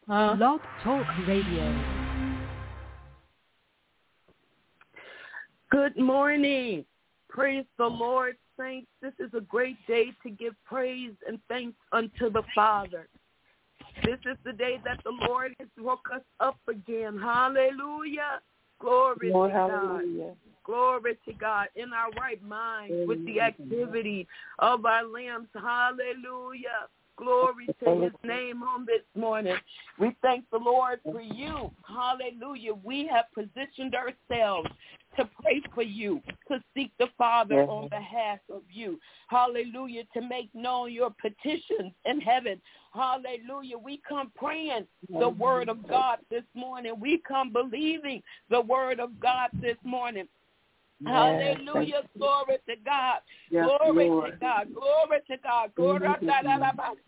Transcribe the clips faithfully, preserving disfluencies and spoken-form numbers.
Uh, Blog Talk Radio. Good morning. Praise the Lord, saints. This is a great day to give praise and thanks unto the Father. This is the day that the Lord has woke us up again. Hallelujah. Glory Lord, to God. hallelujah. Glory to God. In our right minds with the activity of our limbs. Hallelujah. Glory to his name on this morning. We thank the Lord for you. Hallelujah. We have positioned ourselves to pray for you, to seek the Father yes. on behalf of you. Hallelujah. To make known your petitions in heaven. Hallelujah. We come praying the word of God this morning. We come believing the word of God this morning. Yes, hallelujah. Glory to God. Yes, glory Lord. to God. Glory to God. Glory to God.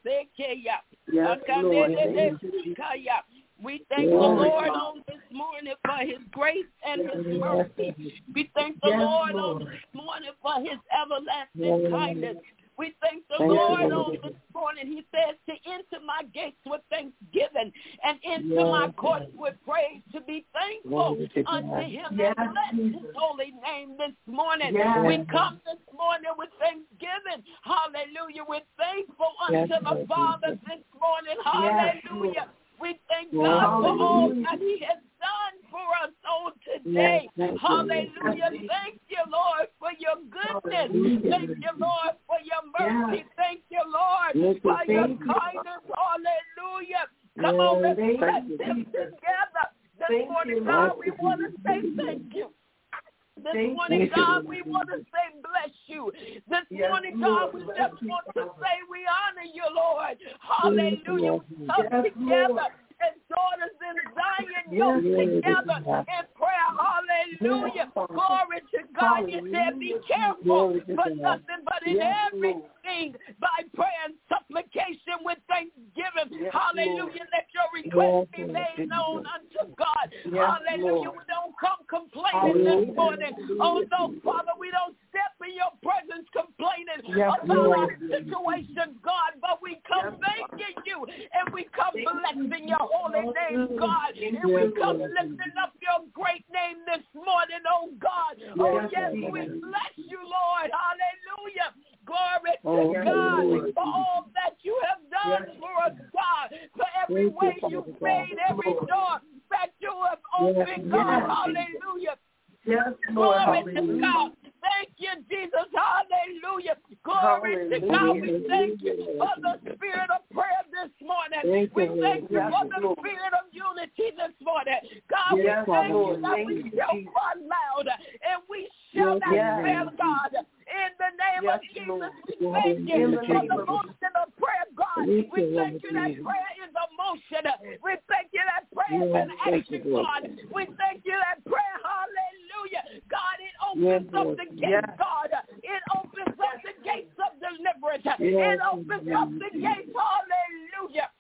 Yes, we thank Lord. the Lord on this morning for his grace and his mercy. We thank the yes, Lord, Lord on this morning for his everlasting yes. kindness. We thank the thank Lord on this morning. He says to enter my gates with thanksgiving and into yes. my courts with praise, to be thankful yes. unto him yes. and bless his holy name this morning. Yes. We come this morning with thanksgiving. Hallelujah. We're thankful unto yes. the Father this morning. Hallelujah. Yes. We thank God for all that he has done for us on today. Yes, hallelujah. Thank you, Lord, for your goodness. Thank you, Lord, for your mercy. Yes. Thank you, Lord, for your kindness. Hallelujah. Come yes, on, let's bless him together. This thank morning, you, God, we want to say thank you. This Thank morning, you. God, we want to say bless you. This yes, morning, God, we just want to say we honor you, Lord. Hallelujah. We come yes, together Lord. as daughters in Zion, yoked yes, together yes. in prayer. Hallelujah. Yes, Glory to God. You said be careful for nothing but in yes, everything Lord. by prayer and supplication with thanksgiving. Yes, Hallelujah. Lord. Let your request yes, be made known unto God. Yes, Hallelujah. Lord. We don't come complaining Hallelujah. this morning. Oh, no, Father, we don't step in your presence complaining yes, about Lord. our situation, God, but we come yes, thanking you, and we come blessing your holy name, God, and we come lifting up your great name this morning, oh God. Oh, yes, we bless you, Lord. Hallelujah. Glory to oh, God Lord. for all that you have done yes. for us, God, for every way you've made, every door that you have opened, yes. God. Hallelujah. Yes, Lord. Glory to God. Thank you, Jesus. Hallelujah. Glory Hallelujah. to God. We thank you for the spirit of prayer this morning. Thank we you, thank you yes, for the Lord. spirit of unity this morning. God, yes, we thank Lord. you that thank we you, shall Jesus. cry loud and we shall yes, not yes. fail, God. In the name yes, of Jesus, Lord. we thank you for the motion of prayer, God. Yes, we thank you that prayer is a motion. We thank you that prayer yes, is an action, God. We thank you that prayer, hallelujah. God, it opens yes, up the gates, yes. God. It opens up the gates of deliverance. Yes, it opens yes. up the gates, hallelujah.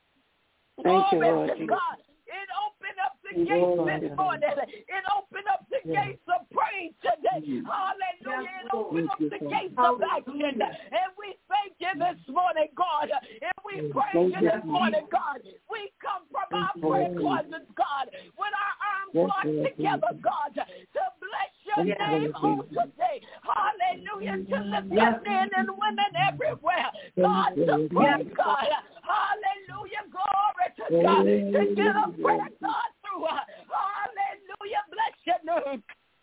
Thank Glory you, Lord. to God. It opened up the gates this morning. It opened up the gates of praise today. Hallelujah. It opened up the gates of action. And we thank you this morning, God. And we praise you this morning, God. We come from our prayer closets, God, with our arms locked together, God, to bless your name on today. Hallelujah. To lift up men and women everywhere. God, to pray, God. Hallelujah. Glory to God. To get a prayer, God, through her. Hallelujah. Bless your name.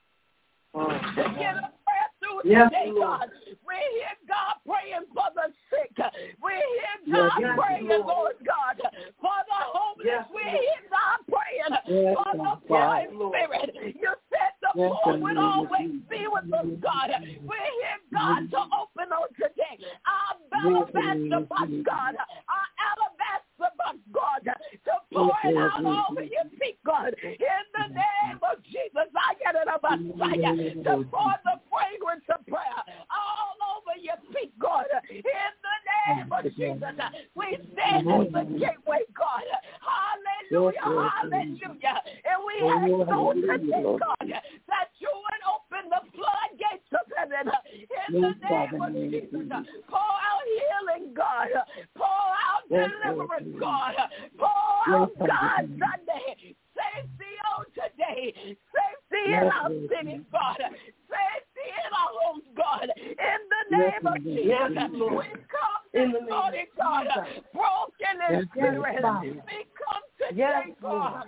To get a prayer through yes, today, Lord. God. We hear God praying for the sick. We hear God yes, praying, Lord. Lord God, for the homeless. Yes, we hear God praying yes, for the poor in spirit. You said the yes, poor would always be with us, God. We hear God to open on today our alabaster box, God, our alabaster box, God, to pour it out over your feet, God. In the name of Jesus, I get it about Messiah, to pour the fragrance of prayer all over your feet, God. In the name of Jesus, we stand at the gateway, God. Hallelujah, hallelujah. And we ask on today, God, that you would open the floodgates of heaven. In the name of Jesus, pour out healing, God. Pour out deliverance, God. Pour oh God, Sunday. Safety on today. Safety in our cities, God. Safety in our homes, God. In the name of Jesus. We come this morning, God. Broken in spirit. We come today, God.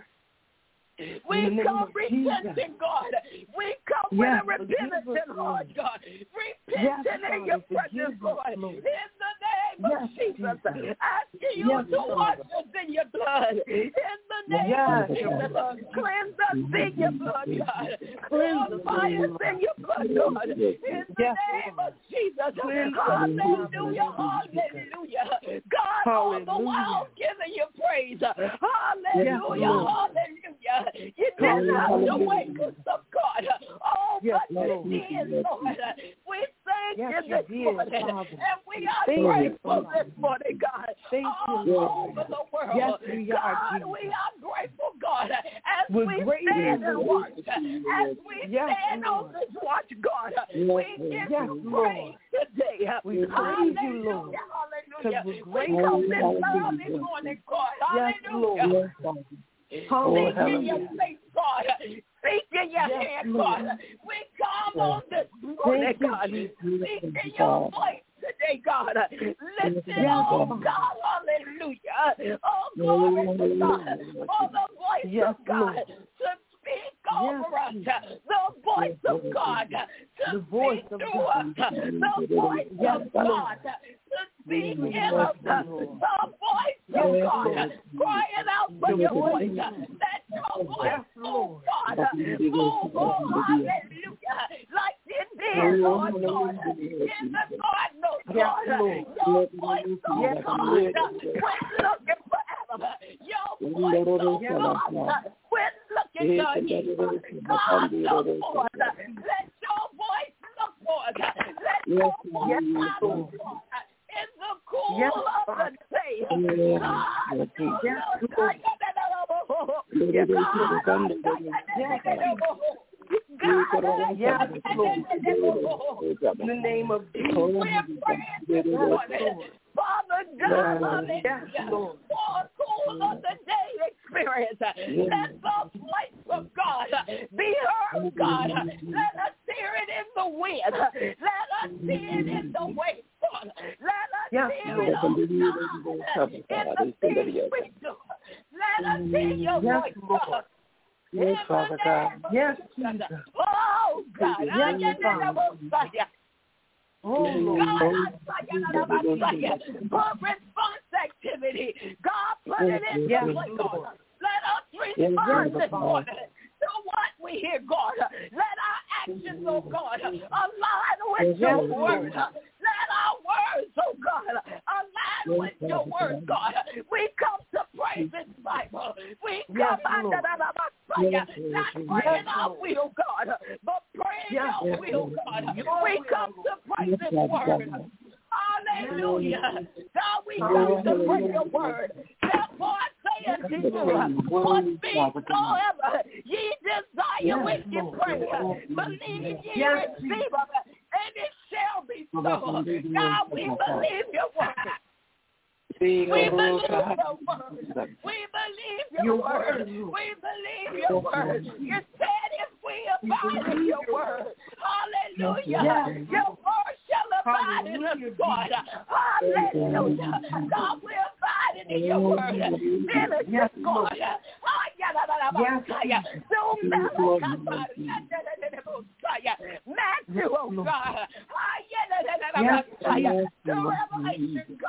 We come repenting, God. We come with a repentant heart, God. Repenting in your presence, Lord. In the name of Jesus. Asking you to wash us in your blood. In the name of Jesus. Cleanse us in your blood, God. Purify us in your blood, God. In the name of Jesus. Hallelujah. Hallelujah. God, all the while giving you praise. Hallelujah. Hallelujah. You didn't have to wake us up, God. Oh, but you did, Lord. We thank you this morning. And we are grateful this morning, God. All over the world. God, we are grateful, God. As we stand and watch, as we stand on this watch, God, we give you praise today. We praise you, Lord. Hallelujah. We come this love this morning, God. Hallelujah. Oh, Seek in your face, God. Seek in your yes, hand, Lord. God. We come on this morning, God. Seek in your voice today, God. Listen, oh God, hallelujah. Oh, glory to God. For the voice yes, of God Lord. to speak over us. The voice of God to The voice speak of through God. us. The voice of God to speak in us. The voice of God crying out for your voice. That your voice, oh God, oh, oh, hallelujah, like it did, Lord God, in the garden, oh God, your voice, oh God, we're looking for Adam. Your voice, oh God, we're looking for you. God, look for us. Let your voice look for us. Let your voice look for us. In the cool yes, of the day, God, God, yes, Lord. In the name of Jesus, we're praying this morning. Father God, hallelujah, for a cool of the day experience. Let the voice of God be heard, God. Let us hear it in the wind. Let us see it in the wave. Let us yes, hear it, oh God, in the things we do. Let us hear your yes, voice, Lord. God. Yes, Father God. Yes, Jesus. Oh, God. Yes, Father. Oh, Lord. God, for response activity. God, put it in yes, the place, God. Lord. Let us respond this morning to what we hear, God. Let our actions, oh God, align with your word. Let our words, oh God, align with your word, God. We come to praise this Bible. We come under the Messiah, not praying our will, God, but praying your will, God. We come to praise this word. Hallelujah. God, we come to bring your word. Therefore I say unto you, what things soever ye desire with your prayer, believe ye receive of it, and it shall be so. God, we believe your word. We believe your word. We believe your word. We believe your word. You said if we abide in your word, hallelujah, your word shall abide in us, God. Hallelujah. God, we're abiding in your word. Finish yes, God. Matthew, oh God. The revelation,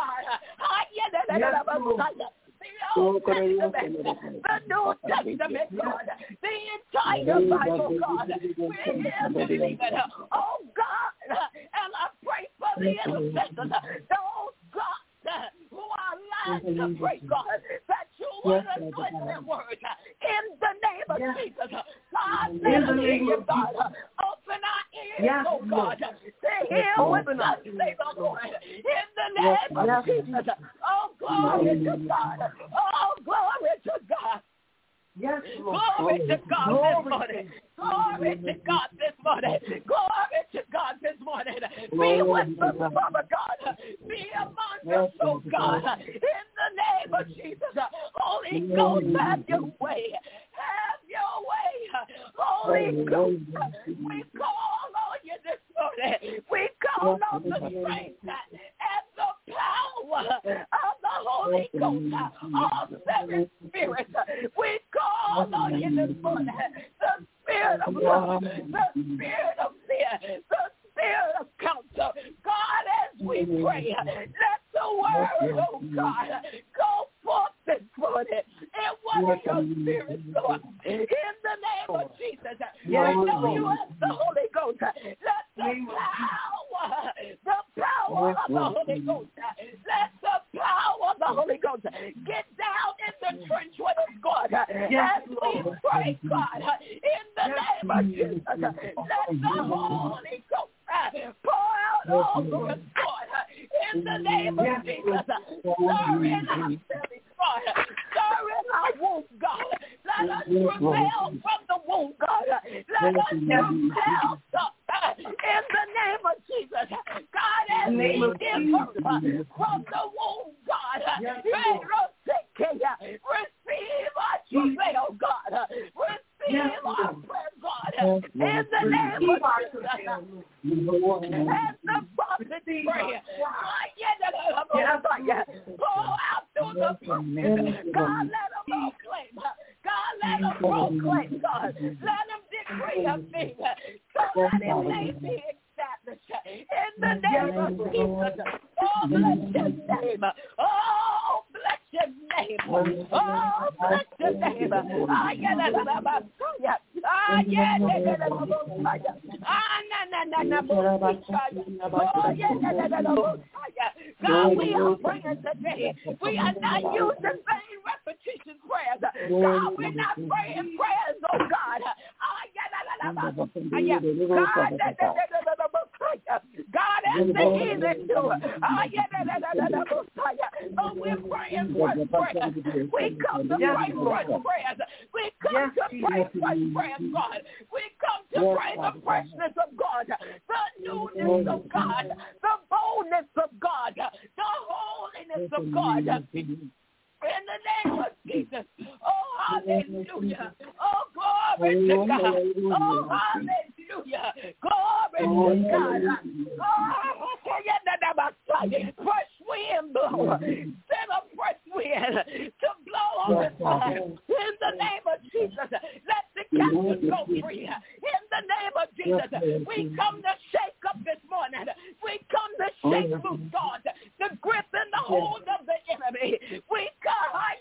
God. The Old Testament, the New Testament, God, the entire Bible, God, we're here believing, oh God, and I pray for the intercessors, those God who are alive to pray, God, that you will anoint their words in the name of yes. Jesus. God, let us hear, God, open our ears, yes, oh God, to hear what thus say the Lord, in the name yes, of yes. Jesus. Oh, glory to God. Oh, glory to God. Yes, Lord. Glory to God Glory. this morning. Glory to God this morning. Glory to God this morning. Be with us, Father God. Be among us, oh God. In the name of Jesus. Holy Holy Ghost, have your way. Have your way. Holy Ghost, we call on you this morning. We call on the strength and the power of the Holy Ghost, all seven spirits. We call on you this morning. The spirit of love, the spirit of fear, the spirit of counsel. God, as we pray, let the word, oh God, go forth this morning. And what is your spirit, Lord? In the name of Jesus, yes, we know you as the Holy Ghost. Let the power, the power of the Holy Ghost, let the power of the Holy Ghost get down in the trench with us, God. As we pray, God, in the name of Jesus, let the Holy Ghost pour out all the us, God, in the name of Jesus. Stir in our belly, God. Stir in our womb, God. Let us travail from the womb, God. Let us travail in the name of Jesus. God, as we give birth from the womb, God, receive our travail, God. Receive our prayer, God. In the name of Jesus. As the prophet pray, pour out through the prophet. God, let them proclaim. God, let them proclaim, God. Let them decree a thing so that it may be established. In the name of Jesus. Oh, bless your name. Oh, bless your name. Oh, bless your name. Ah, yeah, la, la, la, la, yeah. Ah, yeah, la, la, la, la, la, yeah. Ah, na, na, na, na, oh, yeah, la, la, la, la, yeah. God, we are praying today. We are not using vain repetition prayers. God, we're not praying prayers, oh God. Ah, yeah, la, la, la, la, yeah. God, la, la, la, la, la, God, as the heathen do. Ah, yeah, la, la, la, la, la, but we're praying fresh prayers. We come to pray fresh prayers. We come to pray fresh prayers, God. We come to pray the freshness of God, the newness of God, the boldness of God, the holiness of God. In the name of Jesus. Oh, hallelujah. Oh, glory to God. Oh, hallelujah. Glory to God. Oh, fresh wind blow. Send a fresh wind to blow on the side. In the name of Jesus. Let the captives go free. In the name of Jesus. We come to shake up this morning. We come to shake loose, God, the grip and the hold of the enemy. We come.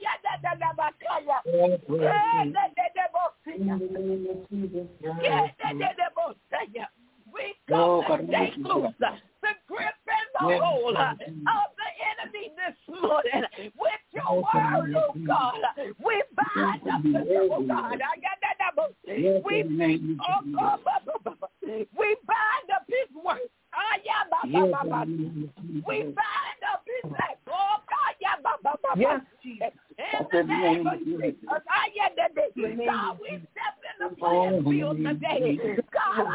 We come to shake loose the grip and the hold of the enemy this morning with your word, oh God. We bind up the devil, God. We, oh God, we bind up his work. We bind up his life. Oh God, yes, Jesus. In the name of Jesus. God, we step in the playing field today. God,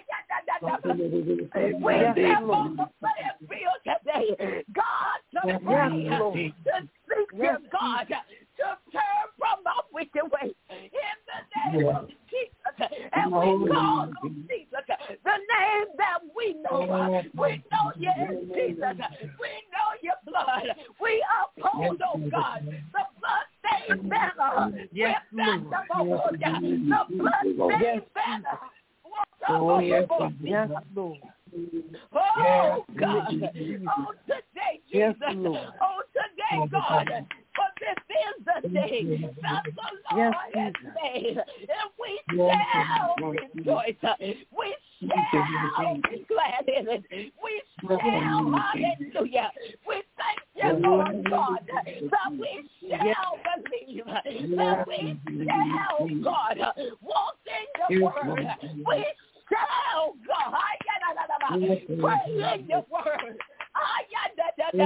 we step on the playing field today. God, to pray, to seek your God, to turn from our wicked ways. In the name of Jesus. And we call on Jesus, the name that we know. We know you in Jesus. We know your blood. We uphold, oh God, the blood-stained banner. Yes, Lord. The blood-stained banner. Oh, yes, yes, Lord. Oh, God. Oh, today, Jesus. Oh, today, God. For this is the day that the Lord has made. And we shall rejoice. We shall be glad in it. We shall, hallelujah. We thank you, Lord God, that we shall believe, that we shall, God, walk in your word. We shall, God, pray in your word. God, I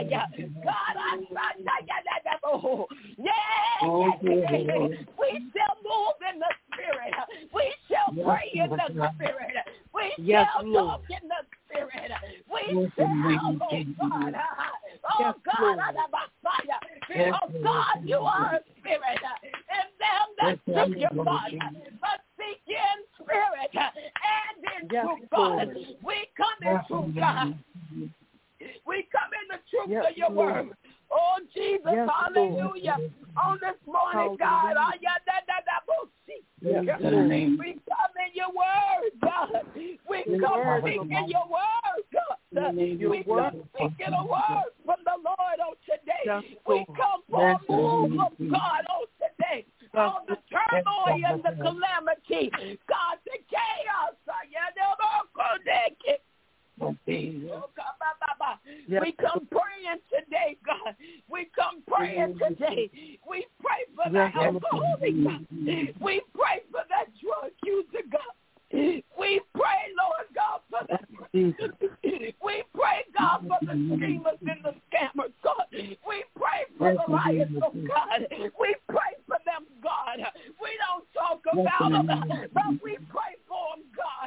yeah, we shall move in the spirit. We shall pray in the spirit. We shall talk in the spirit. We shall, oh God, oh God, because God, you are a seek you, God, but seek you in spirit and in Yes, truth, God. Lord. We come in truth, God. We come in the truth Yes, of your Lord. word. Oh, Jesus, Yes, hallelujah. On this morning, God, Hallelujah. ah, yeah, da, da, da, bo- see. Yes, we Lord. come in your word, God. We Your come word, speaking Lord. your word, God. Your We word. come speaking a word from the Lord on today. Yes, We Lord. come for a move of God on today. Yes, On the turmoil and the calamity. God, the chaos. ah, yeah, da, bo- ko- de- ki. Oh, God, ba, ba, ba. Yes. We come praying today, God. We come praying today. We pray for the Yes. alcoholic, God. We pray for that drug user, God. We pray, Lord God, for that. We pray, God, for the schemers and the scammers, God. We pray for the liars, oh God. We pray for them, God. We don't talk about them, but we pray for them, God.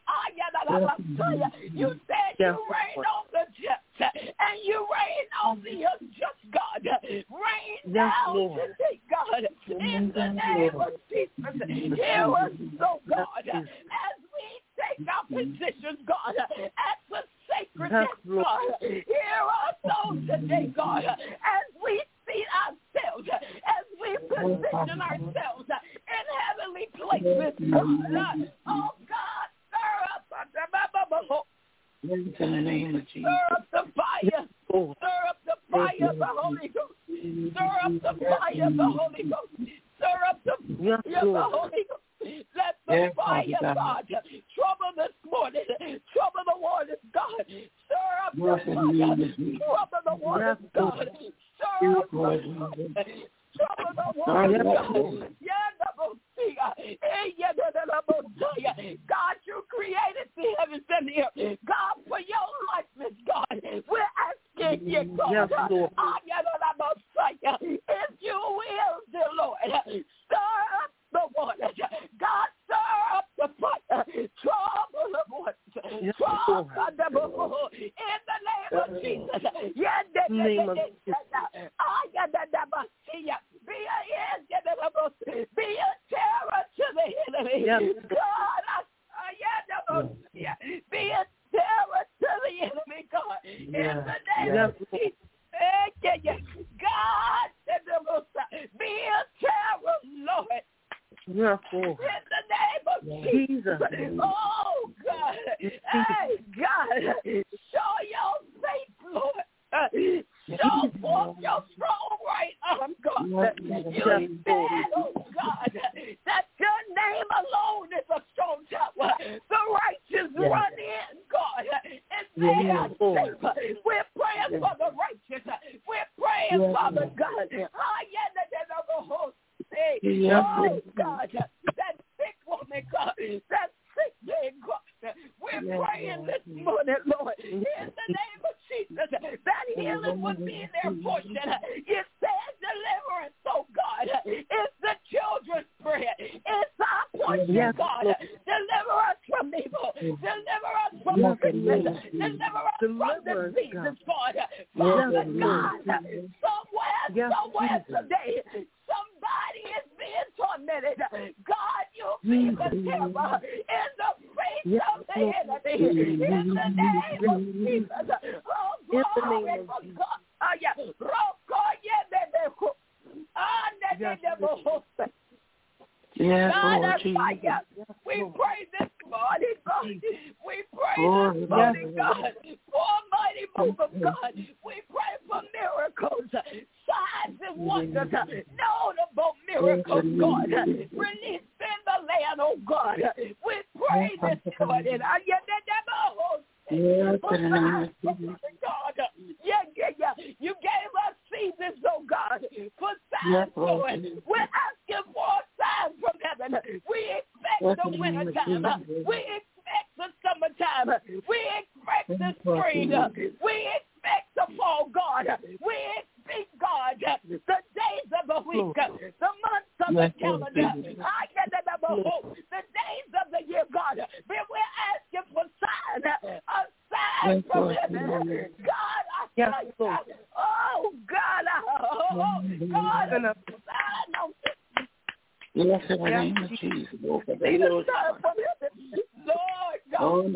You said you reign on the just, and you reign on the unjust, God. Rain down today, God, in the name of Jesus. Hear us, oh God, as we take our positions, God, at the sacredness, God. Hear us on today, God, as we see ourselves, as we position ourselves in heavenly places, God. Oh, God, stir up, In the name of Jesus. stir up the fire, stir up the fire of the Holy Ghost, stir up the fire of the Holy Ghost, stir up the fire of the Holy Ghost. Let the Yes, fire, Father God, God. trouble this morning, trouble the waters, God. Stir up the Yes, fire, indeed. trouble the waters, Yes, God. Stir Yes, up the Lord. fire, trouble the waters, Yes, God. Lord. Yeah, the Messiah. Eh, yeah, the- the- the Messiah. God, you created the heavens and the earth. God, for your likeness, God, we're asking you, God. Yes, Lord. Ah, yeah, the- the Messiah. If you will, dear Lord, stir up the waters. God, stir up the fire. Trouble the waters. Yes, Trouble Lord. the in the name of Jesus. Yeah, the- the- Name the- of the- ah, yeah, the- the Messiah. Be a, yeah, the- the- the- be a terror to the enemy. Yes. God, I, uh, yeah, the Messiah. Be a terror to the enemy, God. In Yes. the name Yes. of Jesus. Eh, yeah, yeah. God, the Messiah. Be a terror, Lord. Yes, Lord. In the name of Jesus. Jesus. Oh, God. Hey, God. Show your face, Lord. Uh, show forth your strong right arm, God. You said, oh, God, that your name alone is a strong tower. The righteous run in, God, and they are safe. We're praying for the righteous. We're praying, Father God. Oh, God, that sick woman, God, that sick man, God. We're praying this morning, Lord, in the name of Jesus, that healing would be their portion. It says deliverance, oh God. It's the children's prayer. It's our portion, God. Deliver us from evil. Deliver us from sickness. Deliver us from diseases, God. Father God, somewhere, somewhere today, somebody is being tormented. God, you be the terror in the face of the enemy. In the name of Jesus. Oh, glory for God. Oh, yeah. Roko, yeah, baby. Ah, yeah, yeah, Yes, God, Lord that's Jesus. fire. We pray this morning, God. We pray Lord, this morning, God, for a mighty move of God. We pray for miracles, signs and wonders, notable miracles, God. Release in the land, oh God. We pray this morning. Yes, For signs, God. Yeah, yeah, yeah. You gave us seasons, oh God, for signs, Lord. We're asking for signs from heaven. We expect the winter time. We expect the summertime. We expect the spring. We expect the fall, God. We expect, God, the days of the week, the months of the calendar. I get the the days of the year, God. But we're asking for signs, a sign from heaven. God, I Yes, thank Lord. you. Oh, God, I, oh, God, a sign on Yes, in the name of Jesus. Lord God. And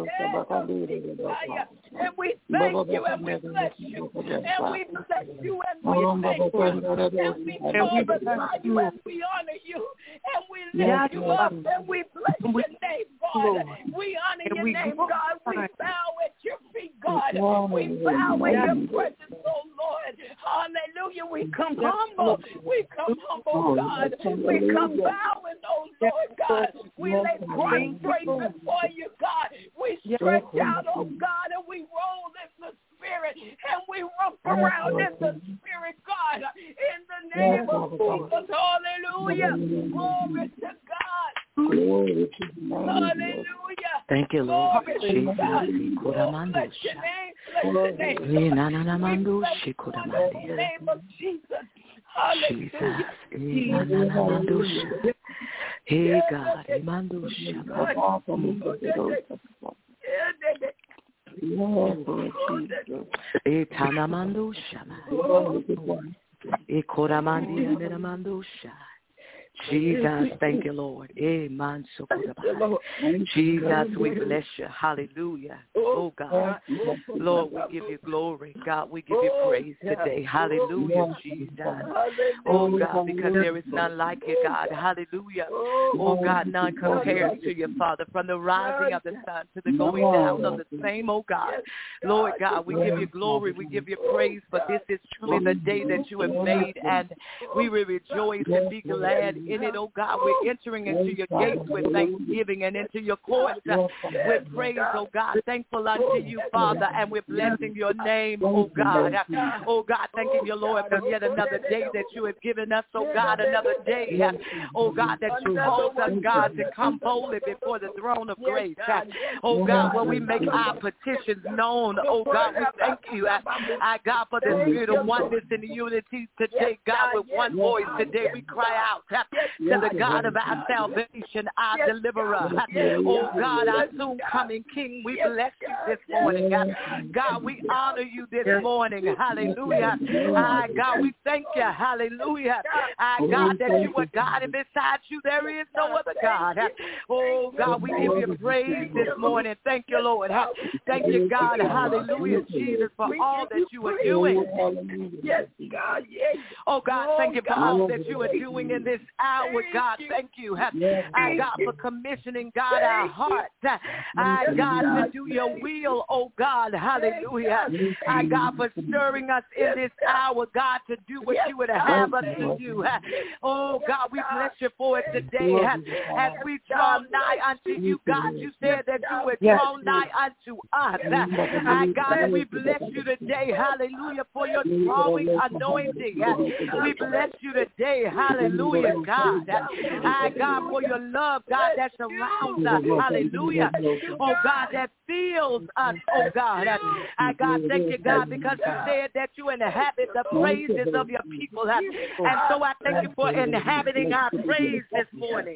we thank you and we bless you. And we bless you and we thank you. And we glorify you and we honor you. And we lift you up and we bless your name, God. We honor your name, God. We bow at your feet, God. We bow at your presence, oh Lord. Hallelujah. We come humble. We come humble, God. We come bowing, oh Lord God. We lay prostrate before you, God. We stretch out, oh God, and we roll in the Spirit, and we rump around in the Spirit, God, in the name of Jesus. Hallelujah. Glory to God. Glory to the Hallelujah. Thank you, Lord. Glory to God. Bless your name. Bless your name. We bless you in the name of Jesus. Hallelujah. Jesus. Hey, God. Jesus, thank you, Lord. Jesus, we bless you. Hallelujah. Oh, God. Lord, we give you glory. God, we give you praise today. Hallelujah, Jesus. Oh, God, because there is none like you, God. Hallelujah. Oh, God, none compares to you, Father, from the rising of the sun to the going down of the same, oh, God. Lord God, we give you glory. We give you praise, but this is truly the day that you have made, and we will rejoice and be glad in it, oh God. We're entering into your gates with thanksgiving and into your courts uh, with praise, oh God. Thankful unto you, Father, and we're blessing your name, oh God. Oh God, thanking you, Lord, for yet another day that you have given us, oh God, another day, uh, oh God, that you called us, God, to come boldly before the throne of grace. Uh, oh God, where we make our petitions known, oh God, we thank you, uh, uh, God, for the spirit of oneness and unity today, God, with one voice today we cry out uh, to the God of our salvation, our deliverer. Oh God, our soon coming King, we bless you this morning. God, we honor you this morning. Hallelujah. Ah, God, we thank you. Hallelujah. Ah, God, that you are God, and besides you there is no other God. Oh God, we give you praise this morning. Thank you, Lord. Thank you, God. Hallelujah, Jesus, for all that you are doing. Yes, God. Yes. Oh God, thank you for all that you are doing in this hour, God. Thank you, I God, for commissioning, God, our hearts, I God, to do your will, oh God, hallelujah. I God, for stirring us in this hour, God, to do what you would have us to do. Oh God, we bless you for it today. As we draw nigh unto you, God, you said that you would draw nigh unto us. I God, we bless you today, hallelujah, for your drawing anointing. We bless you today, hallelujah, God. I God, for your love, God, that surrounds us, hallelujah. Oh God, that fills us, oh God. I God, thank you, God, because you said that you inhabit the praises of your people. And so I thank you for inhabiting our praise this morning.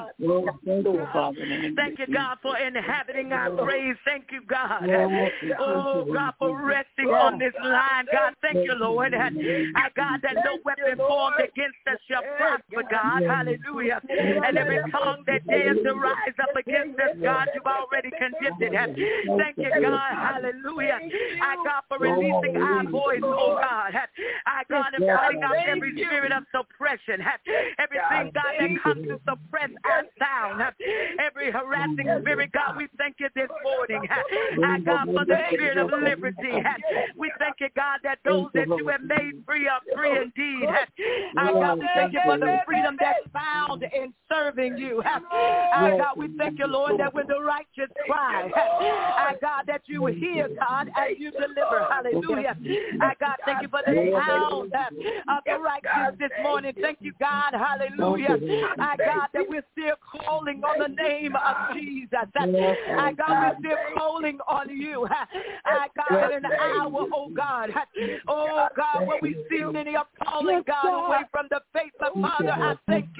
Thank you, God, for inhabiting our praise. Thank you, God. Oh God, for resting on this line. God, thank you, Lord. I God, that no weapon formed against us shall prosper, God. Hallelujah. And every tongue that dares to rise up against us, God, you've already condemned it. Thank you, God. Hallelujah. I God, for releasing our voice, oh God. I God, and fighting out every spirit of suppression. Everything, God, that comes to suppress our sound. Every harassing spirit, God, we thank you this morning. I God, for the spirit of liberty. We thank you, God, that those that you have made free are free indeed. I God, we thank you for the freedom that's found in serving you. I God, we thank you, Lord, that when the righteous cry, I God, that you hear, God, and you deliver. Hallelujah. I God, thank you for the sound of the righteous this morning. Thank you, God. Hallelujah. I God, that we're still calling on the name of Jesus. I God, we're still calling on you. I God, in an hour, oh God. Oh God, when we see many are falling, God, away from the faith of Father, I thank you.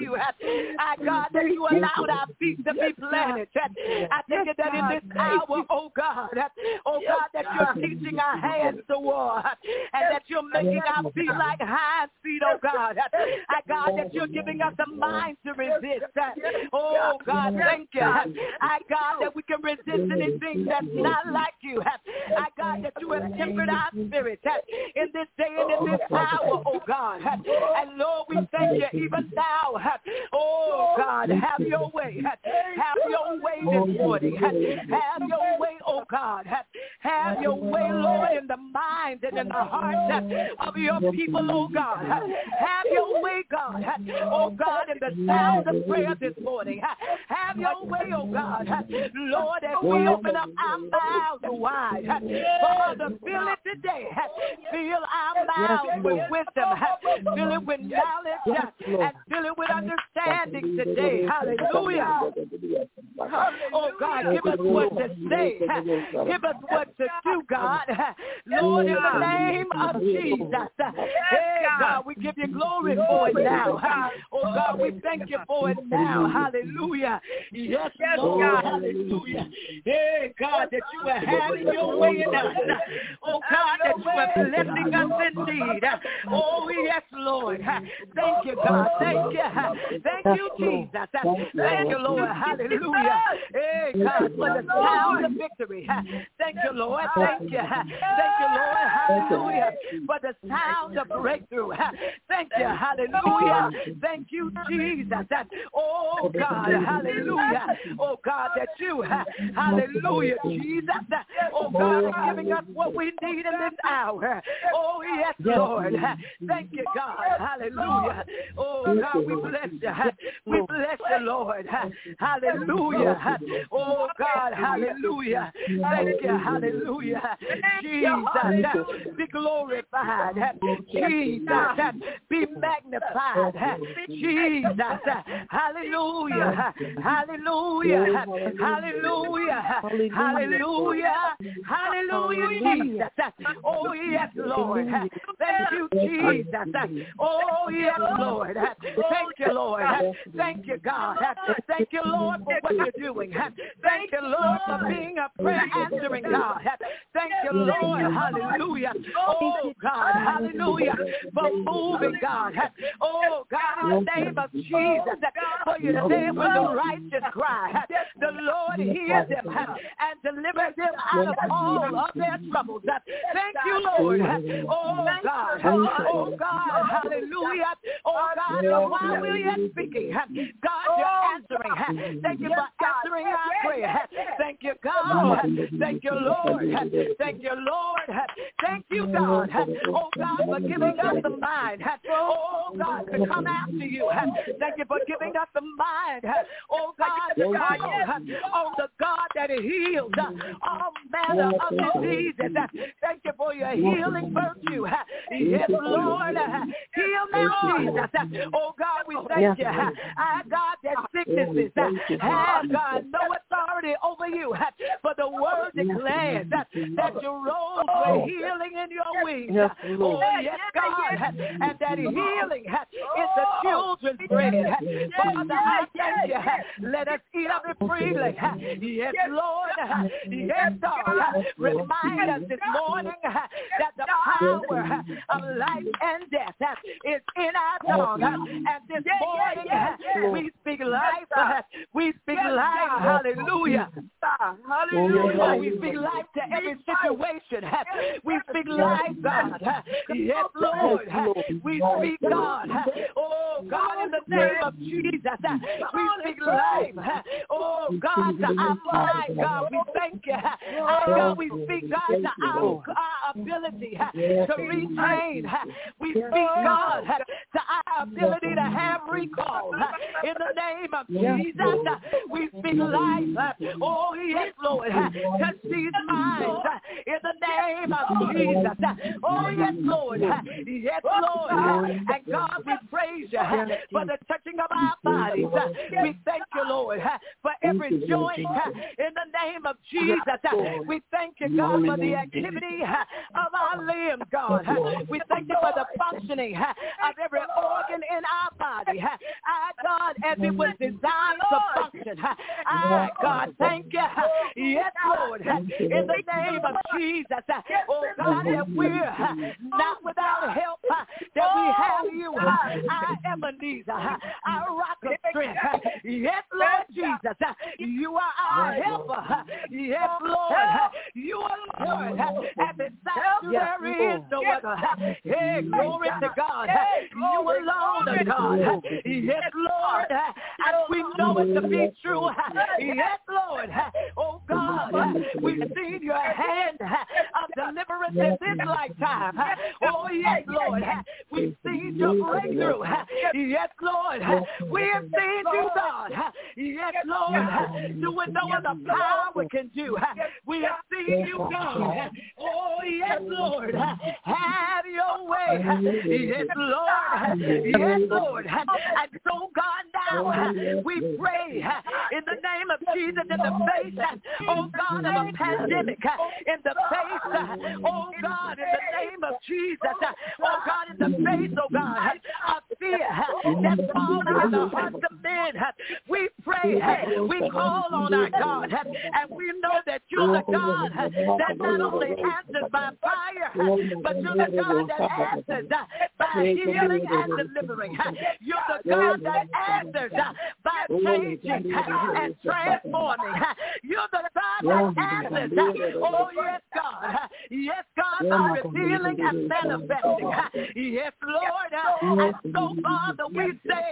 you. I, God, that you allowed our feet to be planted. I thank you that in this hour, oh God, oh God, that you're teaching our hands to war, and that you're making our feet like hinds feet, oh God. I, God, that you're giving us a mind to resist. Oh God, thank you. I, God, that we can resist anything that's not like you. I, God, that you have tempered our spirit in this day and in this hour, oh God. And Lord, we thank you even now. Oh God, have your way. Have your way this morning. Have your way, oh God. Have your way, Lord, in the minds and in the hearts of your people, oh God. Have your way, God. Oh God, in the sound of prayer this morning. Have your way, oh God. Lord, as we open up our mouths wide for others, fill it today. Fill our mouths with wisdom. Fill it with knowledge and fill it with understanding today. Hallelujah. Oh God, give us what to say. Give us what to do, God. Lord, in the name of Jesus. Hey, God, we give you glory for it now. Oh God, we thank you for it now. Hallelujah. Yes, Lord. Hallelujah. Hey, God, that you are having your way in us. Oh God, that you are blessing us indeed. Oh yes, Lord. Thank you, God. Thank you. Thank you, Jesus. Thank you, Lord. Hallelujah. Hey, God, for the sound of victory. Thank you, Lord. Thank you. Thank you, Lord. Hallelujah. For the sound of breakthrough. Thank you. Hallelujah. Thank you, Jesus. Oh, God. Hallelujah. Oh, God, that you, hallelujah, Jesus. Oh, God, is giving us what we need in this hour. Oh, yes, Lord. Thank you, God. Hallelujah. Oh, God, we bless you. We bless you, Lord. Hallelujah. Oh, God. Hallelujah. Thank you. Hallelujah. Jesus, be glorified. Jesus, be magnified. Jesus, hallelujah. Hallelujah. Hallelujah. Hallelujah. Hallelujah, Jesus. Oh, yes, Lord. Thank you, Jesus. Oh, yes, Lord. Thank you, Lord. Thank you, God. Thank you, Lord, for what you're doing. Thank you, Lord, for being a prayer answering God. Thank you, Lord. Hallelujah. Oh, God. Hallelujah. For moving, God. Oh, God, in the name of Jesus. For you say when the righteous cry, the Lord hears them and delivers them out of all of their troubles. Thank you, Lord. Oh, God. Oh, God. Hallelujah. Oh, God, so while we're yet speaking, God, you're answering. Thank you for answering our prayer. Thank you, God. Thank you, Lord. Thank you, Lord. Thank you, God. Oh, God, for giving us the mind. Oh, God, to come after you. Thank you for giving us the mind. Oh, God, to call on the God that heals all manner of diseases. Thank you for your healing virtue. Yes, Lord. Heal now, Jesus. Oh, God, we thank you. Our God, that sicknesses have, God, no authority over you. For the word declares that, that your robes were healing in your wings. Yes, oh, yes, God. And that healing is the children's bread. Father, I thank you. Let us eat of it freely. Yes, Lord. Yes, God. Remind us this morning that the power of life and death is in our tongue. And this morning we speak life. We speak life. Hallelujah. Hallelujah. We speak life to every situation. We speak life, God. Yes, Lord. We speak, God. Oh, God, in the name of Jesus. We speak life. Oh, God, to our mind, God. We thank you. Our God, we speak, God, to our, our ability to retain. We speak, God, to our ability to have recall. In the name of Jesus, we speak life. Oh, yes, Lord. Touch these minds. In the name of Jesus. Oh, yes, Lord. Yes, Lord. And God, we praise you for the stretching of our bodies. We thank you, Lord, for every joint in the name of Jesus. We thank you, God, for the activity of our limbs, God. We thank you for the functioning of every organ in our body. Our God, as it was designed to function. Our God, thank you. Yes, Lord, in the name of Jesus. Oh, God, that we're not without help, that we have you, our Ebenezer, our rock of strength. Yes, Lord Jesus, you are our helper. Yes, Lord, you are Lord. At the sight there is no other. Hey, glory to God. You alone are God. Yes, Lord, and we know it to be true. Yes, Lord. Oh, God, we've seen your hand of deliverance in this lifetime. Oh, yes, Lord. We've seen your breakthrough. Yes, Lord. We have seen you, God. Yes, Lord. Doing no other power can do. We have seen you, God. Oh, yes, Lord. Have your way. Yes, Lord. Yes, Lord. And so, God, now we pray in the name of Jesus in the face, oh God, of a pandemic, in the face, oh God, in the name of Jesus, oh God, in the face, oh God, of fear that's falling in the hearts of men. We pray, we call on our God, and we know that you're the God that not only answers by fire, but you're the God that answers by healing and delivering. You're the God that answers by changing and transforming. You're the God that answers. Oh, yes, God. Yes, God, by revealing and manifesting. Yes, Lord. And so, Father, we say,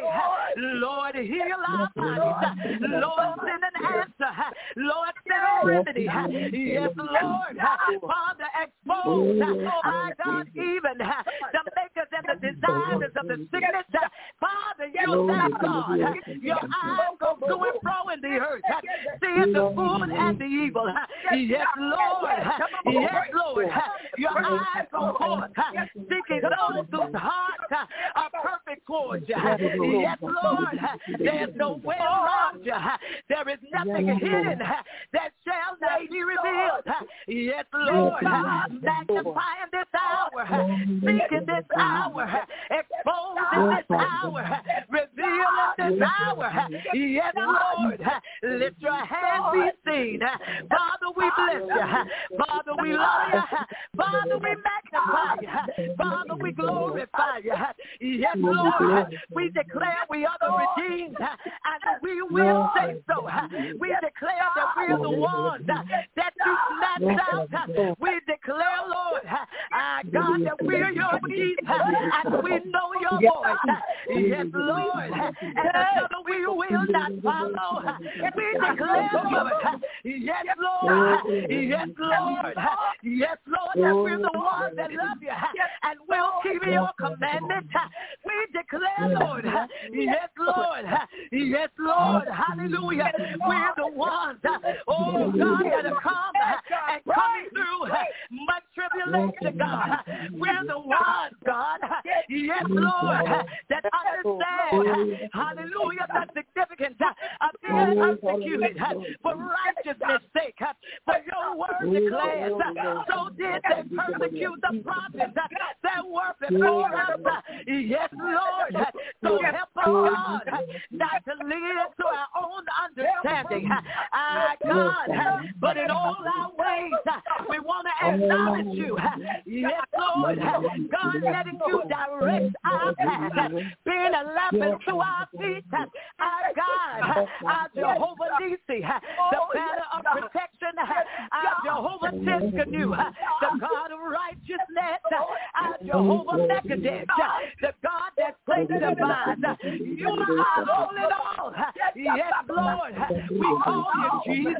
Lord, heal our bodies. Lord, send an answer. Lord, send a remedy. Yes, Lord. Father, expose, our God, even the makers and the designers of the sickness. Father, you're that God. Your eyes go to and fro in the earth, seeing the good and the evil. Yes, Lord. Yes, Lord. Your eyes go forth, seeking those whose hearts are perfect towards you. Yes, Lord. There's no way around you. There is nothing hidden that shall not be revealed. Yes, Lord. Magnifying this hour, speaking this hour, exposing this hour, revealing this hour. Yes, Lord. Lift your hand, be seen. Father, we bless you. Father, we love you. Father, we magnify you. Father, we glorify you. Yes, Lord. We declare we are the redeemed, and we will say so. We declare that we are the ones that you snatched out. We declare, Lord, uh, God, that we are your sheep, and we know your voice. Yes, Lord. And another we will not follow. We declare, Lord, yes, Lord, yes, Lord, yes, Lord, that we're the ones that love you and will keep your commandments. We declare, Lord, yes, Lord, yes, Lord, hallelujah. We're the ones, oh God, that have come and coming through much tribulation, God. We're the ones, God, yes, Lord, that understand, hallelujah, the significance of being persecuted for righteousness' sake. For your word declares, so did they persecute the prophets that were before us. Yes, Lord. So help us, God, not to lean to our own understanding, our God, but in all our ways, we want to acknowledge you. Yes, Lord. God, letting you direct our path, being a lamp to our feet, our God, our Jehovah Nissi, the banner of protection, our Jehovah Tiskanu, the God of righteousness, our Jehovah Mekadesh, the God that sanctifies. You are all in all. Yes, Lord. We call you Jesus,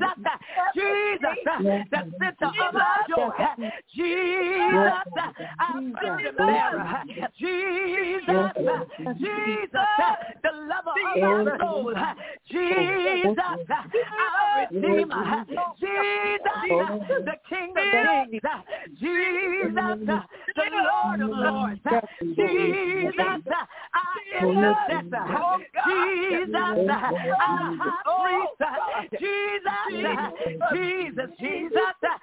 Jesus, the center of our joy, Jesus, our sin bearer, Jesus, Jesus, the lover my soul. Jesus, our Redeemer. Jesus, the King of Kings. Jesus, the Lord of Lords. Jesus, our intercessor. Jesus, our high priest. Jesus, Jesus, Jesus,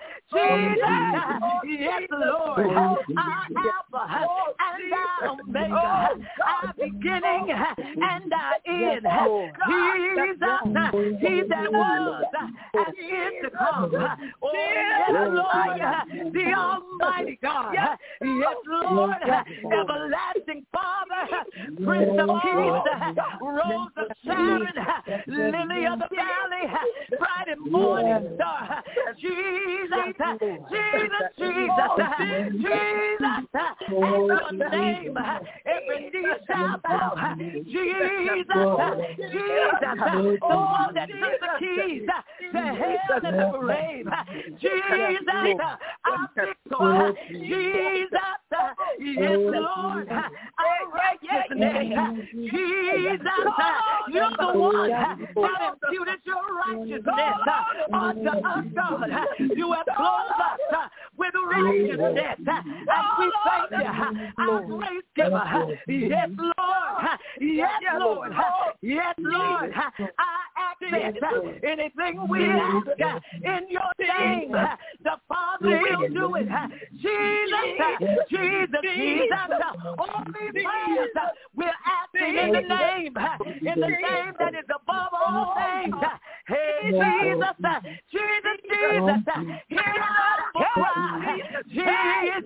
Jesus. Yes, Lord, our Alpha and our Omega, our beginning and our end. Jesus, He that was and is to come. Oh, yes, Lord, the Almighty God. Yes, Lord, everlasting Father, Prince of Peace, Rose of Sharon, Lily of the Valley, bright and morning star. Jesus, Jesus, Jesus, Jesus, and your name, every knee shall bow. Jesus, Jesus, the one that took the keys to hell and the grave. Jesus, our victor. Jesus, yes, Lord, our righteousness. Jesus, you're the one that imputed your righteousness unto us, God. You have clothed us with righteousness, and we thank you, our grace giver. Yes, Lord. Yes, Lord. Yes, Lord. Our access, anything we ask in your name, the Father will do it. Jesus, Jesus, Jesus. All these prayers we're asking in the name, in the name that is above all names. Hey, Jesus, Jesus, Jesus, hear our cry. Jesus,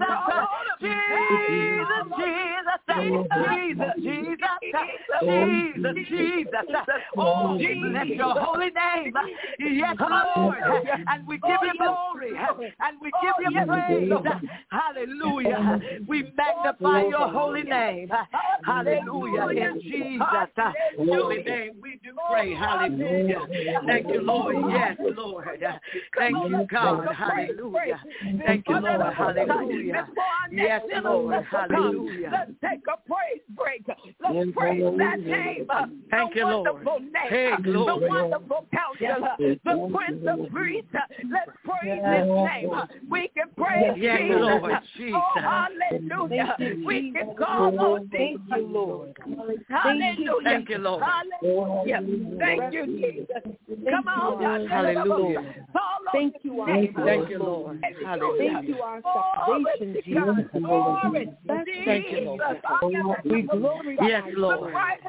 Jesus, Jesus, Jesus, Jesus, Jesus, Jesus. Oh, bless your holy name. Yes, Lord. And we give you glory. And we give you praise. Hallelujah. We magnify your holy name. Hallelujah. In Jesus' holy name we do pray. Hallelujah. Thank you, Lord. Yes, Lord. Thank you, God. Hallelujah. Thank you, Lord. Hallelujah. Yes, Lord. Hallelujah. Let's take a praise break. Let's praise that name. Thank you, Lord. Hey, glory. The wonderful counselor, the Prince of Peace. Let's praise his name. We can praise yes, Jesus. Lord. Jesus. Oh, hallelujah. We can call on Thank you, Lord. Hallelujah. Thank you, Lord. Hallelujah. Thank you, Jesus. Come on, God. Hallelujah. Thank you, our Thank you, Lord. Hallelujah. Thank you, our salvation, Jesus. Glory. Thank you, Lord. We glorify yes, Lord.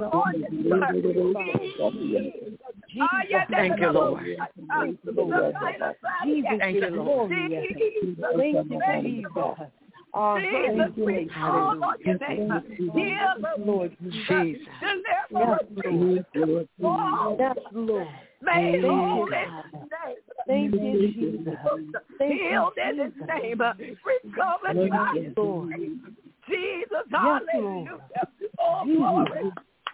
Thank you, Lord. Jesus, thank you, Lord. Thank you, Jesus. Our Jesus, we call on your name. Heal the Lord. Jesus. Deliver the Lord. Yes, Lord. May heal Thank you, Jesus. Heal in his name. Recover, God. Lord. Jesus, hallelujah. Oh, glory.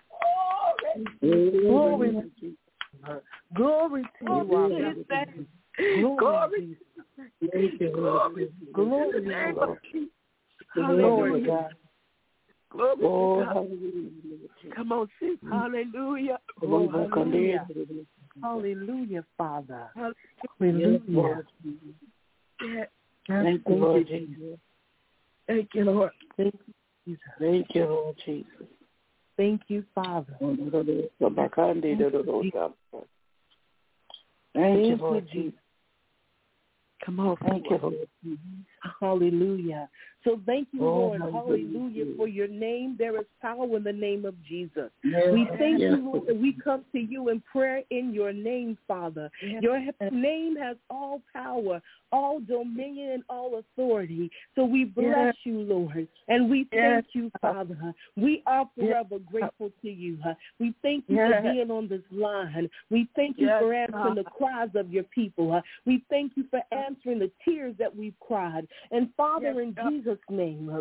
Glory. Glory to you, our God. Glory. Glory. Glory. In the name of Jesus. Hallelujah. Glory Oh, to God. hallelujah. Come on, sis. Hallelujah. Oh, hallelujah. Hallelujah, Father. Hallelujah. Yeah. Thank you, Lord Jesus. Thank you, Lord. Thank you, Jesus. Thank you, Lord Jesus. Thank you, Father. Thank you, Lord Jesus. Come on. Thank you, Lord. Hallelujah. So thank you, Oh, Lord. hallelujah. Hallelujah. For your name, there is power in the name of Jesus. Yes, We thank yes, you, Lord, that we come to you in prayer in your name, Father. Yes. Your name has all power, all dominion, and all authority. So we bless Yes. you, Lord. And we Yes. thank you, Father. We are forever grateful to you. We thank you Yes. for being on this line. We thank you Yes, for answering God. the cries of your people. We thank you for answering the tears that we've cried. And Father, Yes, in God. Jesus' name,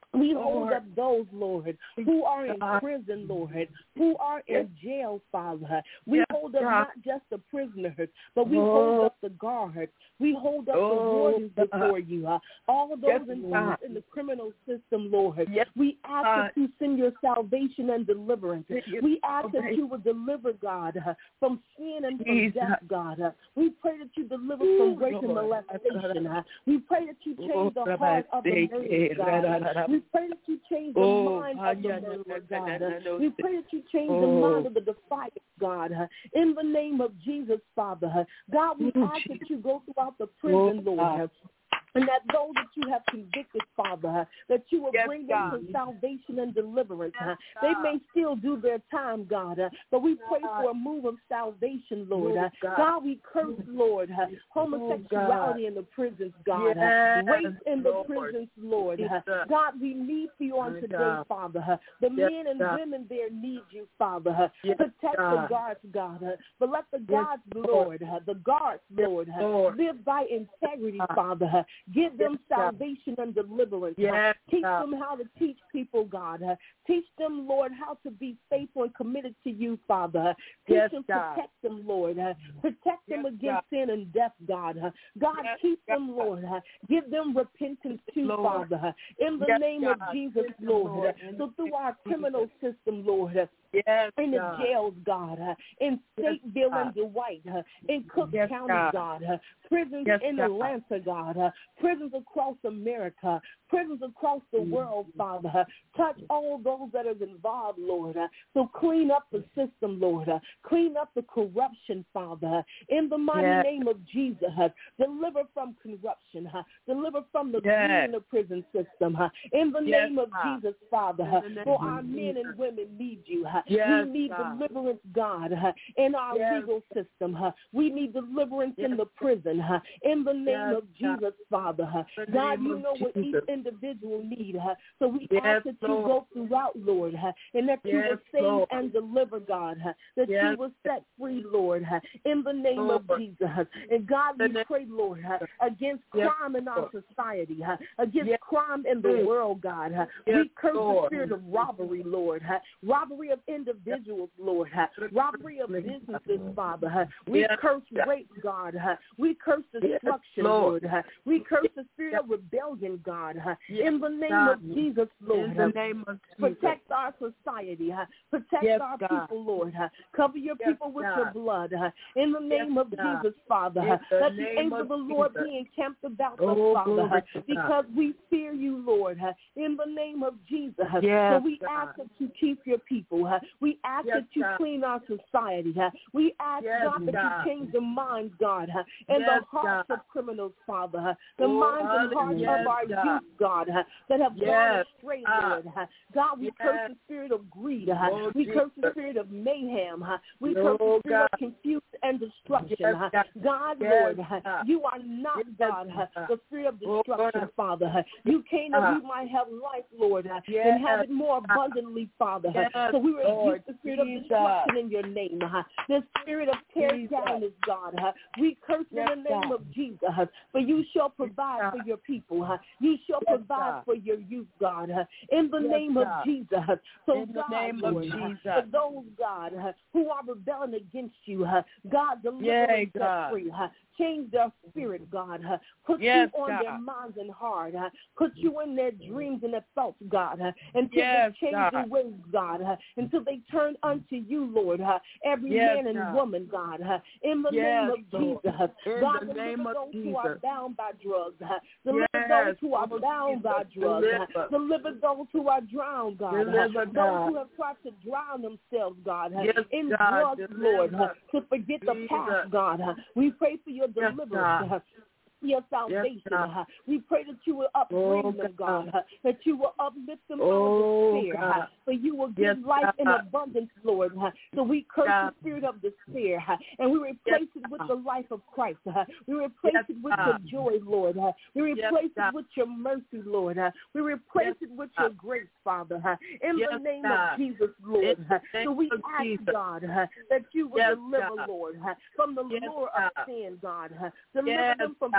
We hold up those, Lord, who are in prison, Lord, who are in jail, Father. We hold up not just the prisoners, but we hold up the guards. We hold up the wardens before you. Uh, all of those involved in the criminal system, Lord. We ask that you send your salvation and deliverance. We ask that you would deliver, God, uh, from sin and from death, God. Uh, we pray that you deliver from rape and molestation. Uh, we pray that you change the heart of the murderer, God. We pray that you change the mind of the murderer, God. We pray that you change the mind of the defiant, God. In the name of Jesus, Father. God, we ask that you go throughout the prison, Lord. And that those that you have convicted, Father, that you will yes, bring them God. to salvation and deliverance. Yes, they may still do their time, God, but we pray God. for a move of salvation, Lord. Yes, God. God, we curse, Lord, homosexuality oh, in the prisons, God, yes, rape in the Lord. prisons, Lord. Yes, God, we need you on today, God. Father. The yes, men and God. women there need you, Father. Yes, Protect God. the guards, God, but let the guards, yes, Lord, the guards, Lord, Lord, live by integrity, Father. Give them yes, salvation God. and deliverance. Yes, teach God. them how to teach people, God. Teach them, Lord, how to be faithful and committed to you, Father. Teach yes, them, God. protect them, Lord. Protect yes, them against God. sin and death, God. God, yes, keep God. them, Lord. Give them repentance too, Lord. Father. In the yes, name God. of Jesus, Lord. Lord. So through our criminal system, Lord. Yes, in the God. jails, God, uh, in Stateville yes, and Dwight, uh, in Cook yes, County, God, God uh, prisons yes, in God. Atlanta, God, uh, prisons across America, prisons across the mm. world, Father. Uh, touch all those that are involved, Lord. Uh, so clean up the system, Lord. Uh, clean up the corruption, Father. Uh, in the mighty yes. name of Jesus, uh, deliver from corruption. Uh, deliver from the yes. greed in the prison system. Uh, in the yes, name of God. Jesus, Father. Uh, for our men and women need you. Uh, Yes, we need God. deliverance, God, uh, in our yes. legal system. Uh, we need deliverance yes. in the prison. Uh, in the name yes, of Jesus, God. Father. Uh, God, you know what Jesus. each individual needs. Uh, so we yes, ask that you Lord. go throughout, Lord, uh, and that yes, you will save Lord. and deliver, God, uh, that yes. you will set free, Lord, uh, in the name Lord. of Jesus. And God, we pray, Lord, uh, against yes. crime in our society, uh, against yes. crime in the world, God. Uh, yes, we curse Lord. the spirit of robbery, Lord, uh, robbery of individuals, Lord, uh, robbery of businesses, Father. Uh, we yes. curse rape, God. Uh, we curse destruction, yes, Lord. Uh, we curse the spirit of rebellion, God. Uh, yes, in the name God. of Jesus, Lord. In the name of Jesus. Protect our society. Uh, protect yes, our God. people, Lord. Uh, cover your yes, people with God. your blood. Uh, in the name yes, of God. Jesus, Father. Uh, let the angel of the Lord Jesus. be encamped about oh, us, Father, uh, because we fear you, Lord. Uh, in the name of Jesus. Yes, so we God. ask that you keep your people. Uh, we ask yes, that you God. clean our society. Uh, we ask, yes, God, that God. you change the minds, God, uh, and yes, the hearts God. of criminals, Father. Uh, the oh, minds and hearts yes, of our God. youth, God, uh, that have yes, gone astray, Lord. Uh, God, we yes. curse the spirit of greed. Uh, oh, we Jesus. curse the spirit of mayhem. Uh, we oh, curse the spirit God. of confusion and destruction. Yes, uh, God, yes, Lord, uh, God. you are not, yes, God, uh, the spirit of destruction, oh, Father. Uh, you came that uh, we might have life, Lord, uh, yes, and have it more abundantly, Father. Yes, uh, so we rebuke the spirit Jesus. of destruction in your name. Uh, the spirit of tear down is God. Uh, we curse yes, in the name God. of Jesus. Uh, for you shall provide yes, for your people. Uh, you shall yes, provide God. for your youth, God. Uh, in the yes, name God. of Jesus. Uh, so in God, the name Lord, of Jesus. Uh, for those, God, uh, who are rebelling against you, uh, God, deliver yes, them set free. Uh, Change their spirit, God. Uh, put yes, you on God. their minds and heart. Uh, put you in their dreams and their thoughts, God. Uh, until yes, they change God. their ways, God. Uh, until they turn unto you, Lord. Uh, every yes, man and God. woman, God. Uh, in the yes, name of Lord. Jesus. In God, the name of those Jesus. who are bound by drugs. Uh, deliver yes, those who are bound by drugs. Uh, deliver those who are drowned, God. Deliver, uh, God. Those who have tried to drown themselves, God. Uh, yes, in God. drugs, deliver. Lord. Uh, to forget the Jesus. past, God. Uh, we pray for your deliverance, yes, your salvation. Yes, uh, we pray that you will upbring oh, them, God, uh, that you will uplift them oh, out of despair, uh, for you will give yes, life God. in abundance, Lord. Uh, so we curse God. the spirit of despair, uh, and we replace yes, it with the life of Christ. Uh, we replace yes, it with God. your joy, Lord. Uh, we replace yes, it with your mercy, Lord. Uh, we replace yes, it with your grace, Father. Uh, in yes, the name God. of Jesus, Lord. Uh, so we ask, Jesus. God, uh, that you will yes, deliver, God. Lord, uh, from the yes, lure God. of sin, God. Uh, deliver yes, them from God.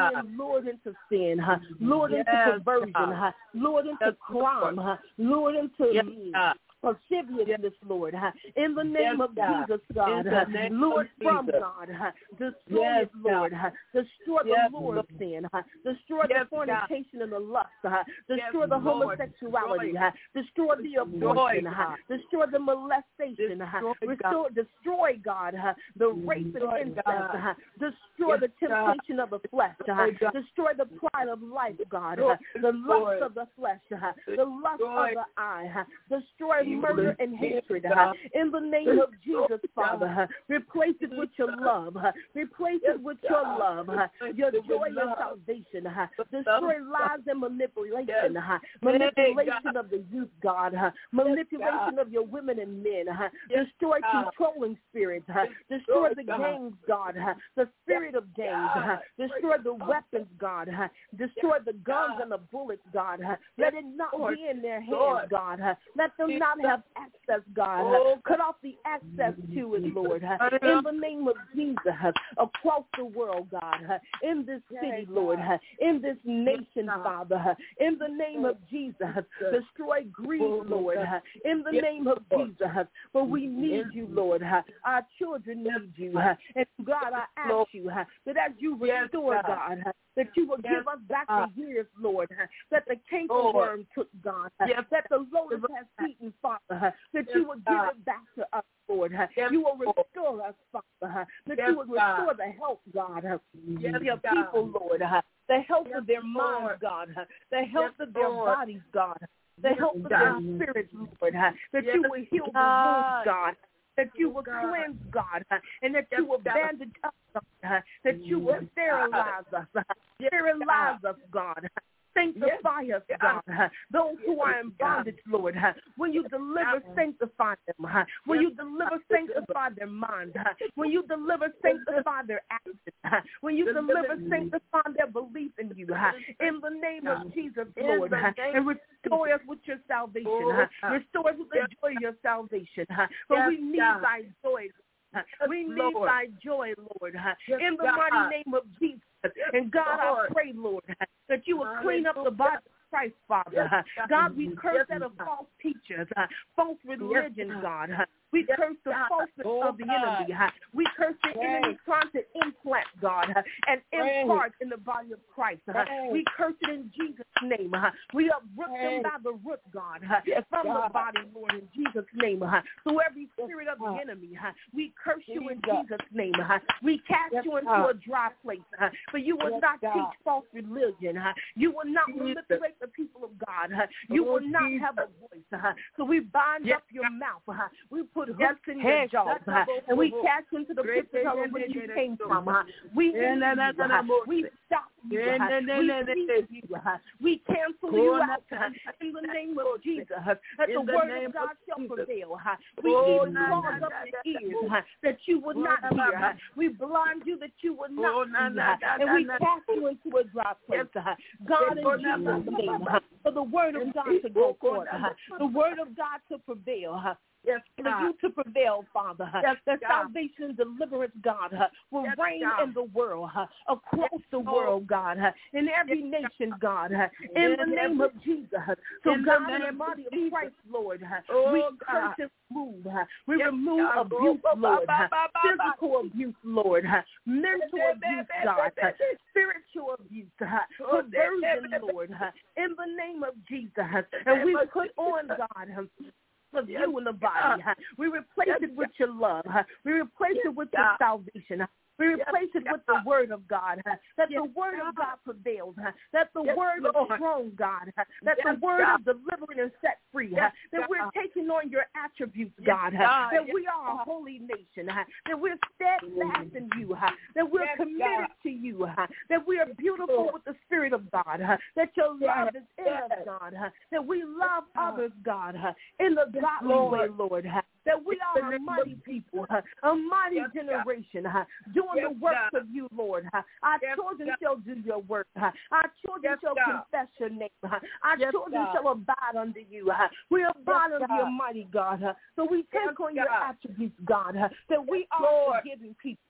being lured into sin, huh? lured Yes, into perversion, God. huh? lured into Yes, crime, huh? lured into Yes, mm, God. lasciviousness, Lord, huh? in the name Yes, of God. Jesus, God, In the huh? name Lord, of from Jesus. God, huh? destroy Yes, it, Lord, huh? destroy Yes, the lure of Lord. sin, huh? destroy Yes, the fornication and the lust, huh? destroy Yes, the Lord. homosexuality, Destroy. huh? destroy the Destroy, abortion, huh? God. destroy the molestation, huh? Destroy, restore, destroy, God, huh? the rape and Destroy, incest, God. huh? destroy Yes, the God. temptation of the flesh, huh? Destroy, God. destroy the pride of life, God, Destroy, huh? the destroy. lust of the flesh, huh? the lust Destroy. of the eye, huh? destroy Evil murder is and dead, hatred, God. huh? in the name of Jesus, Destroy, Father, God. huh? replace it with your love, huh? replace Yes, it with your God. love, huh? Replace your it with joy and love. salvation, huh? With destroy love, lies and manipulation, Yes. huh? Hey, manipulation God. of the youth, God, huh? manipulation God. of your women and men, huh? Yes, destroy God. controlling spirits, huh? destroy Destroy, the God. gangs, God, huh? the spirit of gangs, huh? God. destroy the weapons, God, huh? destroy the guns God. and the bullets, God, huh? let it not Lord. be in their hands, Lord. God, huh? let them not Jesus. have access, God, Oh, huh? cut off the access to it, Lord, huh? Turn it in up. the name of Jesus, huh? across the world, God, huh? in this city, Lord, huh? in this nation, God. Father, huh? in the name of Jesus, huh? destroy greed, Oh, Lord, God. huh? in the Yes, name of Lord. Jesus, huh? for we need Yes. you, Lord, huh? our children need you, huh? and God, I ask Lord. you huh? that as you Yes, restore, God. God, huh? that you will Yes, give us back God. the years, Lord, huh? that the Lord. cankerworm took, God, huh? Yes. that the locust has eaten, Father, huh? that Yes, you will give God. it back to us, Lord, huh? Yes, you will Lord. restore us, Father, huh? that Yes, you will God. restore the health, God, huh? Yes, of your God. people, Lord, huh? the health Yes, of their Lord. minds, God, huh? the health Yes, of their Lord. bodies, God, the Yes, health of God. their spirits, Lord, huh? that Yes, you will heal the God. wounds, God, that you Oh, will God. cleanse, God, huh? and that Yes, you will God. bandage us, God, huh? that you will Yes, sterilize us, huh? Yes, sterilize God. us, God, huh? sanctify us, Yes, God. God. huh? Those who are in Yes, God. bondage, Lord, huh? will you deliver, God. sanctify them? huh? Will Yes, you deliver, God. sanctify their minds? huh? Will you deliver, sanctify their actions? huh? Will you Deliver. deliver, sanctify their belief in you? huh? In the name of Jesus, In Lord, the huh? name and restore us with your salvation. Oh, huh? God. Restore us with the Yes. joy of your salvation. huh? For Yes, we need God. thy joy. huh? We need Lord. thy joy, Lord, huh? Yes, in the God. mighty name of Jesus. Yes, And God, I Lord. pray, Lord, huh, that you will clean up the Hallelujah. body of Christ, Father. Yes, huh? God. God, we curse Yes, that of God. false teachers, huh? false religion, God. God. huh? We Yes, curse the God. falseness Oh, of the God. enemy. huh? We curse the Pray. enemy trying to implant, God, huh, and Pray. impart in the body of Christ. huh? Pray. We curse it in Jesus' name. huh? We uproot Pray. them by the root, God, huh, Yes, from the God. body, Lord, in Jesus' name. huh? So every spirit of the God. enemy, huh, we curse you in Jesus. Jesus' name. huh? We cast Yes, you into God. a dry place, huh? for you will Yes, not God. teach false religion. huh? You will not Jesus. manipulate the people of God. huh? You Oh, will not Jesus. have a voice. huh? So we bind Yes, up your God. mouth. huh? We put hooks Yes, in hey, your jaws, that's huh? a and we book. cast you into the Great pit of hell day, in which day, you day, came day, from. huh? We Yeah, leave na, na, you. na, huh? na, mo- We stop you. Yeah, huh? na, na, We na, na, leave na. you. huh? We cancel Oh, you na, out na, huh? na, in the na, name na, of Jesus. huh? That in the the word name of God of shall Jesus. prevail. huh? We Oh, even na, close na, up na, the na, ears na. huh? that you would Oh, not na, hear. na, huh? na. We blind you that you would not Oh, na, see. na, huh? na, And na, we na. cast you into a dry place. huh? God, in Oh, na, Jesus' na, na, name, na. huh? for the word of God to go Oh, forth. na, huh? na, The word of God to prevail. huh? Yes, For God. you to prevail, Father. huh? Yes, That God. salvation and deliverance, God, huh, will Yes, reign God. in the world, huh, across Yes, the Lord. world, God, huh, in every Yes, nation, God, huh, in the In name every- of Jesus. huh. So, in the God, in the name body of of Jesus. Christ, Lord, huh, Oh, we God. curse and remove. huh, We Yes, remove God. abuse, Oh, ba, Lord, ba, huh, ba, ba, ba. physical abuse, Lord, huh, mental Be, be, abuse, be, God, be, huh, be. spiritual abuse, huh, Oh, be, be, perversion, be, be. Lord, huh, in the name of Jesus. huh, In the And we name of put on, Jesus. God, huh, of Yes, you in the body. God. huh? We replace Yes, it with your love. huh? We replace Yes, it with God. your salvation. huh? We replace it with the God. word of God. huh? That Yes, the word of God. God prevails. huh? That the Yes, word Lord. is strong, God. huh? That Yes, the word God. is delivering and set free. huh? Yes, That we're God. taking on your attributes, Yes, God. huh? God. That Yes, we are a God. holy nation. huh? That we're steadfast in you. huh? That we're Yes, committed God. to you. huh? That we are beautiful Lord. with the Spirit of God. huh? That your love is in Yes. us, God. huh? That we love God. others, God, huh? in the Yes, godly Lord. way, Lord. huh? That we In are the a name mighty of people, huh? a mighty Yes, God. generation, huh? doing Yes, the works God. of you, Lord. huh? Our Yes, children God. shall do your work. huh? Our children Yes, shall God. confess your name. huh? Our Yes, children God. shall abide under you. huh? We abide Yes, under your God. mighty God. huh? So we take Yes, on your God. attributes, God, huh? that we Yes, are Lord. forgiving people.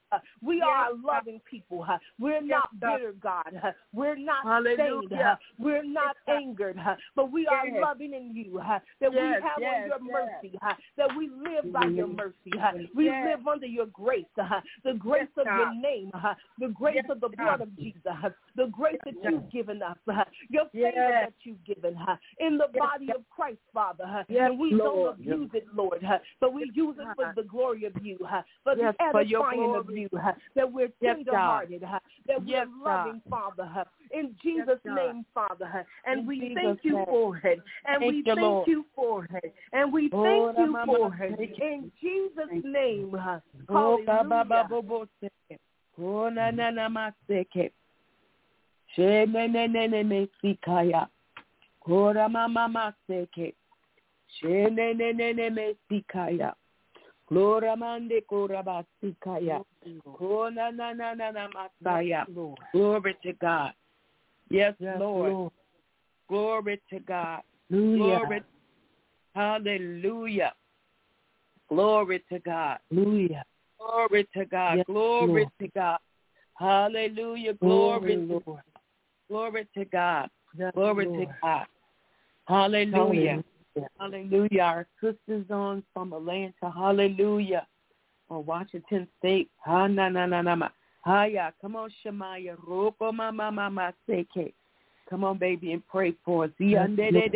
Uh, we yes, are a loving people. Uh, we're yes, not bitter, God. Uh, we're not stained. Uh, we're not yes, angered. Uh, but we are yes. loving in you. Uh, that yes, we have yes, on your yes. mercy. Uh, that we live by your mercy. Uh, we yes. live under your grace. Uh, the grace yes, of God. Your name. Uh, the grace yes, of the blood God. Of Jesus. Uh, the grace yes, that you've given us. Uh, your favor yes. that you've given uh, in the yes, body God. Of Christ, Father. Uh, yes, and we Lord. Don't abuse yes. it, Lord. Uh, but we use it for the glory of you. Uh, for yes, the edifying of you. Uh, that we're tenderhearted. Yes, uh, that we're yes, loving, God. Father. Uh, in Jesus' yes, name, Father. Uh, and in we Jesus thank you name. For it. And thank we you, thank Lord. You for it. And we oh, thank you for it. In Jesus' name. Uh, hallelujah. Oh, na na na ma seke. She ne ne ne ne me sikaya. Kora mama ma seke. She ne ne ne ne me sikaya. Gloria mande kora ba sikaya. Kona na na na na masaya. Glory to God. Yes, yes Lord. Lord. Glory to God. Hallelujah. Glory. Hallelujah. Glory to God. Hallelujah. Glory to God. Yes, glory Lord. To God. Hallelujah. Glory, glory to Lord. Glory to God. Yes, glory Lord. To God. Hallelujah. Hallelujah. Hallelujah. Our sisters on from Atlanta. Hallelujah. Or Washington State. Ha na na na na ma. Hiya. Come on, Shemaya. Roko mama mama seke. Come on, baby, and pray for us. Thank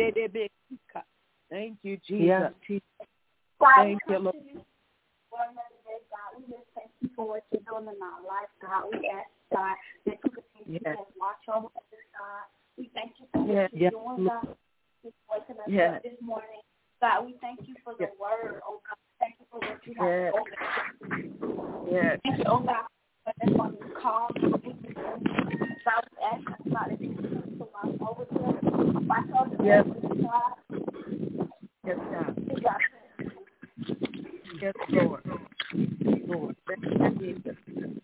you, Jesus. Thank you, Lord. God, we just thank you for what you're doing in our life, God. We ask, God, that you continue yes. to watch over us, God. We thank you for what yes. you're yes. doing, God. Just waking us yes. up this morning. God, we thank you for the yes. word, oh God. Thank you for what you have yes. spoken. Yes. Thank you, oh God, for this one call. God, we ask, God, that you continue to watch over us. Watch over us, yes. God. Yes, God. God. Yes, Lord. Lord, thank you, Jesus.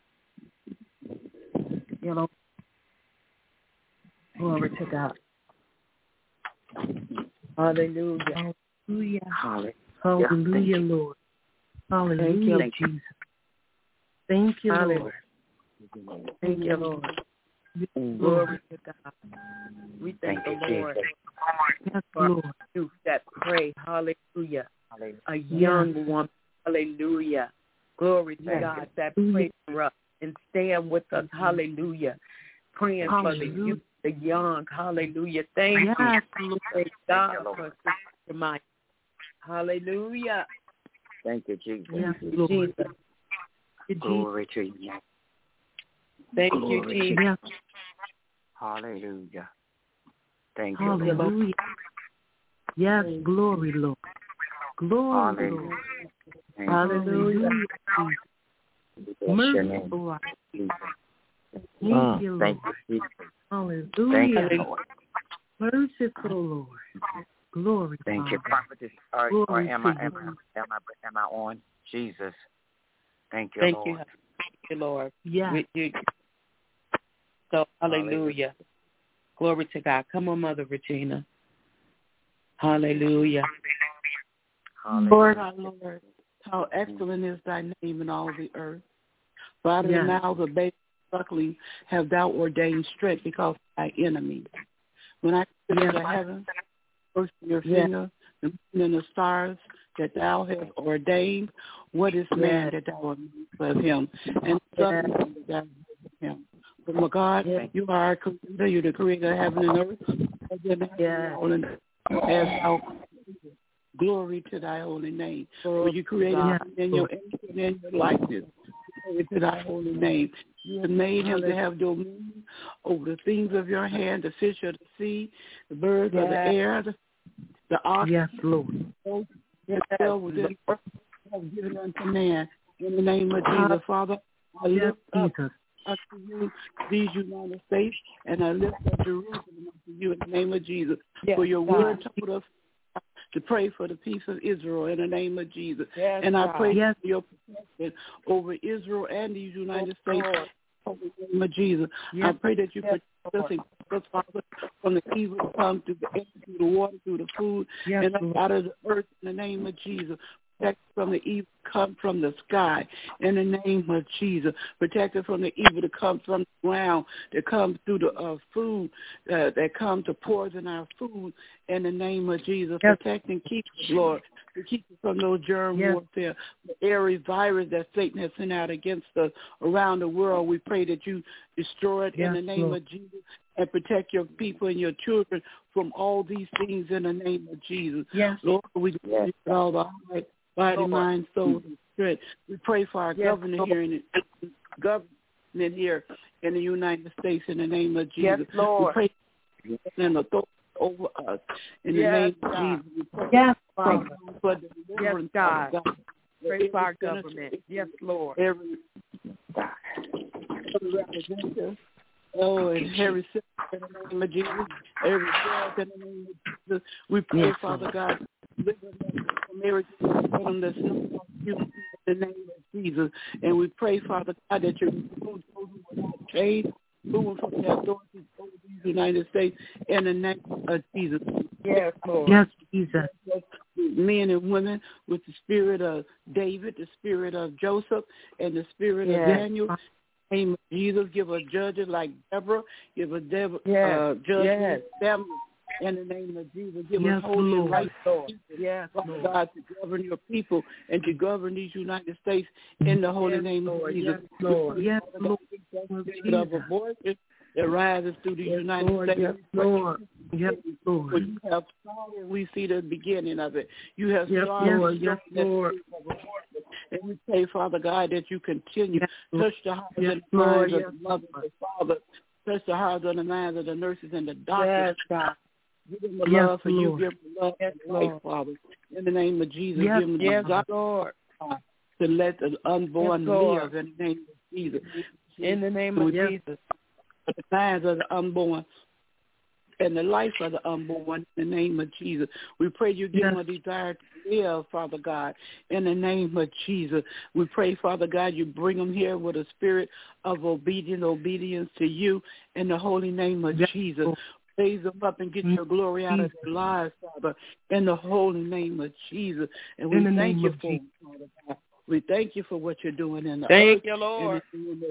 You know, glory to God. Hallelujah. Hallelujah. Hallelujah, Hallelujah Lord. Hallelujah, thank you, Jesus. Thank you, Lord. Thank you, Lord. Glory to God. We thank, thank the Lord. Yes, Lord. You that pray. Hallelujah. Hallelujah. A young yes. woman. Hallelujah. Glory to yes. God that pray for us and stand with us. Hallelujah. Praying hallelujah. For the youth, the young. Hallelujah. Thank yes. you. Praise God you, for Sister Mike. Hallelujah. Thank you, Jesus. Yes, Lord. Jesus. Glory to you. Thank Glory you, Jesus. You. Hallelujah. Thank you, Hallelujah. Lord. Yes, glory, Lord. Glory, Hallelujah. Lord. Thank Hallelujah. Merciful. Thank mm, you, Lord. Thank you, Hallelujah. Thank you, Lord. Merciful, Lord. Glory. Thank God. you, prophetess. Or, or am, I, am, I, am, I, am I on? Jesus. Thank you, Thank Lord. you. Thank you, Lord. Yeah. With you. So, hallelujah. hallelujah. Glory to God. Come on, Mother Regina. Hallelujah. Hallelujah. Lord, our Lord, how excellent is thy name in all the earth. For out of yes. the mouths of babes suckling have thou ordained strength because of thy enemies. When I consider yes. the heavens, first your yes. finger, the moon and the stars that thou hast ordained, what is yes. man that thou art mindful of him, and yes. something that thou art of him. But my God, yes. you are our creator, you're the creator of heaven and earth, and yes. as thou glory to thy holy name. For you created him in your image and in your likeness. Glory to thy holy name. You have made him to have dominion over the things of your hand, the fish of the sea, the birds yes. of the air, the, the ox. Yes, Lord. Yes, Lord. The earth have given unto man. In the name of Jesus, Father, I lift yes, up unto you these United States, and I lift up Jerusalem unto you in the name of Jesus. Yes, for your word told us to pray for the peace of Israel in the name of Jesus. Yes, and I pray yes. for your protection over Israel and the United States in the name of Jesus. Yes. I pray that you yes. protect us and keep us, Father, from the evil come through the air, through the water, through the food, yes, and Lord. Out of the earth in the name of Jesus. Protect us from the evil come from the sky in the name of Jesus. Protect us from the evil that comes from the ground, that comes through the uh, food, uh, that come to poison our food in the name of Jesus. Yes. Protect and keep us, Lord, to keep us from those germ yes. warfare, the airy virus that Satan has sent out against us around the world. We pray that you destroy it yes, in the name Lord. of Jesus and protect your people and your children from all these things in the name of Jesus. Yes. Lord, we yes. give you all the heart, body, Lord. mind, soul, and strength. We pray for our yes, governor Lord. here in the government here in the United States in the name of Jesus. Yes, Lord. We pray and authority over us in the yes, name God. of Jesus. We pray yes, Father. for the yes, God. God. Pray for our government. Yes, Lord. Every, every representative. Oh, and every sister in the name of Jesus, every judge in the name of Jesus, we pray, yes, Father God, deliver them from everything from the sin of you in the name of Jesus. And we pray, Father God, that you remove those who are not paid, moving from the authorities over the United States in the name of Jesus. Yes, Lord. Yes, Jesus. Men and women with the spirit of David, the spirit of Joseph, and the spirit yes. of Daniel. Name of Jesus, give us judges like Deborah, give us Deborah, yes. uh, judges yes. them in the name of Jesus. Give yes, us holy Lord. and right Lord. Yes, Father Lord. God, to govern your people and to govern these United States in the holy yes, name of Lord. Jesus. Yes, Lord. Yes, Lord. Yes, of abortion that rises through the yes, United Lord. States. Yes, Lord. Yes, Lord. When you have started, we see the beginning of it. You have yes, started. Lord. Yes, Lord. And we pray, Father God, that you continue yes, touch the hearts yes, and the minds yes, of the mothers and fathers, touch the hearts and the minds of the nurses and the doctors. Yes, God. Give them the yes, love for Lord. you. Give them the love yes, and life, Father. In the name of Jesus, yes, give them the yes, desire Lord. to let the unborn yes, Lord. live in the name of Jesus. In the name of yes. Jesus. The minds of the unborn and the life of the unborn in the name of Jesus. We pray you give yes. them a desire to live, Father God, in the name of Jesus. We pray, Father God, you bring them here with a spirit of obedience, obedience to you in the holy name of yes. Jesus. Raise them up and get your glory out of their lives, Father, in the holy name of Jesus. And we thank you for it, Father God. We thank you for what you're doing in the Thank earth. you, Lord.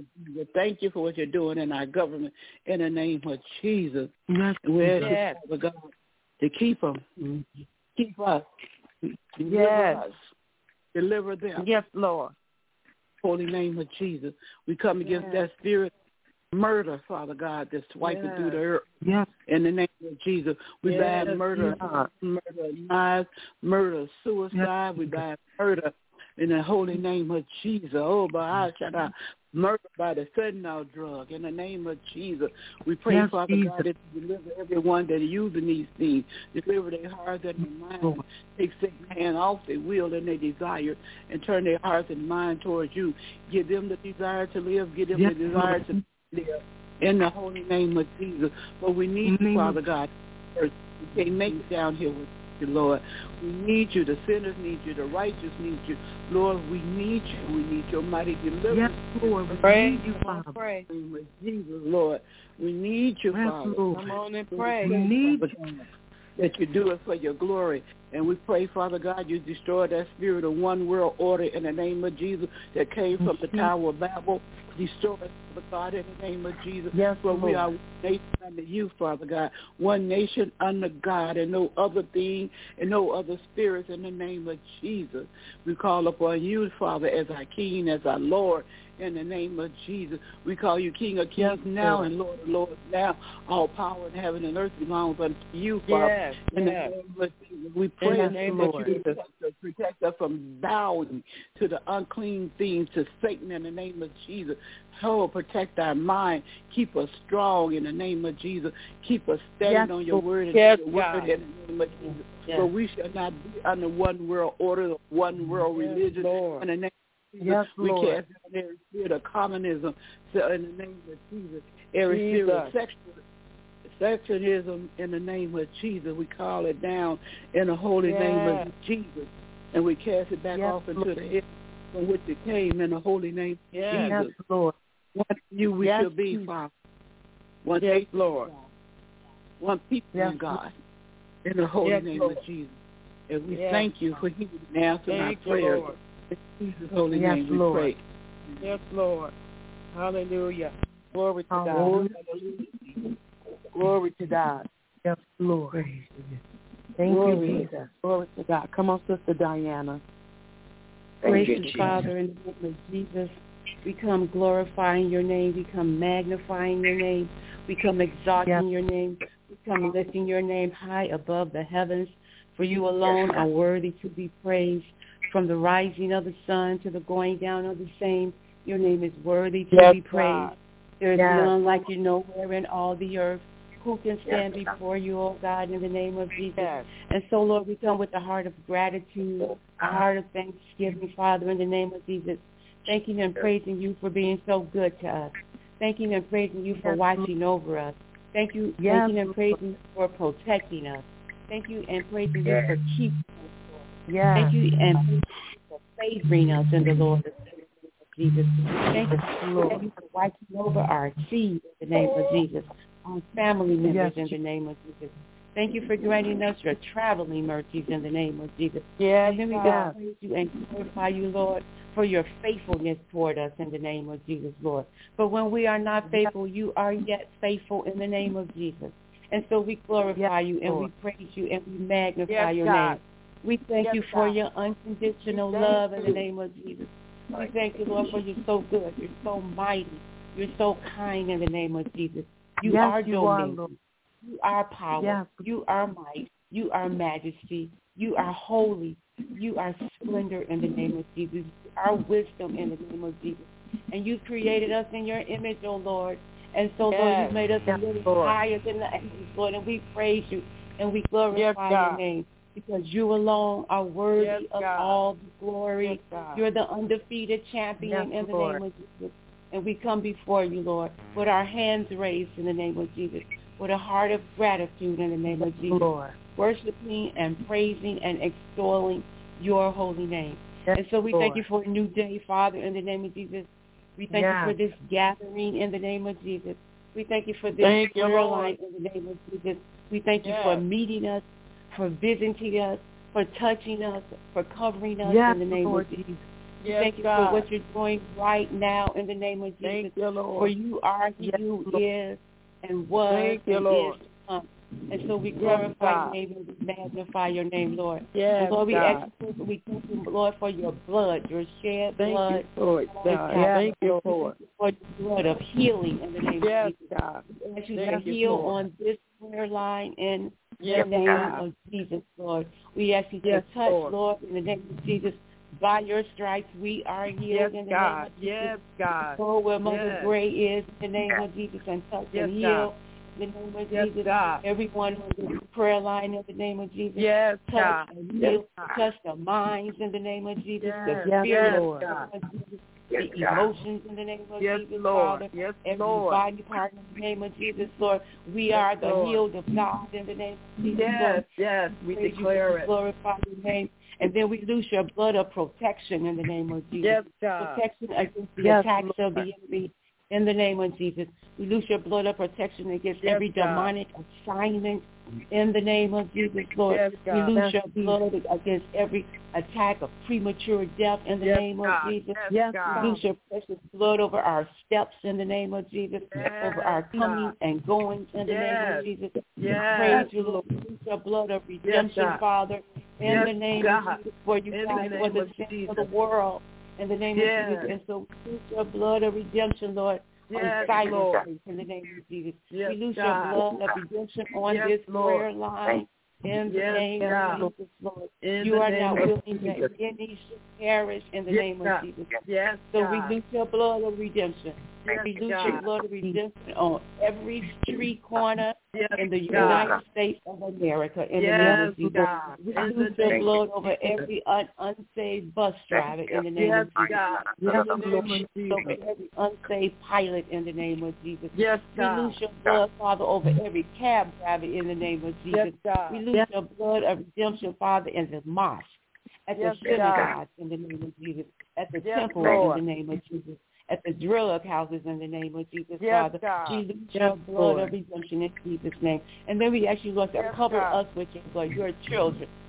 Thank you for what you're doing in our government in the name of Jesus. Yes. And we ask yes. you, God, to keep them. Mm-hmm. Keep us. Deliver yes. us. Deliver them. Yes, Lord. Holy name of Jesus. We come against yes. that spirit of murder, Father God, that's swiping yes. through the earth. Yes. In the name of Jesus. We yes. bind murder, yes. murder, knives, murder, suicide. Yes. We bind murder. In the holy name of Jesus, oh, by I murder by the fentanyl drug. In the name of Jesus, we pray, yes, Father Jesus. God, that you deliver everyone that is using these things. Deliver their hearts and their minds. Take Satan's hand off their will and their desire and turn their hearts and mind towards you. Give them the desire to live. Give them yes, the desire Lord. to live. In the holy name of Jesus. But we need you, Father God. First, we can't make it down here with you, Lord. We need you. The sinners need you. The righteous need you. Lord, we need you. We need your mighty deliverance. Yes, Lord. We pray. need you, Father. Pray. In Jesus, Lord. We need you, yes, Father. Lord. Come on and pray. We need you. That you do it for your glory. And we pray, Father God, you destroy that spirit of one world order in the name of Jesus that came from the Tower of Babel. Destroy it, Father God, in the name of Jesus. Yes, for Lord. we are one nation under you, Father God. One nation under God and no other thing and no other spirits in the name of Jesus. We call upon you, Father, as our King, as our Lord. In the name of Jesus, we call you King of Kings yes, now Lord. and Lord of Lords now. All power in heaven and earth belongs unto you, Father. Yes, in yes. the name of Jesus, we pray in the name that of you protect us, protect us from bowing to the unclean things, to Satan in the name of Jesus. Oh, protect our mind. Keep us strong in the name of Jesus. Keep us standing yes, on your word and yes, your word in the name of Jesus. Yes. So we shall not be under one world order, one world yes, religion. Lord. In the name Yes, we Lord. cast down every spirit of communism so in the name of Jesus. Every Jesus. spirit of sexual, sexualism in the name of Jesus. We call it down in the holy yes. name of Jesus. And we cast it back yes, off into Lord. the air from which it came in the holy name of yes. Jesus. Yes, Lord. One you we yes, shall be, Jesus. Father. One yes, faith, Lord. One people yes, in God. In the holy yes, name Lord. of Jesus. And we yes. thank you for hearing and answering our prayers. In Jesus' holy yes, name we Lord. pray. Yes, Lord. Hallelujah. Glory to Hallelujah. God. Glory to God. Yes, Lord. Thank Glory, you, Jesus. Glory to God. Come on, Sister Diana. Gracious Father, in the name of Jesus, we come glorifying your name. We come magnifying your name. We come exalting yes. your name. We come lifting your name high above the heavens. For you alone are worthy to be praised. From the rising of the sun to the going down of the same, your name is worthy to yes, be praised. God. There is yes. none like you nowhere in all the earth. Who can stand yes. before you, oh God, in the name of Jesus? Yes. And so, Lord, we come with a heart of gratitude, a heart of thanksgiving, Father, in the name of Jesus. Thanking and praising you for being so good to us. Thanking and praising you for watching over us. Thank you, yes. thanking and praising you for protecting us. Thank you and praising you for keeping us. Yes. Thank you and praising you for favoring us in the Lord of Jesus. Thank you, Lord. Thank you for watching over our seed in the name of Jesus. Our family members yes. in the name of Jesus. Thank you for granting us your traveling mercies in the name of Jesus. Yes, and then we God. praise you and glorify you, Lord, for your faithfulness toward us in the name of Jesus, Lord. But when we are not faithful, you are yet faithful in the name of Jesus. And so we glorify yes, you and Lord. we praise you and we magnify yes, your God. name. We thank yes, you for God. your unconditional love in the name of Jesus. We thank you, Lord, for you're so good. You're so mighty. You're so kind in the name of Jesus. You yes, are you dominion. Are, you are power. yes. You are might. You are majesty. You are holy. You are splendor in the name of Jesus. You are wisdom in the name of Jesus. And you created us in your image, O Lord. And so, yes. Lord, you made us yes, a little Lord. higher than the angels, Lord. And we praise you and we glorify yes, your name because you alone are worthy yes, of all the glory. Yes, You're the undefeated champion yes, in the Lord. name of Jesus. And we come before you, Lord, with our hands raised in the name of Jesus, with a heart of gratitude in the name of Jesus, Lord. worshiping and praising and extolling your holy name. Yes, and so we Lord. thank you for a new day, Father, in the name of Jesus. We thank yes. you for this gathering in the name of Jesus. We thank you for this thank prayer you, line in the name of Jesus. We thank you yes. for meeting us, for visiting us, for touching us, for covering us yes, in the name Lord. of Jesus. Yes, thank you God. for what you're doing right now in the name of Jesus. Thank you, Lord. For you are he yes, who Lord. is and was thank and you, Lord. is to come. And so we yes, glorify God. your name and we magnify your name, Lord. Yes, and Lord, we God. ask you, we thank you, Lord, for your blood, your shed thank blood. You, Lord. God. Yes, thank you, Lord. For the blood of healing in the name yes, of Jesus. God. We ask you thank to heal Lord. on this prayer line in yes, the name God. of Jesus, Lord. We ask you yes, to touch, Lord. Lord, in the name of Jesus. By your stripes, we are healed yes, in the God. name of Jesus. Yes, God. Go where Mother yes. Gray is in the name of Jesus and touch yes, and heal God. in the name of yes, Jesus. God. Everyone on this prayer line in the name of Jesus. Yes, touch God. and heal. Yes, God. Touch the minds in the name of Jesus. Yes, the yes, spirit Lord. of Jesus. Yes, the God. emotions in the name of yes, Jesus, Lord. Father. Yes, Every Lord. body part in the name of Jesus, Lord. We yes, are the Lord. healed of God in the name of Jesus, yes, Lord. Yes, we Praise declare you, it. Glorify your name. And then we loose your blood of protection in the name of Jesus. Yes, God. Protection against the yes, attacks Lord. of the enemy in the name of Jesus. We loose your blood of protection against yes, every God. demonic assignment in the name of Jesus, Lord. Yes, we loose yes, your blood against every attack of premature death in the yes, name God. of Jesus. Yes, we loose your precious blood over our steps in the name of Jesus, yes, over our comings and goings in the yes, name of Jesus. Yes, praise you, Lord. We loose your blood of redemption, yes, Father, in yes, the name God. of Jesus, for you in died for the sin of the world in the name yes. of Jesus. And so we loose your blood of redemption, Lord. Yes, on silent Lord. faith in the name of Jesus. Yes, we lose God. your blood of redemption on yes, this Lord. prayer line in the yes, name God. of Jesus, Lord. In you the are name not of willing Jesus. that any should perish in the yes, name God. of Jesus. Yes, so God. we lose your blood of redemption. Yes, we lose God. your blood of redemption on every street corner yes, in the God. United States of America in yes, the name of Jesus. God. We in lose the your name blood of over Jesus. every un- unsaved bus driver in the name yes, of Jesus. God. We Yes, lose Lord. your blood over every unsaved pilot in the name of Jesus. Yes, we God. lose your blood, Father, over every cab driver in the name of Jesus. Yes, God. We lose yes. your blood of redemption, Father, in the mosque, at yes, the synagogues in the name of Jesus, at the yes, temples Lord. in the name of Jesus, at the drug houses in the name of Jesus, yes, Father. God. We lose yes, your blood Lord. of redemption in Jesus' name. And then we ask you, Lord, to yes, cover God. us with your blood, your children,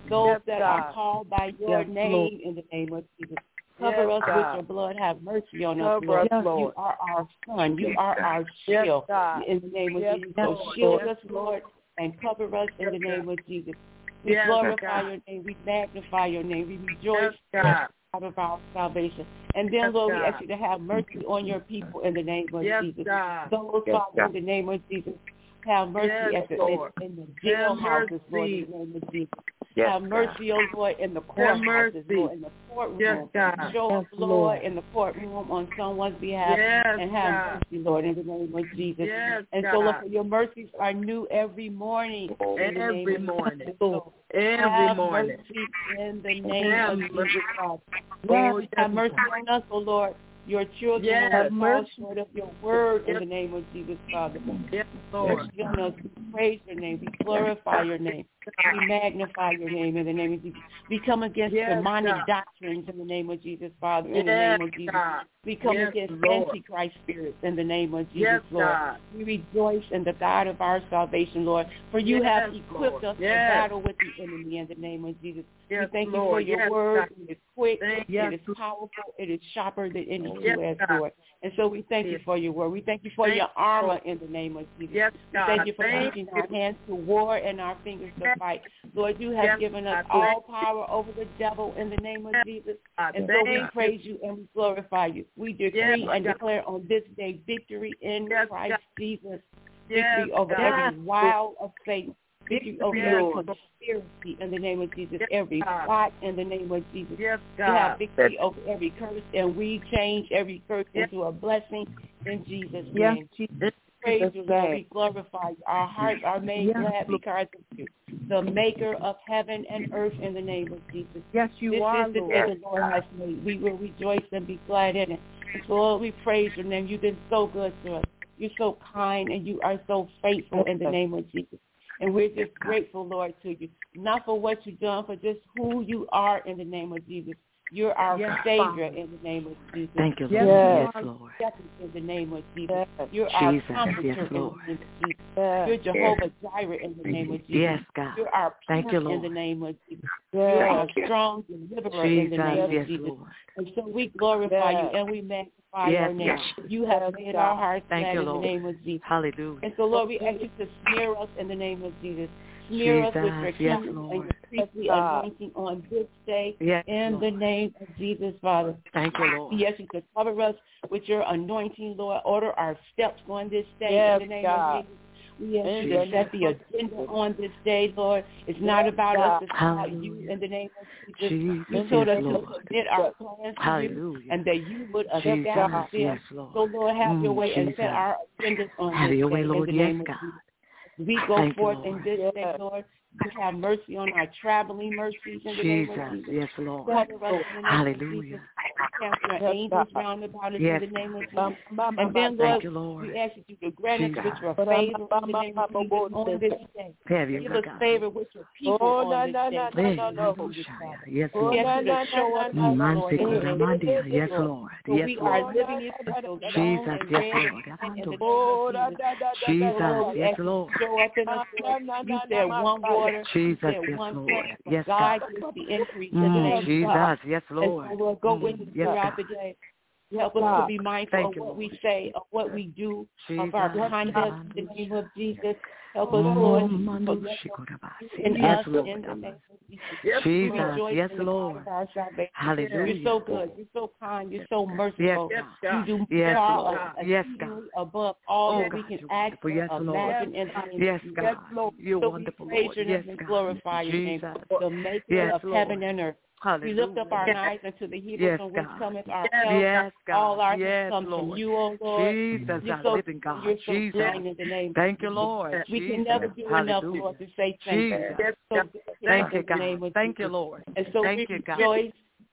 those yes, that God. are called by your yes, name Lord. in the name of Jesus. Cover yes, us God. with your blood. Have mercy on us, Cover Lord. us, Lord. You are our son. You are our Yes, shield God. in the name of Yes, Jesus. Lord. So shield Yes, us, Lord, and cover us in the name of Jesus. We Yes, glorify God. your name. We magnify your name. We rejoice Yes, God. out of our salvation. And then, Yes, Lord, we God. ask you to have mercy on your people in the name of Yes, Jesus. God. Those, Yes, Father, God. in the name of Jesus, have mercy Yes, at the, Lord. in, in the jail Have houses, Lord, mercy. in the name of Jesus. Yes, Have mercy, oh Lord, in the courthouses, mercy. Lord, in the courtroom. Yes, God. Show up, Yes, Lord, Lord. in the courtroom on someone's behalf, Yes, and have God. mercy, Lord, in the name of Jesus. Yes, and God. so, Lord, for your mercies are new every morning. In the name Every of morning. Jesus. So Every have morning. mercy in the name Have of mercy. Jesus, Father. Oh, yes, Have mercy on us, oh Lord. Your children Yes. will Have fall mercy. short of your word in Yes. the name of Jesus, Father. Yes, Lord. Mercy on us. We praise your name. We glorify your name. We magnify your name in the name of Jesus. We come against Yes, demonic God. doctrines in the name of Jesus, Father, in the Yes, name of Jesus. God. We come Yes, against Lord. antichrist spirits in the name of Jesus, Yes, Lord. God. We rejoice in the God of our salvation, Lord, for you Yes, have equipped Lord. us to Yes. battle with the enemy in the name of Jesus. Yes, we thank Lord. you for your Yes, word. God. It is quick. Thank it is you. powerful. It is sharper than any Yes, two-edged God. sword. And so we thank you Yes. for your word. We thank you for Thank your you, armor Lord. in the name of Jesus. Yes, We God. thank you for Thank teaching you. our hands to war and our fingers to fight. Lord, you have Yes, given us God. all power over the devil in the name of Jesus. God. And so Thank we you. praise you and we glorify you. We decree Yes, and God. declare on this day victory in Yes, Christ God. Jesus. Yes, Victory over God. every wild of Satan. Victory over Yes, every Lord. conspiracy in the name of Jesus. Yes, Every God. plot in the name of Jesus. Yes, We have God. victory over every curse, and we change every curse Yes. into a blessing in Jesus' Yes, name. Jesus. Praise you, Lord. We glorify you. Our hearts are made Yes, glad Lord. because of you, the maker of heaven and earth in the name of Jesus. Yes, you this are, is the Lord. day the Lord has made. We will rejoice and be glad in it. And so, Lord, we praise your name. You've been so good to us. You're so kind, and you are so faithful in the name of Jesus. And we're just grateful, Lord, to you, not for what you've done, but just who you are in the name of Jesus. You're our Yes, Savior Father. in the name of Jesus. Thank you, Lord. Yes, Yes, You're Lord. our shepherd in the name of Jesus. Yes. You're our Jesus, comforter yes, in the Lord. name of Jesus. Yes. You're Jehovah Jireh in the name of Jesus. Yes, God. You're our peace Thank you, in Lord. the name of Jesus. Yes. You're our strong deliverer in Jesus, the name of yes, Jesus. Lord. And so we glorify Yes. you and we magnify Yes, your name. God. You have Yes, made God. our hearts Thank glad you, in the Lord. name of Jesus. Hallelujah. And so, Lord, we ask you to smear us in the name of Jesus. Smear us with your Jesus, yes, kingdom and Lord. your priestly God. anointing on this day Yes, in Lord. the name of Jesus, Father. Thank you, Lord. We ask you to cover us with your anointing, Lord. Order our steps on this day Yes, in the name God. of Jesus. We ask In you to the set the name of agenda Jesus. on this day, Lord. It's not Yes, about God. us, it's about you Hallelujah. in the name of Jesus. Jesus, You told yes, us to Lord. submit our plans to you Hallelujah. and that you would Jesus, establish them. yes, Lord. So, Lord, have your Mm, way and Jesus. set our agendas on Have this your day way, in Lord. the Yes, name of God. Jesus. We go Thank you, forth Lord. in this Yes. day, Lord. You have mercy on our traveling mercies in the name Jesus, of Jesus. yes, Lord. Cover us in the name Hallelujah. of Jesus. Camp your Yes, angels God. round about us Yes, in the name of Bam, Jesus. bam, And bam, then, bam. Thank Lord, you, Lord. we ask you to grant us Jesus. with your Bam, favor bam, in the name of bam, Jesus bam, on bam. this day. Have your Give way, us God. favor with your people Oh, on no, this no, day. no, in no, the Hey, no, name no. of Jesus, Mandushaya. Father. Yes, Oh, We Lord. ask no, you no, to no, show no, up, no, no. Lord, Manse in the name of Kuramandia. Jesus, Yes, Lord. Lord. So Yes, we are Lord. living epistles, Oh, known Jesus, and yes, read Lord. in the Amando. name Oh, of da, Jesus. da, da, da, So, Jesus, Lord, we yes, ask you to Lord. show up in us, da. Lord. Na, na, You na, said na, one Messiah. water, you Jesus, said yes, one Lord. plant, but Yes, God God. gives the increase in the Mm, name of Jesus, God. yes, And Lord. so, Lord, go with Mm, us yes, throughout God. the day. Yes, Help us God. to be mindful Thank of you, what we Lord. say, of what we do, of our Jesus, conduct in the name of Jesus. Help us, Mm, Lord, to Mando let Shikorabasi. in Yes, us Lord. in the name of Jesus. Yes, We Jesus, rejoice yes, in the God Lord. of our salvation. Hallelujah. You're so good. You're so kind. You're so Yes, merciful. yes, God. God. You do Yes, far Lord. uh, Yes, God. exceedingly above all Oh, that we God, can you're ask wonderful. or Yes, Lord. imagine in the name Yes, of Jesus. God. Lord. You're So wonderful, we praise Lord. your Yes, name and God. glorify your name, Jesus. the maker Yes, of Lord. heaven and earth. We lift up our Hallelujah. eyes unto the hills Yes, from which God. cometh our Yes, help. Yes, All God. our help Yes, comes from Lord. you, O Lord. Jesus, You're our so living good. God. You're so Jesus. kind in the name Thank of you, Jesus. Lord. We Jesus. can never do enough, Hallelujah. Lord, to say thank you. Jesus. Yes, So God. good Thank in you, the name God. of Thank you, Jesus. Lord. And so Thank we you, God. rejoice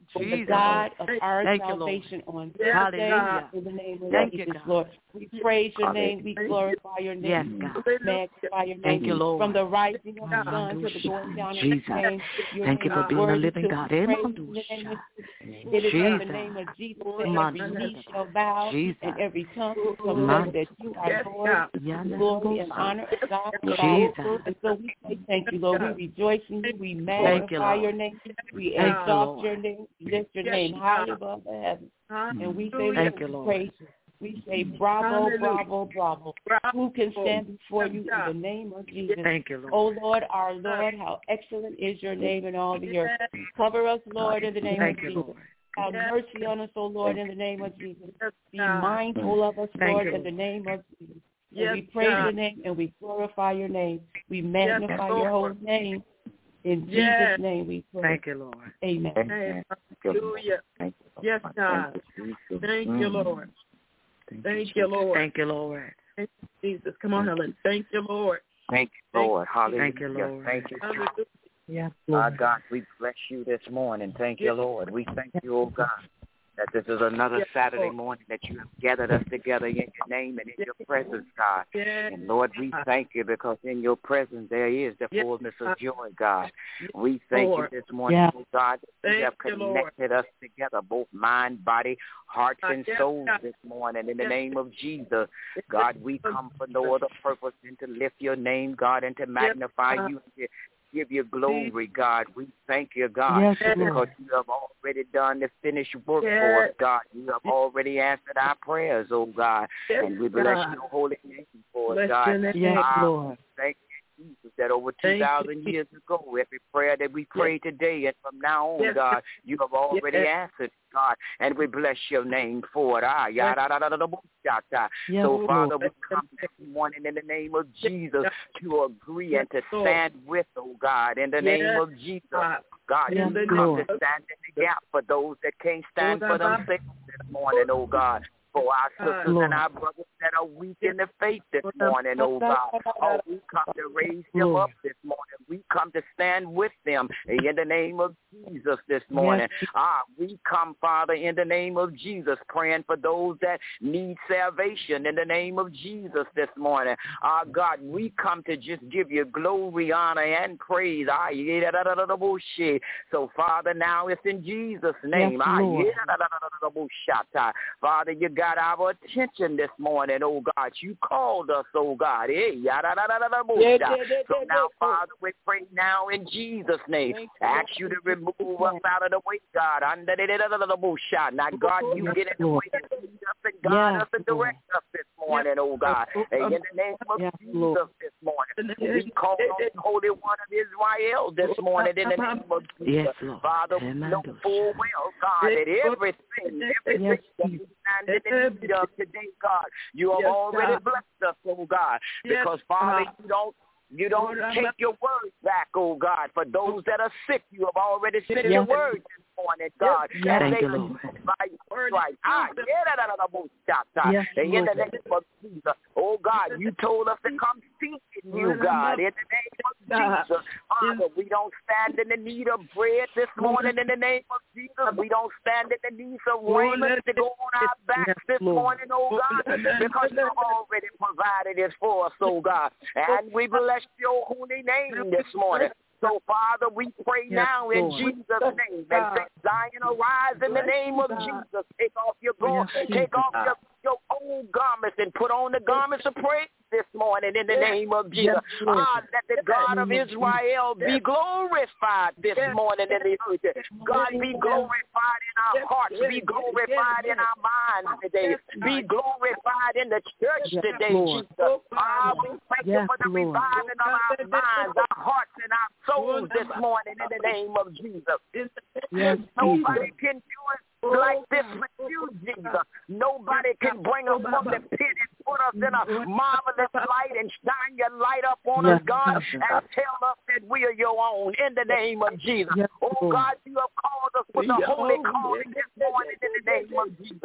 Jesus. the God of our Thank salvation you, on this day, day. in the name of Thank Jesus, you, God. Lord. We praise your name. We glorify your name. Yes, God. Magnify your name. Thank you, Lord. From the rising of the sun to the going down of the Jesus. same. Your Thank you name for is being a worthy living to God. be praised Amen. in the name of Jesus. It is in the name of Jesus that every knee shall bow Jesus. and every tongue will confess that you are Lord. Glory and honor of God. Jesus. And so we say thank you, Lord. We rejoice in you. We magnify you, your name. We Thank you, exalt Lord. your name. We lift your name high above the heavens. And we say, Thank you, Lord. praise you. We say, bravo, bravo, bravo. Who can stand before you in the name of Jesus? Thank you, Lord. Oh, Lord, our Lord, how excellent is your name in all the earth. Cover us, Lord, in the name Thank of you, Jesus. Lord. Have mercy on us, O Lord, in the name of Jesus. Be mindful of us, Thank Lord, you, in the name of Jesus. And Yes, we praise God. your name and we glorify your name. We magnify Yes, your holy name. In Yes. Jesus' name we pray. Thank you, Lord. Amen. Hey, hallelujah. Yes, God. Thank you, Lord. Thank you, Lord. Thank you, Lord. Thank you, Jesus. Come on, Helen. Thank you, Lord. Thank you, Lord. Hallelujah. Thank you, Lord. Thank you. Hallelujah. Yes, Our God, we bless you this morning. Thank you, Lord. We thank you, oh God, that this is another Yes, Saturday Lord. morning that you have gathered us together in your name and in your presence, God. Yes. And Lord, we thank you because in your presence there is the Yes. fullness of joy, God. We thank Lord. you this morning, Yes. oh God, that you Thank have you, Lord. connected us together, both mind, body, hearts, and Yes, souls God. this morning in the Yes. name of Jesus. God, we come for no other purpose than to lift your name, God, and to magnify God. you, to give you glory, God. We thank you, God, Yes, because Lord. you have already done the finished work Yes. for us, God. You have already answered our prayers, oh God, Yes, and we bless God. your holy name for Bless us, God. your name. Yes, Ah, Lord. Thank you, Jesus, that over Thank two thousand you. years ago, every prayer that we prayed today and from now on, Yes. God, you have already Yes. answered, God, and we bless your name for it. Ah, Yes. yada, da, da, da, da, bo- sha, ta. Yes, So, Lord. Father, we come this morning in the name of Jesus to agree and to stand with, oh God, in the name Yes. of Jesus. God. God, Yes, we come Lord. to stand in the gap for those that can't stand for themselves this morning, oh God. For our sisters Lord. and our brothers that are weak in the faith this morning, oh God. Oh, we come to raise them Lord. up this morning. We come to stand with them in the name of Jesus this morning. Yes. Ah, we come, Father, in the name of Jesus, praying for those that need salvation in the name of Jesus this morning. Ah, God, we come to just give you glory, honor, and praise. Ah, yeah, da, da, da, da, bullshit. So, Father, now it's in Jesus' name. Yes, Ah, Lord. yeah, da, da, da, da, da, bullshit. Father, you got our attention this morning, oh God. You called us, oh God. Hey, ya, da, da, da, da, da, bullshit. So now, Father, we pray now in Jesus' name. Ask you to remove us out of the way, God. Under the da, da, da, da, bullshit. Now, God, you get in the way and lead us and guide Yes, us and direct us this morning, oh God. Hey, in the name of Yes, Jesus Lord. this morning. We call on the Holy One of Israel this morning in the name of Jesus. Yes, Lord. Father, we know full well, God, that everything, everything Yes, that we stand in the need of today, God, you have Yes, already God. blessed us, oh God, Yes, because, Father, God. you don't You don't take your word back, oh God. For those that are sick, you have already sent Yes. your word this morning, God. Yes. And Thank they you, are Lord. healed by your stripes. Ah, yeah, da, da, da, da, bo- sha, ta. Yes, And in the Lord. name of Jesus, oh God, you told us to come seeking you, God. In the name of Jesus, Father, we don't stand in the need of bread this morning. In the name of Jesus, we don't stand in the need of raiment to go on our backs this morning, oh God, because you already provided it for us, oh God. And we bless your holy name this morning. So, Father, we pray Yes, now in Lord. Jesus' name. And say, Zion, arise in the name of Jesus. Take off your garments, Yes, take Jesus. off your, your old garments and put on the garments of praise this morning in the name of Jesus. Yes, Lord. Ah, let the God of Israel be glorified this morning in the earth. God, be glorified in our hearts. Be glorified in our minds today. Be glorified in the church Yes, today, Lord. Jesus. Ah, we thank you Yes, for the Lord. reviving of our minds, our hearts, and our souls this morning in the name of Jesus. Yes, Nobody Jesus. can do it like this with you, Jesus. Nobody can bring us from the pit and put us in a marvelous light and shine your light up on us, Yes, God, Jesus. and tell us that we are your own in the name of Jesus. Yes, Oh, Lord. God, you have called us with a holy calling this morning in the name of Jesus.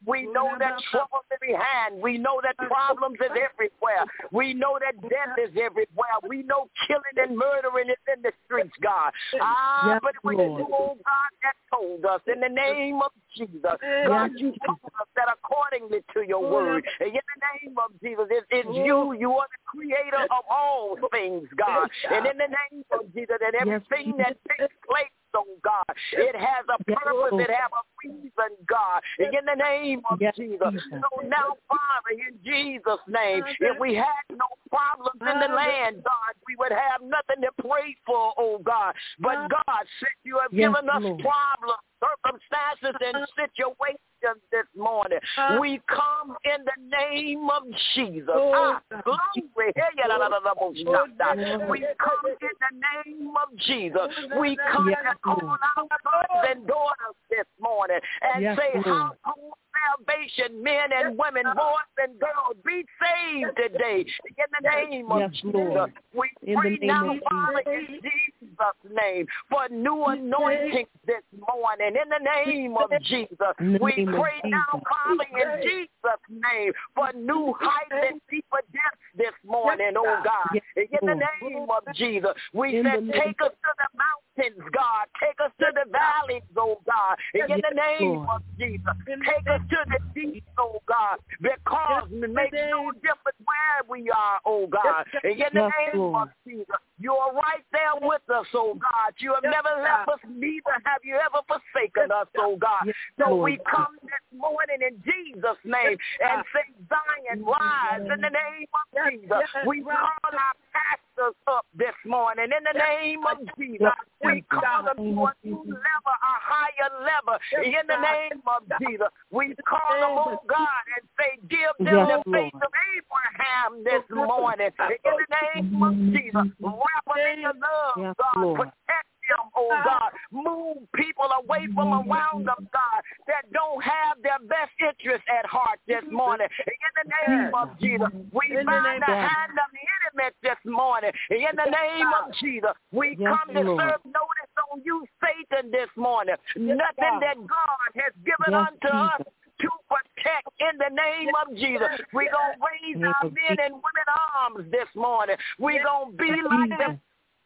We know that trouble is every hand. We know that problems is everywhere. We know that death is everywhere. We know killing and murdering is in the streets, God. Ah, yes, but it was you, oh God, that told us in the name of Jesus. God, you told us that accordingly to your word, in the name of Jesus, it is you. You are the creator of all things, God. And in the name of Jesus, that everything that takes place, oh God, it has a purpose, it has a reason, God, in the name of yes, Jesus. So now, Father, in Jesus' name, if we had no problems in the land, God, we would have nothing to pray for, oh God. But God, since you have yes, given us Lord. problems, circumstances, and situations this morning, we come in the name of Jesus. Ah, glory. We come in the name of Jesus. We come yes, and call Lord. our sons and daughters this morning and yes, say, household salvation, men and women, boys and girls, be saved today in the name of yes, Jesus. Lord. We in pray now, Father, in Jesus' name, for new anointing this morning in the name of Jesus. The we pray of now, Father, in Jesus' name, for new heights and deeper depths this morning, oh God. Yes, in the name of Jesus, we in said, take us to the mountains, God. Take us to the valleys, oh God. In yes, the name Lord. of Jesus, take us to the deep, oh God, because it makes no difference where we are, oh God. In the yes, name Lord. of Jesus, you are right there with us, oh God. You have never left us, neither have you ever forsaken us, oh God. Yes, so Lord. we come this morning in Jesus' name and say, Zion, rise in the name of Jesus. We call our pastors up this morning in the name of Jesus. We call them to a new level, a higher level in the name of Jesus. We call them, oh God, and say, give them yes, the faith Lord. of Abraham this morning in the name of Jesus. Wrap them in your love, yes, God. Lord. Protect them, oh God. Move people away from around them, God, that don't have their best interest at heart this morning. In the name of Jesus, we bind the hand of the enemy this morning. In the name of Jesus, we yes, come to Lord. serve notice on you, Satan, this morning. Yes, Nothing God. that God has given yes, unto Jesus. us to protect in the name of Jesus. We're going to raise our men and women arms this morning. We're going to be like the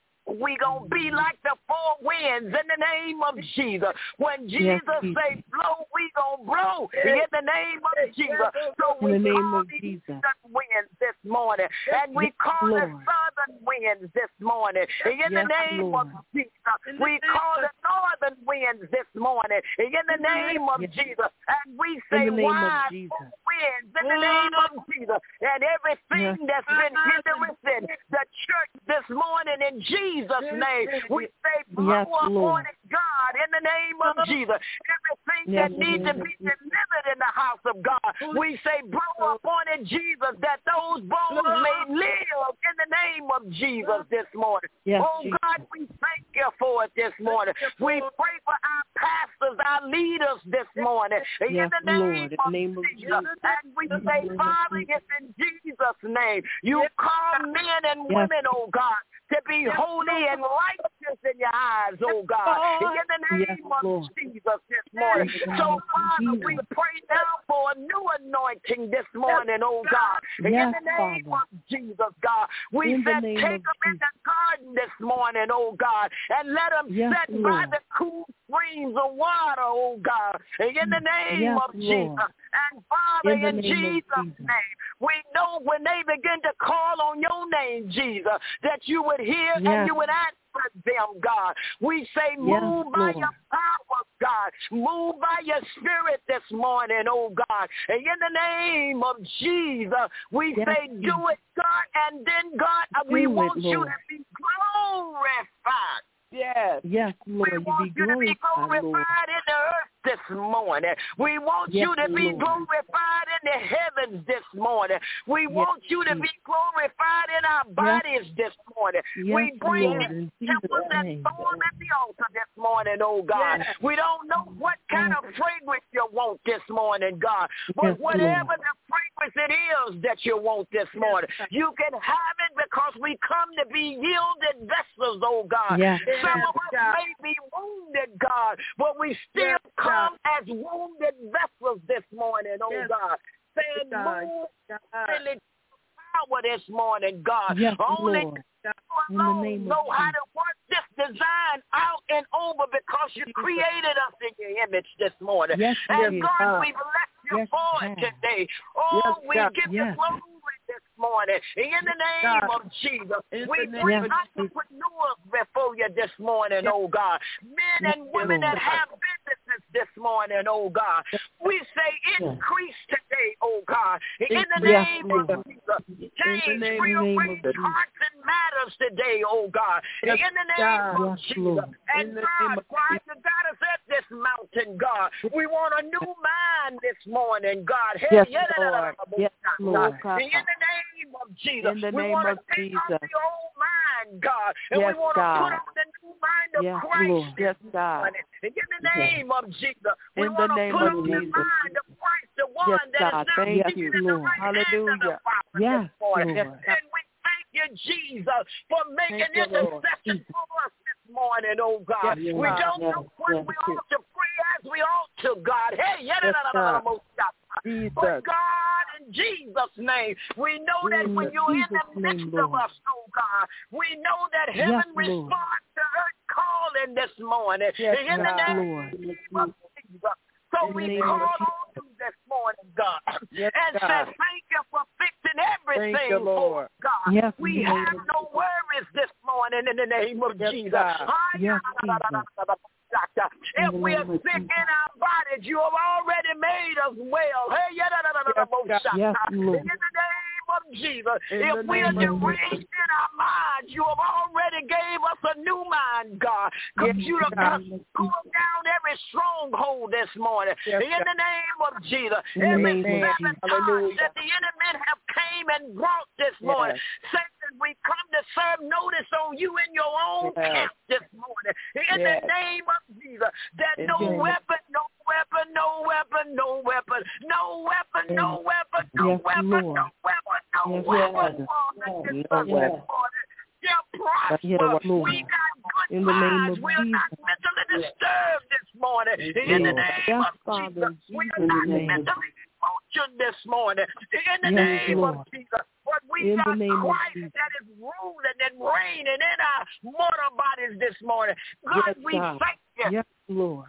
We gonna be like the four winds in the name of Jesus. When Jesus yes, say blow, we gonna blow in the name of Jesus. So we call the eastern winds this morning, and we call the southern winds this morning in the name of Jesus. We call the northern winds this morning in the name of Jesus, and we say wide winds in the name of Jesus. And everything that's been hindering the church this morning in Jesus. Jesus' name. We say, blow yes, upon it, God, in the name of Jesus. Everything yes, that needs to be delivered in the house of God, we say, blow upon it, Jesus, that those bones may live in the name of Jesus this morning. Yes, oh, Jesus. God, we thank you for it this morning. We pray for our pastors, our leaders this morning, yes, in the name, Lord, of, name of Jesus. Jesus. And we say, Father, it's in Jesus' name. You call men and women, yes. oh God, to be holy and righteous in your eyes, oh God, in the name yes, of Lord. Jesus this morning. So, Father, we pray now for a new anointing this morning, oh God, in yes, the name Father. of Jesus, God. We in said, take them in the garden this morning, oh God, and let them yes, sit Lord. by the cool streams of water, oh God, in the name yes, of Lord. Jesus. And Father, in, in Jesus' Jesus. name, we know when they begin to call on your name, Jesus, that you would hear yes. and you would answer them, God. We say, move yes, by Lord. your power, God. Move by your spirit this morning, oh God. And in the name of Jesus, we yes, say, do it, God. And then, God, we do want it, you to be glorified. Yes. Yes, Lord. We want you to be glorified in the earth this morning. We want yes, you to be Lord. glorified in the heavens this morning. We yes, want you to be glorified in our bodies yes. this morning. Yes, we bring the temples and storm at the altar this morning, oh God. Yes. We don't know what kind of fragrance you want this morning, God. But yes, whatever Lord. the fragrance is it is that you want this morning. You can have it because we come to be yielded vessels, oh God. Yes. Some of us God. may be wounded, God, but we still Yes, come as wounded vessels this morning, oh Yes. God. Saying, God. move God. really power this morning, God. Yes, Only Lord. you In the alone name of know how Jesus. to work this design out and over because you created us in your image this morning. Yes, you and did. God, we bless you Yes, for God. it today. Oh, Yes, we God. give you Yes. glory this morning. In the name God. of Jesus, In we the name bring of Jesus. entrepreneurs before you this morning, Yes. oh God. Men Yes, and women Lord. that have businesses this morning, oh God. We say Yes. increase today, oh God. In the Yes, name Lord. of Jesus. Change, In the name of rearrange Jesus. hearts and matters today, oh God. Yes, In the name God. of Yes, Jesus. Lord. And In the God, name of why you got us at this mountain, God. We want a new mind this morning, God. Hey, Yes, yeah, da, da, da, Lord. da, da, Yes, da, Lord. da. In the name of Jesus. In the we name want to of take off Jesus. the old mind, God. And Yes, we want to God. put on the new mind of Yes, Christ Lord. this Yes, God. morning. In the name of Jesus. We In the want to name put of on the Jesus. mind of Christ, the one Yes, that God. is now Thank seated you, in the Lord. right hand of the Hallelujah. Father Yes, this morning. Lord. And we thank you, Jesus, for making Thank you, Lord. intercession for us this morning, oh God. Yes, we God. don't Yes, know when yes. we ought to pray as we ought to, God. Hey, yeah, Yes, da, da, da, da, da, da, Jesus. but God, in Jesus' name, we know that In when you're in the Jesus' name, midst of Lord. us, oh God, we know that Yes, heaven Lord. responds to earth calling this morning. Yes, in the God. name Lord. of Jesus. So In the we name call of on you this morning, God, Yes, and God. say thank you for fixing everything Thank you, for Lord. us, God. Yes, we Lord. have no worries this morning in the name of Yes, Jesus. God. Yes, Jesus. If we are sick in our bodies, you have already made us well. Hey, yeah, da, da, da, da, da, bo- Yes, shaka. Yes, Lord. In the name of Jesus, In if the we are name of deranged in our minds, you have already gave us a new mind, God. Because Yes, you have God. pulled down every stronghold this morning. Yes, in God. the name of Jesus, In the every name of seven Jesus. times Hallelujah. that the enemy have came and brought this morning, Satan, we come to serve notice on you in your own Yes. camp this morning. In Yes. the name of Jesus, that In no the name of- weapon, no weapon, no weapon, no weapon, no weapon, no weapon, no Yes, weapon, Lord. no weapon, no Yes, weapon Lord. formed against No us this weapon. morning shall prosper. Yes, Lord. We got good In the name minds. of We are not Jesus. mentally disturbed this morning. In the Yes. name Yes, of Father, Jesus, we are Jesus' not name. mentally emotion this morning. In the Yes, name Lord. of Jesus. But we In the got name of Christ Jesus. that is ruling and reigning in our mortal bodies this morning. God, Yes, we God. thank you. Yes, Lord.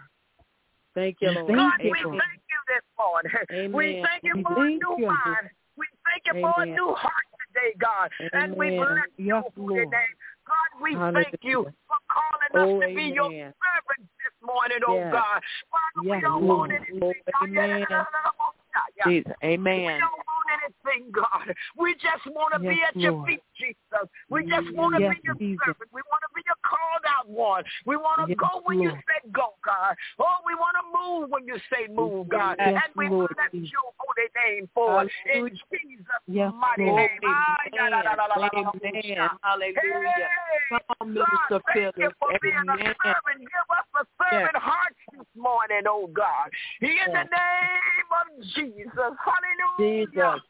Thank you, Lord. Thank God, you, we Lord. thank you this morning. Amen. We thank you We for a thank new you. mind. We thank you for a Amen. new heart today, God. And we Amen. bless Yes, your holy Lord. name. God, we Hallelujah. thank you for calling Oh, us to be your amen. servants this morning, oh Yes. God. Father, we Yes, don't Lord. want anything. Lord, God. amen. Yeah. Jesus. We Amen. don't want anything, God. We just want to be Yes, at your Lord. feet, Jesus. We just want to Yes, be your Jesus. servant. We want to be your called out one. We want to Yes, go when you Lord. say go, God. Oh, we want to move when you say move, God. Yes, and we Lord bless Jesus. your holy name for it. In Hallelujah. Jesus' Yes, mighty Lord. name. Ah, yeah, la, la, la, la, la, la, la, Amen. Hallelujah. Hey, Come on, Minister God, thank you Phyllis. for being a Amen. servant. Give us a servant heart this morning, oh God. In the name of Jesus. Hallelujah. Jesus.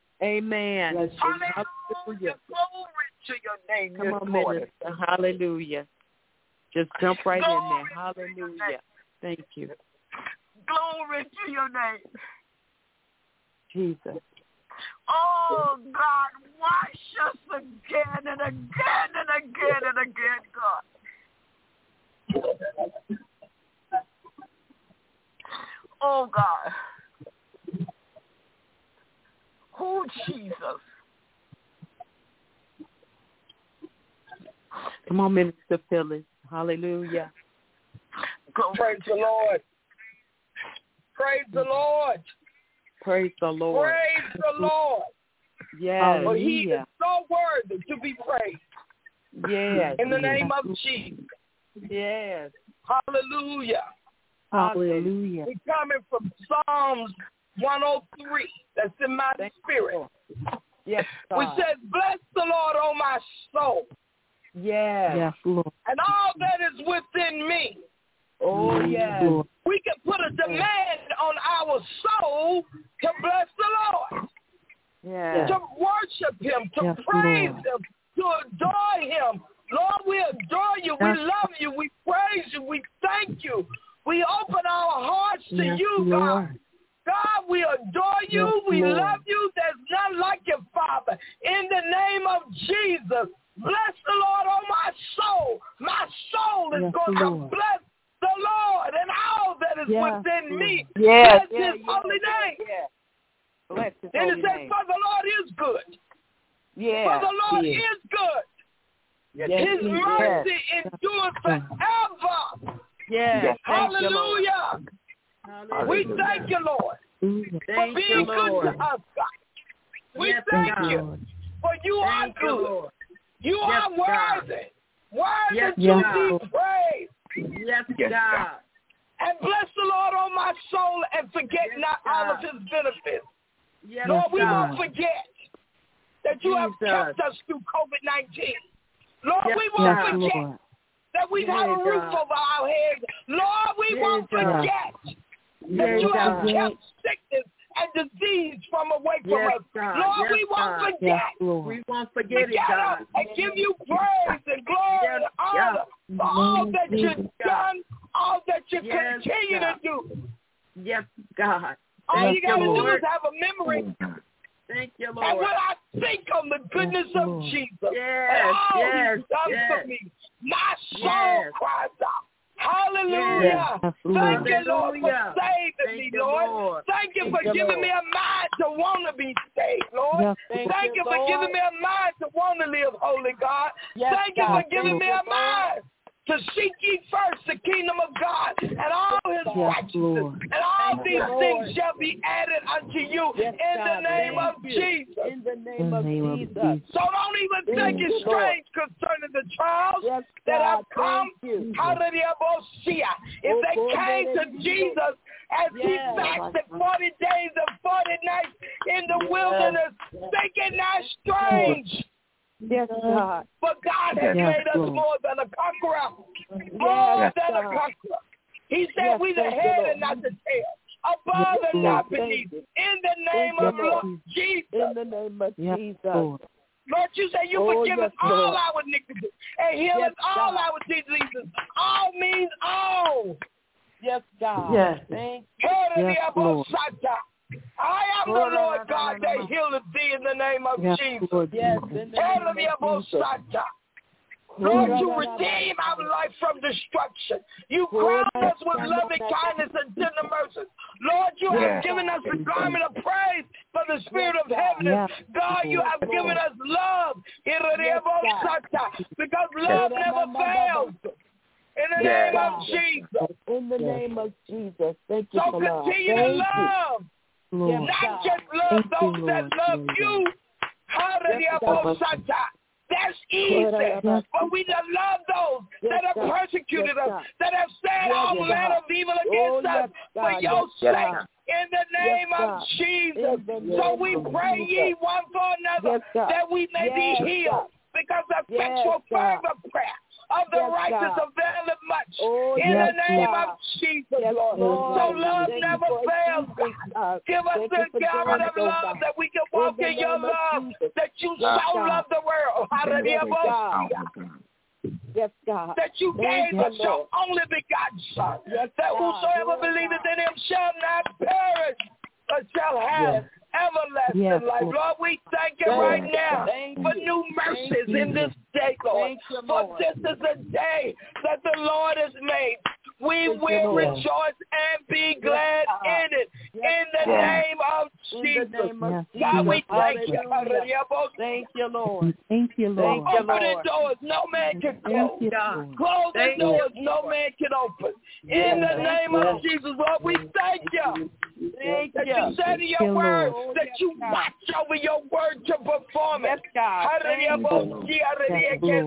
Amen. Hallelujah. Hallelujah. Glory to your name Come this on, morning. Minister. Hallelujah. Just jump right in Glory there. to your name. Hallelujah. Thank you. Glory to your name. Jesus. Oh, God, wash us again and again and again and again, God. Oh, God. Oh, Jesus. Come on, Minister Phyllis. Hallelujah. Praise the Lord. Praise the Lord. Praise the Lord. Praise the Lord. Yes. For he is Hallelujah. so worthy to be praised. Yes. In the name of Jesus. Yes. Hallelujah. Hallelujah. We're coming from Psalms one oh three. That's in my Thank spirit. Yes, God. Which says, bless the Lord, O my soul, Yes. Yes, Lord. and all that is within me. Oh, yes. Lord. We can put a demand on our soul to bless the Lord. yes. to worship him, to yes, praise Lord. him, to adore him. Lord, we adore you. We love you. We praise you. We thank you. We open our hearts to yes, you, Lord. God. God, we adore you. Yes, we Lord. love you. There's none like you, Father. In the name of Jesus, bless the Lord, oh my soul. My soul is Yes, going Lord. to bless the Lord and all that is Yes, within me. Yes, Bless yes, his yes, holy name. yes. Bless his And it holy says, name. for the Lord is good. Yeah. For the Lord Yes. is good. Yes, His yes, mercy endures forever. yes. Thank you, Lord. Hallelujah. We thank you, Lord, Hallelujah. for Thank being you, good Lord. to us, God. We Yes, thank God. you, for you are Thank you, good. Lord. You Yes, are God. worthy. Worthy Yes, to God. be praised. Yes, God. And bless the Lord, oh my soul, and forget Yes, not all of God. his benefits. Yes, Lord, we God. won't forget that you have Jesus. kept us through covid nineteen. Lord, Yes, we won't Yes, forget Lord. that we've had a Yes, roof God. over our heads. Lord, we Yes, won't God. forget that Yes, you have God. kept sickness and disease from away from Yes, us. God. Lord, Yes, we won't God. forget. Yes, Lord. We won't We forget it, get God. up and give you praise and glory Yes, and honor for all that you've God. done, all that you Yes, continue God. to do. Yes, God. All Thank you got to you, do Lord. is have a memory. Thank you, And Lord. when I think on the goodness Yes, of Lord. Jesus Yes, and all yes, he's done yes. for me, my soul Yes. cries out, hallelujah. Yes, Lord. Thank you, Lord, for Hallelujah. saving Thank me, you, Lord. Lord. Thank you Thank for you, giving Lord. me a mind to want to be saved, Lord. Yes, Thank, Thank you you, for Lord. giving me a mind to want to live holy, God. Yes, Thank you God. for giving Thank me you, a Lord. mind to seek ye first the kingdom of God and all his Yes, righteousness. Lord. And all Thank these you, things Lord. shall be added unto you Yes, in God. the name Thank of you. Jesus. In the In name the of name of Jesus. Jesus. So don't even think Thank it's you, Lord. strange concerning the trials Yes, that God. have come. Thank you. Hallelujah. If Oh, they God, came to let it be. Jesus as he Yes. fasted forty days and forty nights in the Yes. wilderness, thinking not strange. Yes, God. But God has Yes, made us Lord. more than a conqueror. More Yes, than a God. conqueror. He said Yes, we the thank you, head Lord. and not the tail. Above Yes, and Lord. not beneath. Thank you. In the name Thank of you, Lord. Lord Jesus. In the name of Yes, Jesus. Lord. Lord, you say you Oh, forgive us yes, all Lord. our iniquities and heal Yes, us all God. our diseases. All means all. Yes, God. Yes. Thank Yes, Lord. I am the Lord God that healeth thee in the name of Yes, Jesus. Lord. Yes, Jesus. in the name of Jesus. Lord, you redeem our life from destruction. You crown us with loving kindness and tender mercies. Lord, you have given us the garment of praise for the spirit of heaviness. God, you have given us love. Because love never fails. In the name of Jesus. In the name of Jesus. Thank you So for love. continue to Thank you. love. Lord. Not just love Thank you, those that Lord. love you. Hallelujah. That's easy. Yes. But we just love those Yes, that have God. persecuted Yes, us, God. that have said Yes, all God. manner of evil Oh, against us yes, for God. your Yes, sake. God. In the name Yes, of God. Jesus. In the So name we of pray Jesus. ye one for another Yes, God. that we may Yes, be healed. God. Because the Yes, effectual God. fervent prayer of the Yes, righteous God. availeth much. Oh, in yes, the name God. of Jesus, Yes, Lord. Lord. So love Thank never you for fails, Jesus, God. God. Give us Thank the you for garment doing of it, oh, love God. that we can walk In in, the your name of love, Jesus. that you Yes, so God. love the world. Yes, God. Yes, God. That you Thank gave you, us your Lord. only begotten Son, Yes, that God. whosoever Yes, believeth God. in him shall not perish, but shall have Yes. everlasting Yes, life. Lord. Lord, we thank you Thank right you. now Thank for you. new mercies Thank in this day, Lord. Thank you, For Lord. this is a day that the Lord has made. We Thank you, will Lord. rejoice and be glad God. in it. Yes, in the God. name of In Jesus. the name of Yes, Jesus. God, we thank you. Hallelujah. Thank you, Lord. Thank you, For Lord. Thank you, opening Lord. doors no man can Thank close. you, God. Lord. Closing Thank doors you, no Lord. man can open. Yes, In the thank name you. of Jesus, Lord, we thank you. Thank That you. you said in your you, word Lord. that you watch over your word to perform Yes, it. God. Thank you.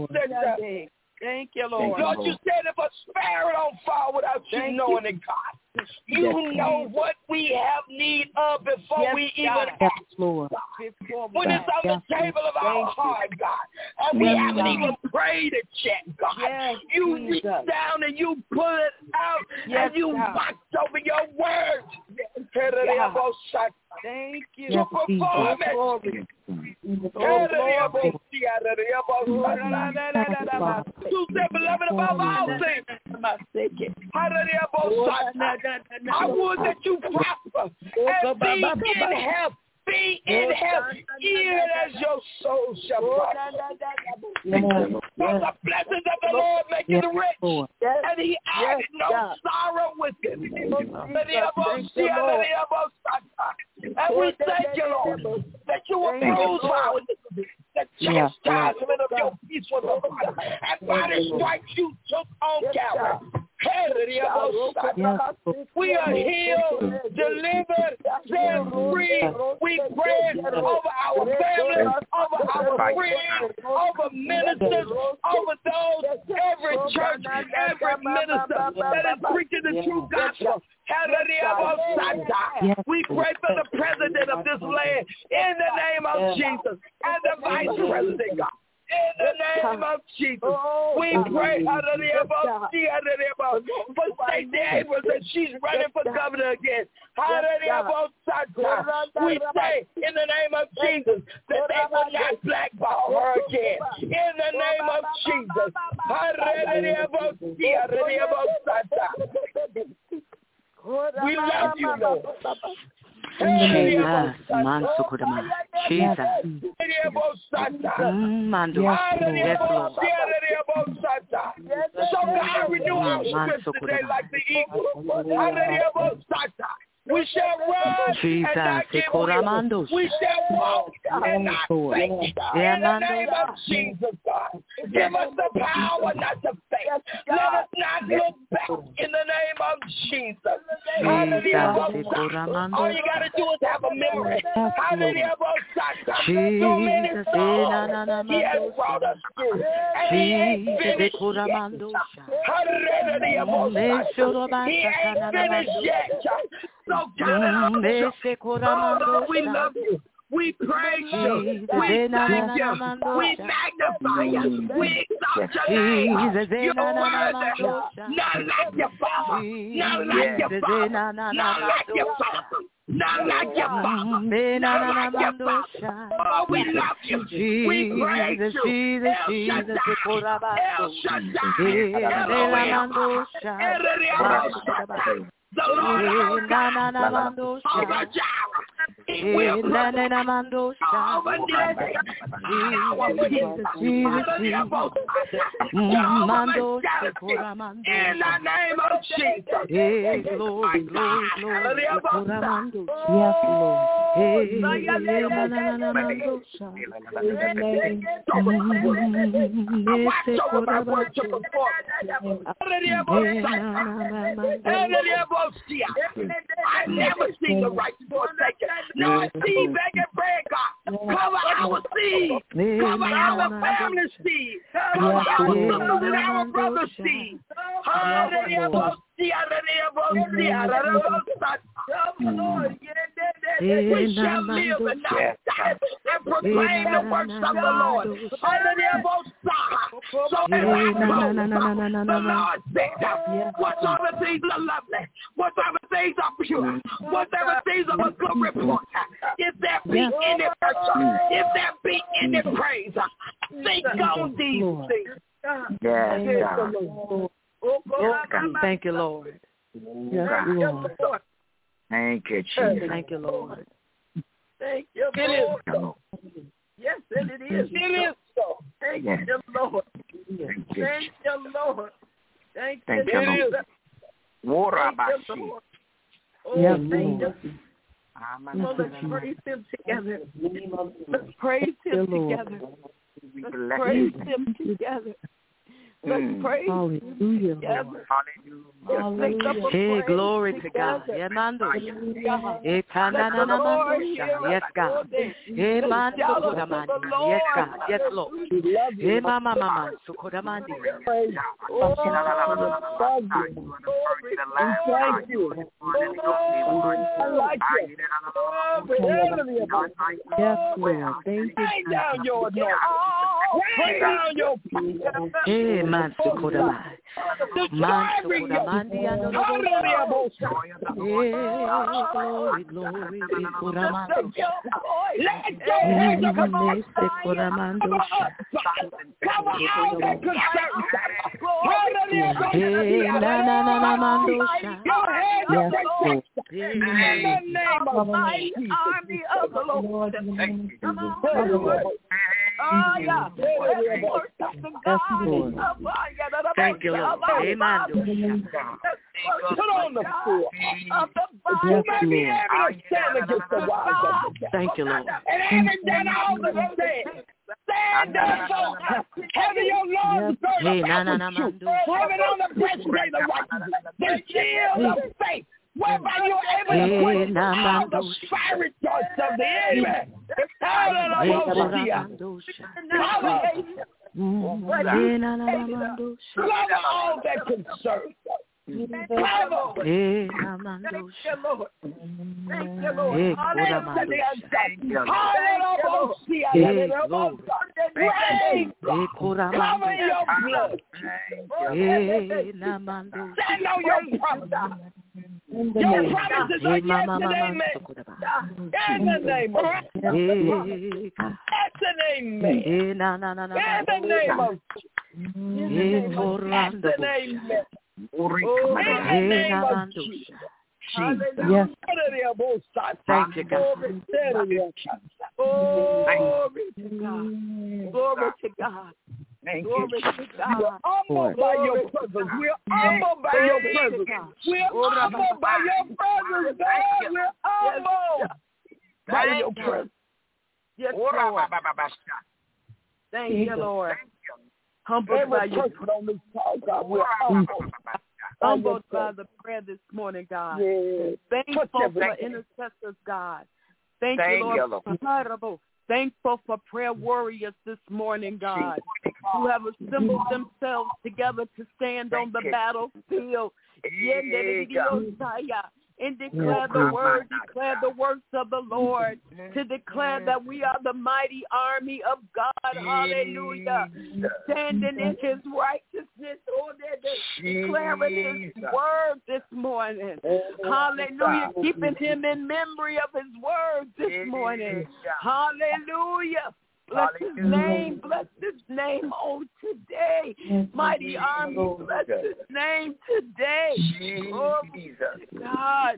Hallelujah. Thank you, Lord. Lord, you said if a sparrow don't fall without you Thank knowing you. it, God. You know what we have need of before yes, we even God. ask. Lord. When it's on yes, the table of our heart, God, and we yes, haven't God. even prayed it yet, God. Yes, you Jesus. reach down and you pull it out yes, and you God. watch over your word. God. Thank you. To perform it. Oh, glory. To say, beloved, above all things, I would that you prosper and be in health. Be in health, even as your soul shall prosper. For the blessings of the Lord make it rich, and he added no sorrow with it. And we thank you, Lord, that you were bruised for our iniquity. The chastisement of your peace was upon us. And by the stripes you took on Calvary. We are healed, delivered, set free. We pray over our families, over our friends, over ministers, over those, every church, every minister that is preaching the true gospel. We pray for the president of this land in the name of Jesus and the vice president, God. In the name of Jesus, we pray for Stacey Abrams that she's running for governor again. We say in the name of Jesus that they will not blackball her again. In the name of Jesus. We love you, Lord. Jesus, Mansukurama, Jesus, Mando, yes, Lord. So God, renew our strength today like the eagle. We shall run Jesus, and not get weary. We shall walk and not faint. In the name of Jesus, God. Give us the power not to faint. Let us not look back in the name of Jesus. All you got to do is have a memory. So many songs he has brought us through. And he ain't finished yet. He ain't finished yet. So count it up. Oh, Lord, we love you. We praise you. We thank you. We magnify you. We exalt your name. You're worthy. None like your Father. None like your Father. None like your Father. None like your Father. None like your Father. Oh, we love you. We praise you. El Shaddai. El Shaddai. Elohim. Elohim. The Lord our God, over Jireh, he will provide over Nissi, in the name of Jesus. Yes, Lord, glory, glory. Yes, Lord. I never seen the righteous forsaken. No seed begging bread, God. Cover our seed. Cover our family's seed. Cover our sisters and our brother's seed. We shall live and not die and proclaim the works of the Lord. So the Lord said, whatsoever things are lovely, whatsoever things are pure, whatever things are a good report, if there be any virtue, if there be any praise, think on these things. Yes, God. Thank you, Lord. Yes, Lord. Thank you, Jesus. Thank you, Lord. Thank you, Lord. Yes, and it is. It is so. Thank Yes. you, Lord. Thank you. Thank you, Lord. Thank you, Thank you, Lord. Lord. Thank you, Lord. Oh, Yes, thank Lord. you. So let's praise him together. Let's praise him together. Let's praise him together. Let's Mm. praise Hallelujah. together. Hallelujah. Let's lift up a Hey, praise glory to God. together. Yeah, mando. God. Eh, Let the kananamando. Lord hear Yes, us. God. Lord. Eh, Let's mando shout unto the kodamandi. Lord. Yes, God. Yes, Lord. We love Eh, you. mama, mama, sukodamandi. Praise Oh, you. Love you. glory, And thank you. I like you. Heavenly above. Yes, Lord. Thank you. Lay down your anointing. Lay down your power. Eh, man sukodamai. Man sukodamandi and glory, glory, sukodamando. Let your hands come on. Sukodamando. Cover all that concerns us. Eh, na na na na mando. Your hands Yes, are Lord. in the name of mighty Jesus. army of the Lord. Come on. Yes, Oh, yeah. Let's worship the God. Lord. Thank you, Lord. Amen. Put on the full. Of the body. You may be able to stand against the wise of the devil. Thank you, Lord. And having done all that I said, stand therefore, having your loins Hey, girded na up na with na truth, mando. having on the breastplate of righteousness, the shield of faith, whereby you are able to Hey, quench na all mando. the fiery darts of the enemy. Hey, Hallelujah. koramando. Cover, Hey, na na na mando. cover all that concerns us. Cover. Hey, na mando. Thank you, Lord. Thank you, Lord. Hey, Hallelujah. koramando. Hallelujah. Hey, glory. Praise Hey, God. koramando. Cover your blood. Hey, na mando. Stand on your promise. In the Your name. promises Hey, are yes mama, and mama, amen. sukodamai. In the name of Jesus. Hey, God. Yes and amen. Hey, na na na na. In the name of Hey, yes korando. and amen. Oh, In the Hey, name na of mando. Jesus. Yes. Thank you, God. glory to God. Glory to God. Glory to God. Humbled by your presence. We're humbled by your presence. We're humbled by your presence, God. We're humbled by your presence. Yes, Lord. Thank you, Lord. Humbled by Every your person on this call, God, we're humbled. humbled by the prayer this morning, God. Yes. Thankful for intercessors, God. Thank, Thank you, you, Lord. Lord. Thankful for prayer warriors this morning, God, who have assembled themselves together to stand on the battlefield. And declare the word, declare the works of the Lord, to declare that we are the mighty army of God. Hallelujah. Standing in his righteousness, oh, declaring his word this morning. Hallelujah. Keeping him in memory of his word this morning. Hallelujah. Bless his name, bless his name on today. Mighty army, bless his name today. Glory to God.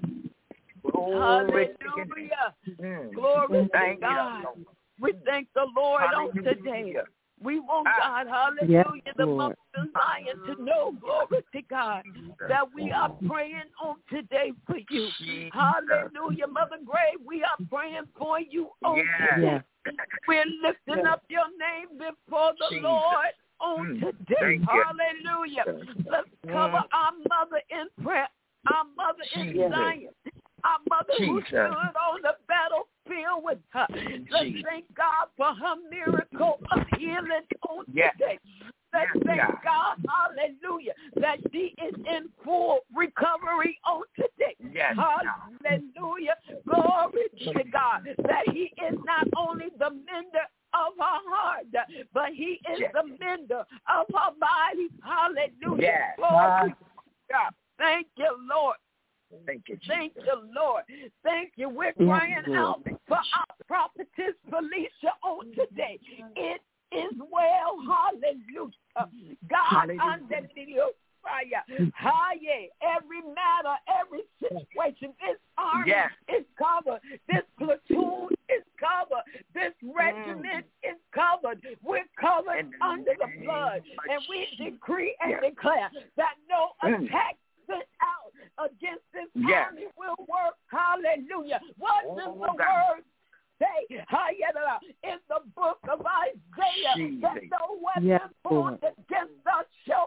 Hallelujah. Glory to God. We thank the Lord on today. We want God, hallelujah, Yes, the Lord. month of Zion to know, glory to God, that we are praying on today for you. Hallelujah, Mother Gray, we are praying for you on today. Yes. We're lifting up your name before the Jesus. Lord on today. Thank you. Hallelujah. Let's cover our mother in prayer, our mother in Jesus. Zion, our mother who Jesus. stood on the battlefield with her. Let's Jesus. thank God for her miracle of healing on Yes. today. Let's Yes, thank God. God, hallelujah, that she is in full recovery on today. Yes, God. Hallelujah. Glory to God, that he is not only the mender of her heart, but he is Yes. the mender of her body. Hallelujah. Yes. Glory to God. Thank you, Lord. Thank you, Jesus. Thank you, Lord. Thank you. We're Yes, crying Lord. out for our prophetess Felicia on today. It is well. Hallelujah. God, Hallelujah. under the fire. Hallelujah. Every matter, every situation, this army Yes. is covered. This platoon is covered. This regiment is covered. We're covered In the under the name blood. of And we Jesus. decree and Yes. declare that no Mm. attack sent out against this Yes. army will work. Hallelujah. What Oh, does the God. word say? Hallelujah. In the book of Isaiah, Jesus. that no weapon Yes, formed Lord. against us shall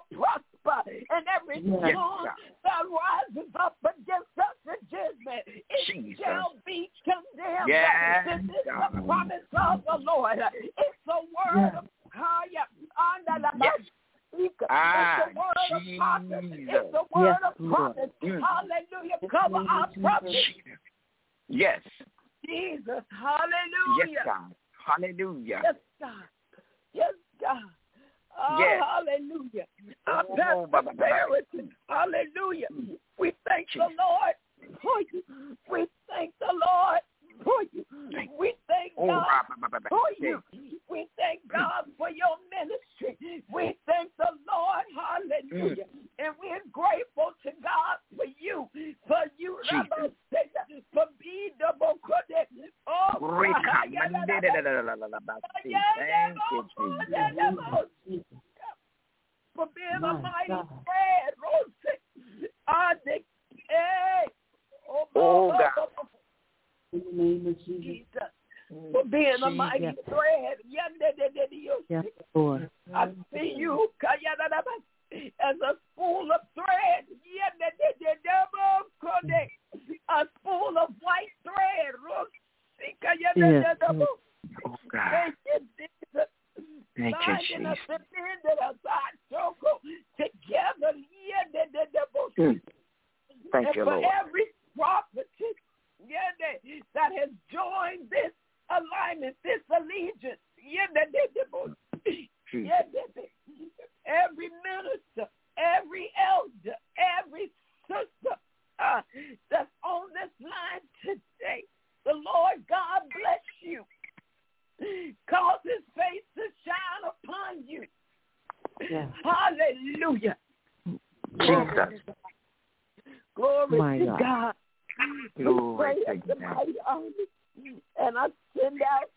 Yes, tongue God. that rises up against us in judgment, it Jesus. shall be condemned. Yes, This is God. the promise of the Lord. It's the word of Haya. Yes. It's Ah, the word of prophet. Jesus. It's the word Yes, of prophet. Lord. Hallelujah. Cover our prophet. Yes. Jesus. Hallelujah. Yes, God. Hallelujah. Yes, God. Yes, God. Oh, Yes. Hallelujah. Our Oh, pastor ba- ba- ba- ba. Barrington. Hallelujah. We thank the Lord for you. We thank the Lord for you. We thank Oh, God ba- ba- ba- ba- for you. We thank God for your ministry. We thank the Lord. Hallelujah. And we're grateful to God for you. For you, Rabbi, for being the Bokode. Oh, Great God. God. Thank you, Jesus. For being My a mighty God. friend, Rose. Ah, the- hey. Oh, Oh, oh, God. oh, oh, In the name of Jesus. Jesus. For being a mighty Yes. thread. Yes, Lord. I see you as a spool of thread. A spool of white thread. Yes. Oh, God. Thank you, Jesus. Thank you, Binding us Jesus. together. Mm. Thank And you, for Lord. every prophet yeah, that, that has joined this alignment, this allegiance, yeah, that, that, that, yeah, that, that, every minister, every elder, every sister uh, that's on this line today, the Lord God bless you. Cause his face to shine upon you. Yes. Hallelujah. Jesus. Glory My to God. God. We Glory pray to as the God. mighty army. And I send out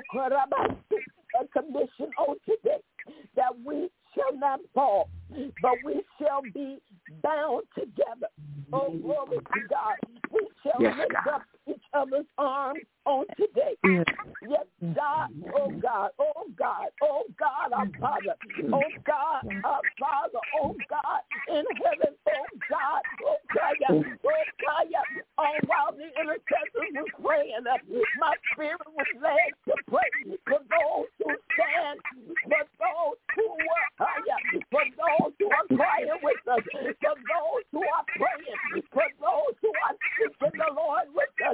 a commission on today that we shall not fall, but we shall be bound together. Oh, glory to God. We shall Yes, lift God. up each other's arms on today. Yes. Yes, God, oh God, oh God, oh God, our Father, oh God, our Father, oh God, in heaven, oh God, oh God, oh God, oh, while the intercessors were praying, my spirit was led to pray for those who stand, for those who were, for those who are crying with us, for those who are praying, for those who are seeking the Lord with us.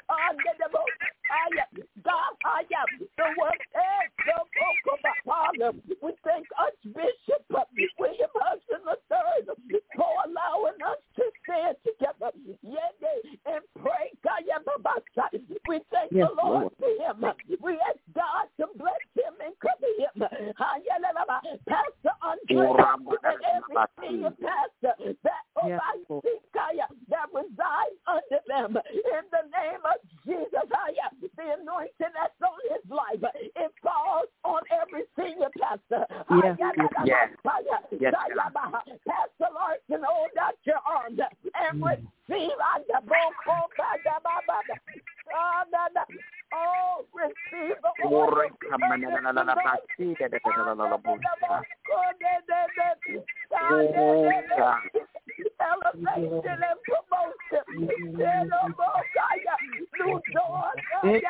God, I am the word is the book of my Father. We thank Archbishop William Hudson the third for allowing us to stand together and pray. We thank Yes, the Lord Lord. for him. We ask God to bless him and cover him. Pastor Andrea and every senior pastor that, oh, Yes, I Lord. see, that resides under them. In the name of Jesus, the anointing that's on his life, it falls on every senior pastor. Yes, yes. Yes, Pastor Larson, hold out your arms and receive. Oh, receive the oil. Elevation and promotion. New doors. New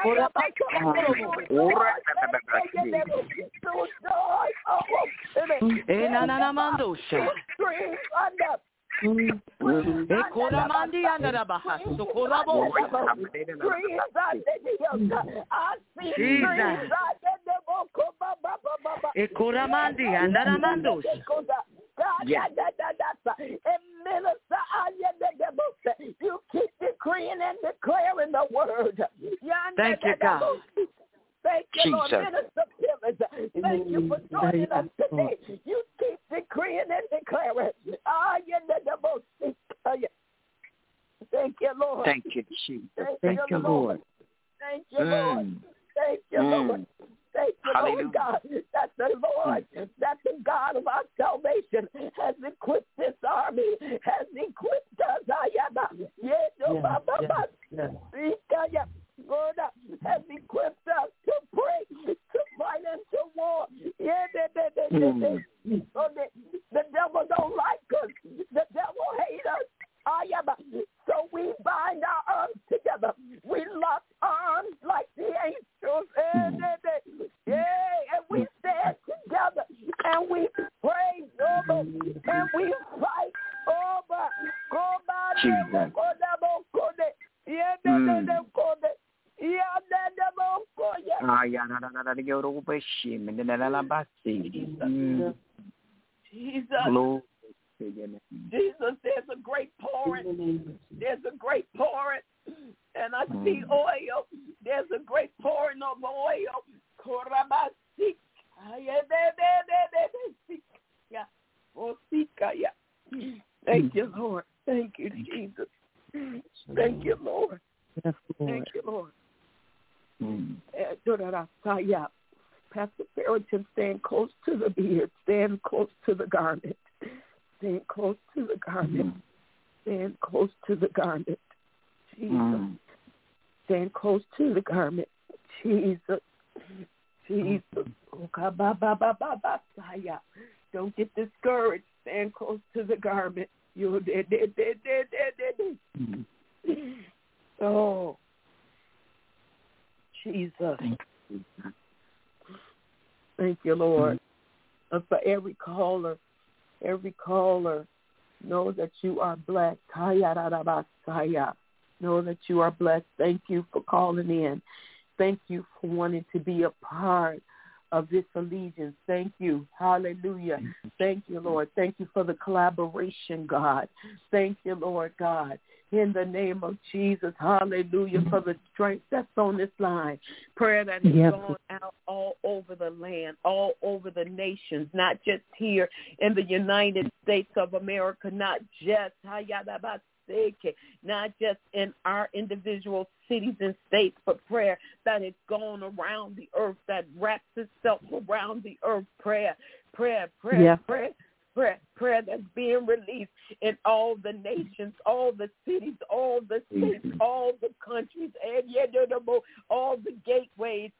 doors. Streams under. Ekoramandi andarabaha, sokorabo. I see Jesus. Ekoramandi andaramando. Yes. And minister, you keep decreeing and declaring the word. Thank you, God. Thank you, Lord. Jesus. Minister Phyllis, thank you for joining us today. You keep decreeing and declaring. Ah, you the most. Thank you, Lord. Thank you, Jesus. Thank, Thank you, Lord. Thank you, Lord. Mm. Thank you, Mm. Lord. Thank you, Hallelujah. Lord God, that the Lord, that the God of our salvation has equipped this army, has equipped us. Yes, yes, yes. Lord, has equipped us to pray, to fight into war. Yeah, the, the, the, the, the, the devil don't like us. The Jesus. Jesus. Jesus, there's a great pouring. There's a great pouring. And I see oil. There's a great pouring of oil. Thank you, Lord. Thank you, Jesus. Thank you, Lord. Thank you, Lord. Pastor Farrington, stand close to the beard. Stand close to the garment. Stand close to the garment. Stand close to the garment. Jesus. Stand close to the garment. Jesus. Jesus. Don't get discouraged. Stand close to the garment. You're dead, dead, dead, dead, dead, dead. Oh. Jesus. Thank you, Lord. And for every caller, every caller, know that you are blessed. Know that you are blessed. Thank you for calling in. Thank you for wanting to be a part of this allegiance. Thank you. Hallelujah. Thank you, Lord. Thank you for the collaboration, God. Thank you, Lord God. In the name of Jesus, hallelujah, for the strength that's on this line. Prayer that has yep. gone out all over the land, all over the nations, not just here in the United States of America, not just not just in our individual cities and states, but prayer that has gone around the earth, that wraps itself around the earth. Prayer, prayer, prayer, yeah. prayer, prayer, prayer that's being released in all the nations, all the cities, all the states, all the countries, and all the gateways.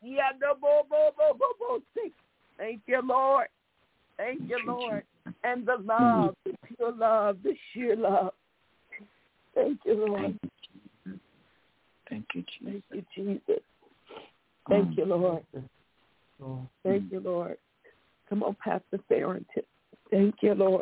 Thank you, Lord. Thank you, Lord. And the love, the pure love, the sheer love. Thank you, Lord. Thank you, Jesus. Thank you, Jesus. Thank you, Lord. Thank you, Lord. Come on, Pastor Farrington. Thank you, Lord.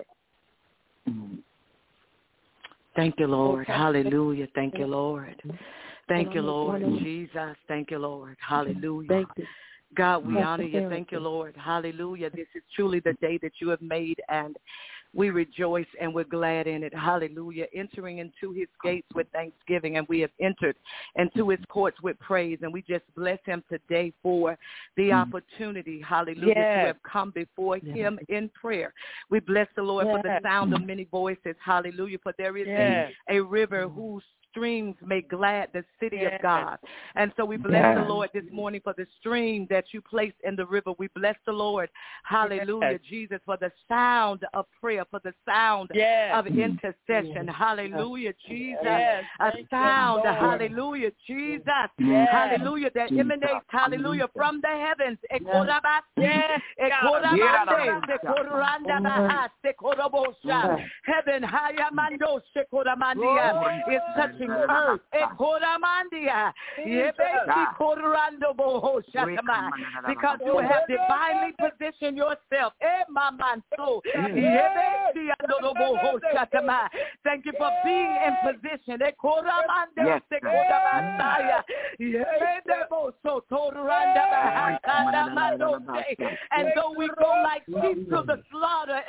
Thank you, Lord. Hallelujah. Thank you, Lord. Thank you, Lord. Jesus. Thank you, Lord. Hallelujah. Thank you. God, we honor you. Thank you, Lord. Hallelujah. This is truly the day that you have made, and we rejoice and we're glad in it. Hallelujah. Entering into his gates with thanksgiving, and we have entered into his courts with praise, and we just bless him today for the mm. opportunity, hallelujah, yes. to have come before yes. him in prayer. We bless the Lord yes. for the sound of many voices, hallelujah, for there is yes. a, a river whose streams make glad the city yes. of God. And so we bless yes. the Lord this morning for the stream that you placed in the river. We bless the Lord, hallelujah, yes. Jesus, for the sound of prayer, for the sound yes. of intercession. Yes. Hallelujah, Jesus. Yes. A sound, you, hallelujah, Jesus. Yes. Hallelujah, that Jesus. emanates, hallelujah, from the heavens. Yes. Yes. Heaven, is touching earth. Because you have divinely positioned yourself. Thank you for being in position. Yes. And though we go like sheep to the slaughter,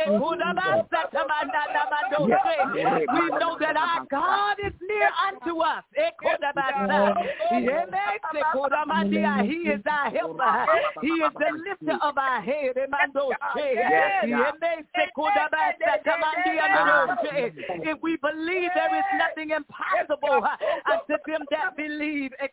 we know that our God is near unto us. He is our helper. He is the lifter of our head. If we believe, there is nothing impossible unto them that believe. And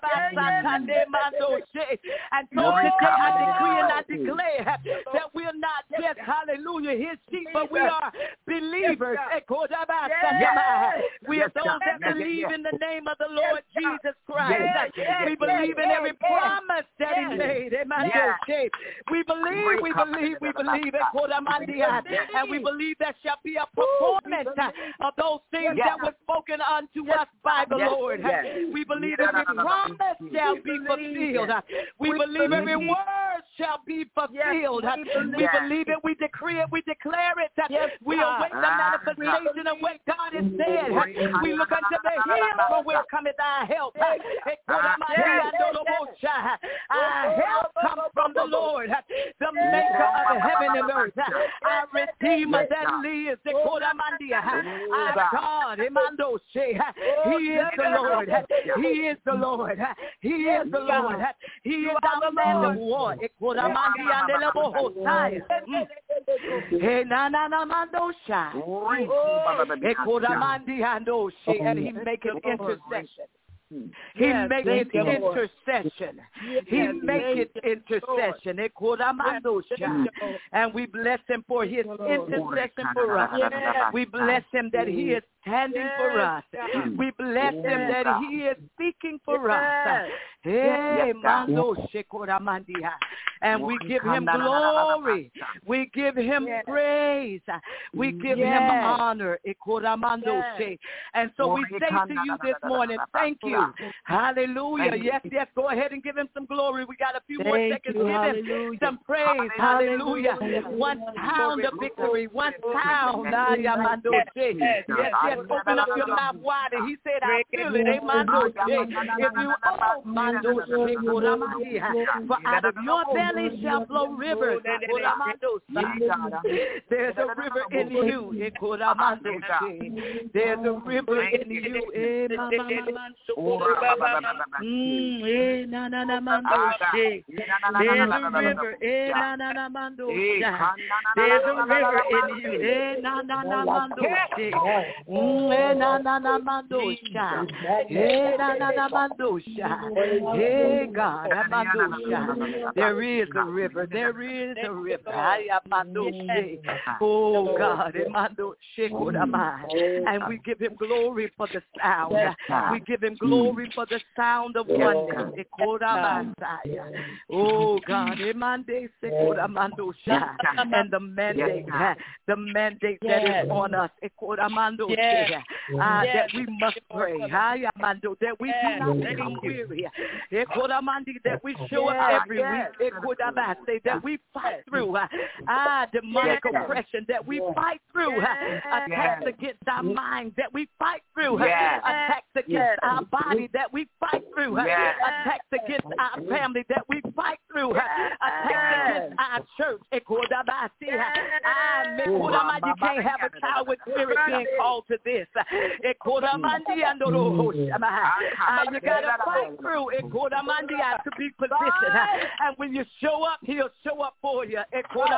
so today I decree and I declare that we're not just, hallelujah, his sheep, but we are believers. We are those that believe in the name of the Lord Jesus Christ. We believe in every promise that he made. We believe, we believe, we believe, and we believe there shall be a performance of those things that were spoken unto us by the Lord. We believe every promise shall be fulfilled. We believe every word shall be fulfilled. Yes, we we believe it, we decree it, we declare it. Yes, we God. await the manifestation of what God has said. We look unto the hills from where cometh our help. Our help comes from the Lord, the maker of heaven and earth. Our Redeemer that lives. Our God, he is the Lord. He is the Lord. He is the Lord. He is our man of war. And he maketh intercession. He yes, make it intercession. Yes, he make it intercession. Yes. And we bless him for his intercession for us. Yes. We bless him that he is standing yes. for us. We bless yes. him that he is speaking for yes. us. Hey, yes. And we give him glory. We give him yes. praise. We give yes. him honor. Yes. And so we say to you this morning, thank you. Hallelujah. Thank yes, yes. Go ahead and give him some glory. We got a few Thank more seconds. You. Give hallelujah. him some praise. Hallelujah. Hallelujah. One pound of victory. One pound. Yes, yes, yes. yes. Open up your mouth wider. He said, I feel it. If you oh, for out of your belly shall flow rivers. There's a river in you. There's a river in you. Mm, eh, na na na mando she. There's a river, eh, na na na mando sha. There's a river in you, eh, na na na mando she. Mm, eh, na na na mando sha. Eh, na na na mando sha. Eh, God, mando sha. There is a river, there is a river. Ay, mando she. Oh God, mando she kodama. And we give him glory for the sound. We give him glory for the sound of oneness. Oh God, and the mandate, the mandate that is on us, uh, that we must pray, that we do not become weary, that we show up every week, that we fight through uh, demonic oppression, that we fight through uh, attacks against our minds, that we fight through uh, attacks against our body, that we fight through yes. attacks against our family, that we fight through yes. attacks against our church. Yes. You can't have a coward spirit being called to this. You gotta fight through to be positioned. And when you show up, he'll show up for you.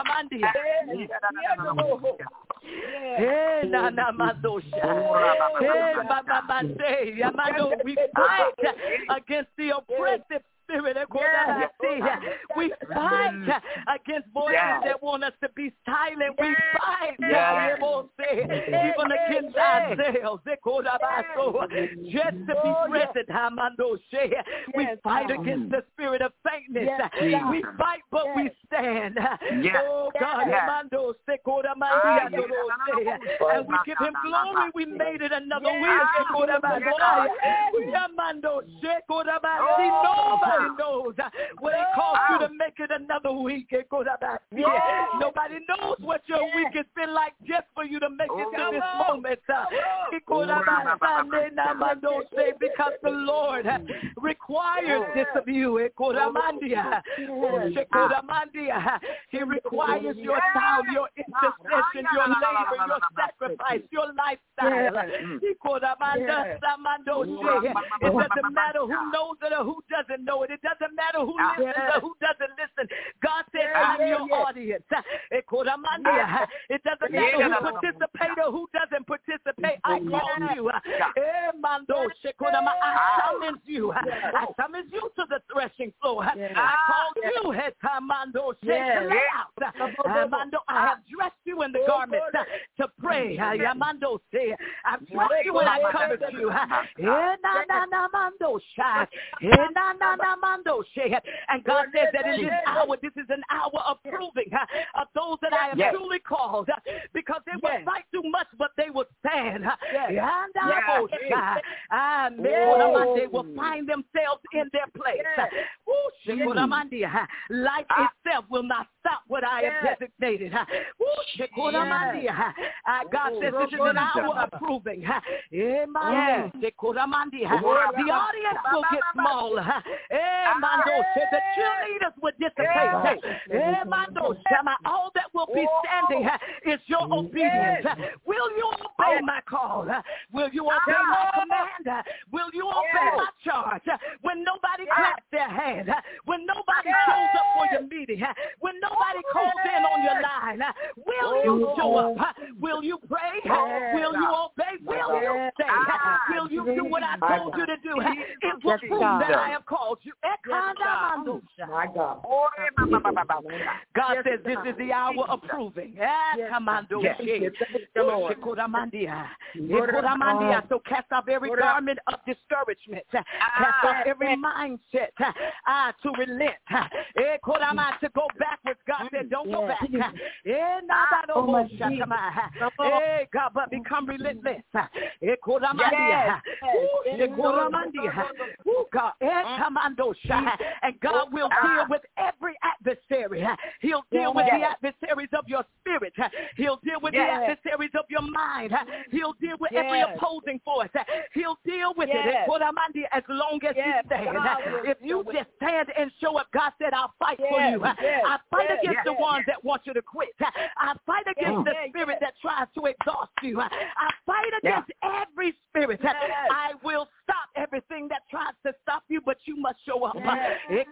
Hey, na na mandosha. Hey, mama mande. Yamando, we fight against the oppressive spirit. Yes. We fight against voices yes. that want us to be silent. We fight yes. even against ourselves. Just to be present. We fight against the spirit of faintness. Yes. We fight, but yes. we stand. Yes. Oh God, yes. and we give him glory. We made it another yes. week. Nobody knows what it cost you to make it another week. Yes. Nobody knows what your yes. week has been like just for you to make it to this moment. Because the Lord requires this of you. He requires your time, your intercession, your labor, your sacrifice, your lifestyle. It doesn't matter who knows it or who doesn't know it. It doesn't matter who listens or who doesn't listen. God said, I'm your audience. It doesn't matter who participates or who doesn't participate. I called you. I summons you. I summons you to the threshing floor. I called you. I have dressed you in the garments to pray. I've dressed you and I covered you. And God says that in this hour, this is an hour of proving of those that I have yes. truly called, because they will yes. fight too much, but they will stand. Yes. Yes. Yes. They will find themselves in their place. Yes. Life itself will not stop what I have designated. God says this is an hour of proving. The audience will get smaller. The cheerleaders will dissipate. All that will be standing is your obedience. Will you obey my call? Will you obey my command? Will you obey my charge? When nobody claps their hands, when nobody shows up for your meeting, when nobody calls in on your line, will you show up? Will you pray? Will you obey? Will you say? Will you do what I told you to do? It will prove that I have called you. My God. God says this is the hour of proving. So cast off every garment of discouragement. Cast off every mindset uh, to relent. To go backwards. God said, don't go back. Hey, God, but become relentless. And God will deal with every adversary. He'll deal with the adversaries of your spirit. He'll deal with the adversaries of your mind. He'll deal with every opposing force. He'll deal with it as long as you stand. If you just stand and show up, God said, I'll fight for you. I fight against the ones that want you to quit. I fight against the spirit that tries to exhaust you. I fight against every spirit. I will stop everything that tries to stop you, but you must show up. If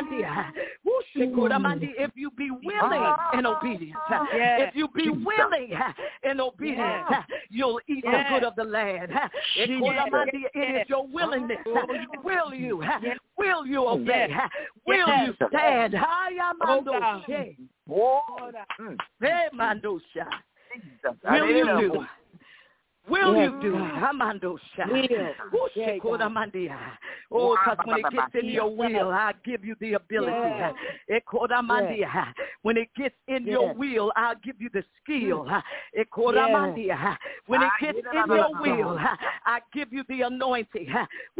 you be willing in obedience, if you be willing in obedience, you'll eat the good of the land. It is your willingness. Will you? Will you obey? Will you stand? Will you do? Will you do? Oh, because when it gets in your will, I'll give you the ability. When it gets in your will, I'll give you the skill. When it gets in your will, I'll give you the anointing.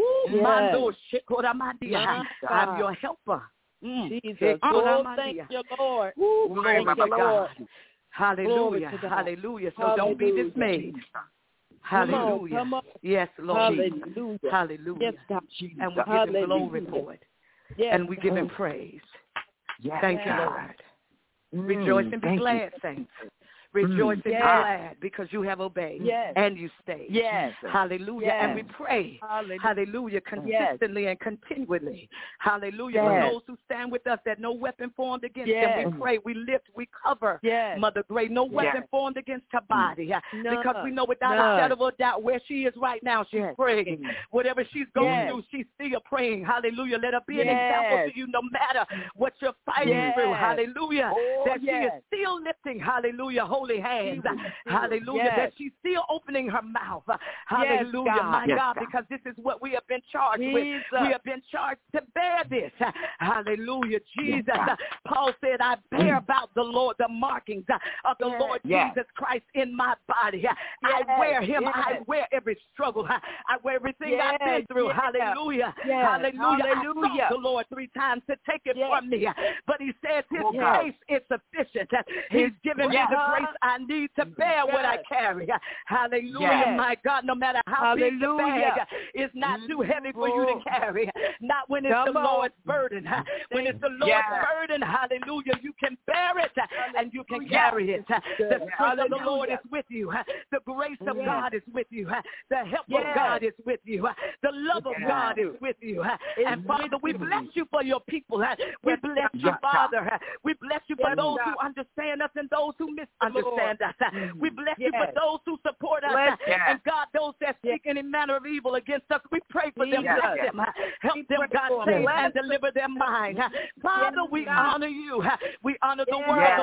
I'm your helper. Jesus. Oh, thank you, Lord. Thank you, Lord. Hallelujah. Hallelujah. So don't be dismayed. Hallelujah. Come on, come on. Yes, Lord. Hallelujah. Hallelujah. Yes, God. And we give him glory for it. Yes, and we give him praise. Yes, Thank you, Lord. Mm, Rejoice and be glad, you. Saints. Rejoice mm, and yes. be glad because you have obeyed yes. and you stayed. Yes. Hallelujah. Yes. And we pray, hallelujah, hallelujah consistently yes. and continually. Hallelujah. Yes. For those who stand with us, that no weapon formed against yes. them, we pray, we lift, we cover yes. Mother Gray. No weapon yes. formed against her body. No. Because we know without no. a shadow of a doubt where she is right now, she's yes. praying. Whatever she's going yes. through, she's still praying. Hallelujah. Let her be yes. an example to you no matter what you're fighting yes. through. Hallelujah. Oh, that yes. she is still lifting, hallelujah, holy hands. Hallelujah. Yes. That she's still opening her mouth. Hallelujah. Yes, my yes, God, God, because this is what we have been charged Jesus. with. We have been charged to bear this. Hallelujah. Jesus. Yes, Paul said, I bear about the Lord the markings of the yes. Lord yes. Jesus Christ in my body. Yes. I wear him. Yes. I wear every struggle. I wear everything yes. I've been through. Yes. Hallelujah. Yes. Hallelujah. Hallelujah. I sought the Lord three times to take it yes. from me. But he says his oh, grace is sufficient. He's given yes. me the grace I need to bear yes. what I carry. Hallelujah. Yes. My God, no matter how Hallelujah. big the bag, it's not too heavy for you to carry. Not when it's Come the on. Lord's burden. When it's the Lord's yes. burden, hallelujah, you can bear it and you can carry it. The strength of the Lord is with you. The grace of yes. God is with you. The help yes. of God is with you. The love of yes. God is with you. And Father, we bless you for your people. We bless you, Father. We bless you for those who understand us and those who misunderstand us. We bless you for those who support us. And God, those that speak any manner of evil against us, we pray for them. Bless them. Help them, God, save and deliver their mind. Father, we honor you. We honor the word of the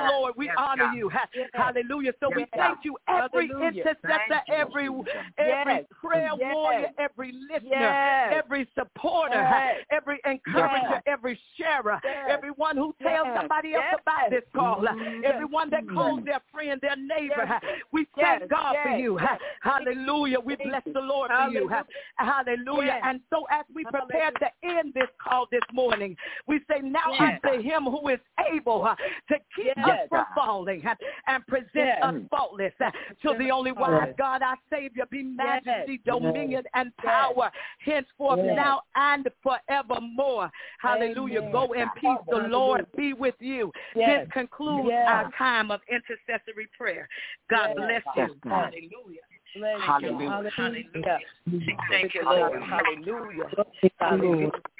Lord. We yes, honor God. you. Yes. Hallelujah. So Yes, we God. thank you, every Hallelujah. intercessor, Thank you, every Jesus. every Yes. prayer Yes. warrior, every listener, Yes. every supporter, Yes. every encourager, Yes. every sharer, Yes. everyone who tells Yes. somebody else Yes. about this call, Yes. everyone that calls their friend, their neighbor. Yes. We thank Yes. God for Yes. you. Yes. Hallelujah. We bless the Lord for you. Hallelujah. Hallelujah. Yes. And so as we prepare to end this call this morning, we say now Yes. unto him who is able uh, to keep Yes. us from falling uh, and present Yes. us faultless uh, to the only wise God, our Savior, be majesty, Yes. dominion, and power henceforth, Yes. now, and forevermore. Hallelujah. Amen. Go in peace. The Lord be with you. Yes. This concludes Yes. our time of intercessory prayer. God Yes. bless Yes, you. God. Hallelujah. Bless you. Hallelujah. Hallelujah. Thank you, Lord. Hallelujah. Hallelujah.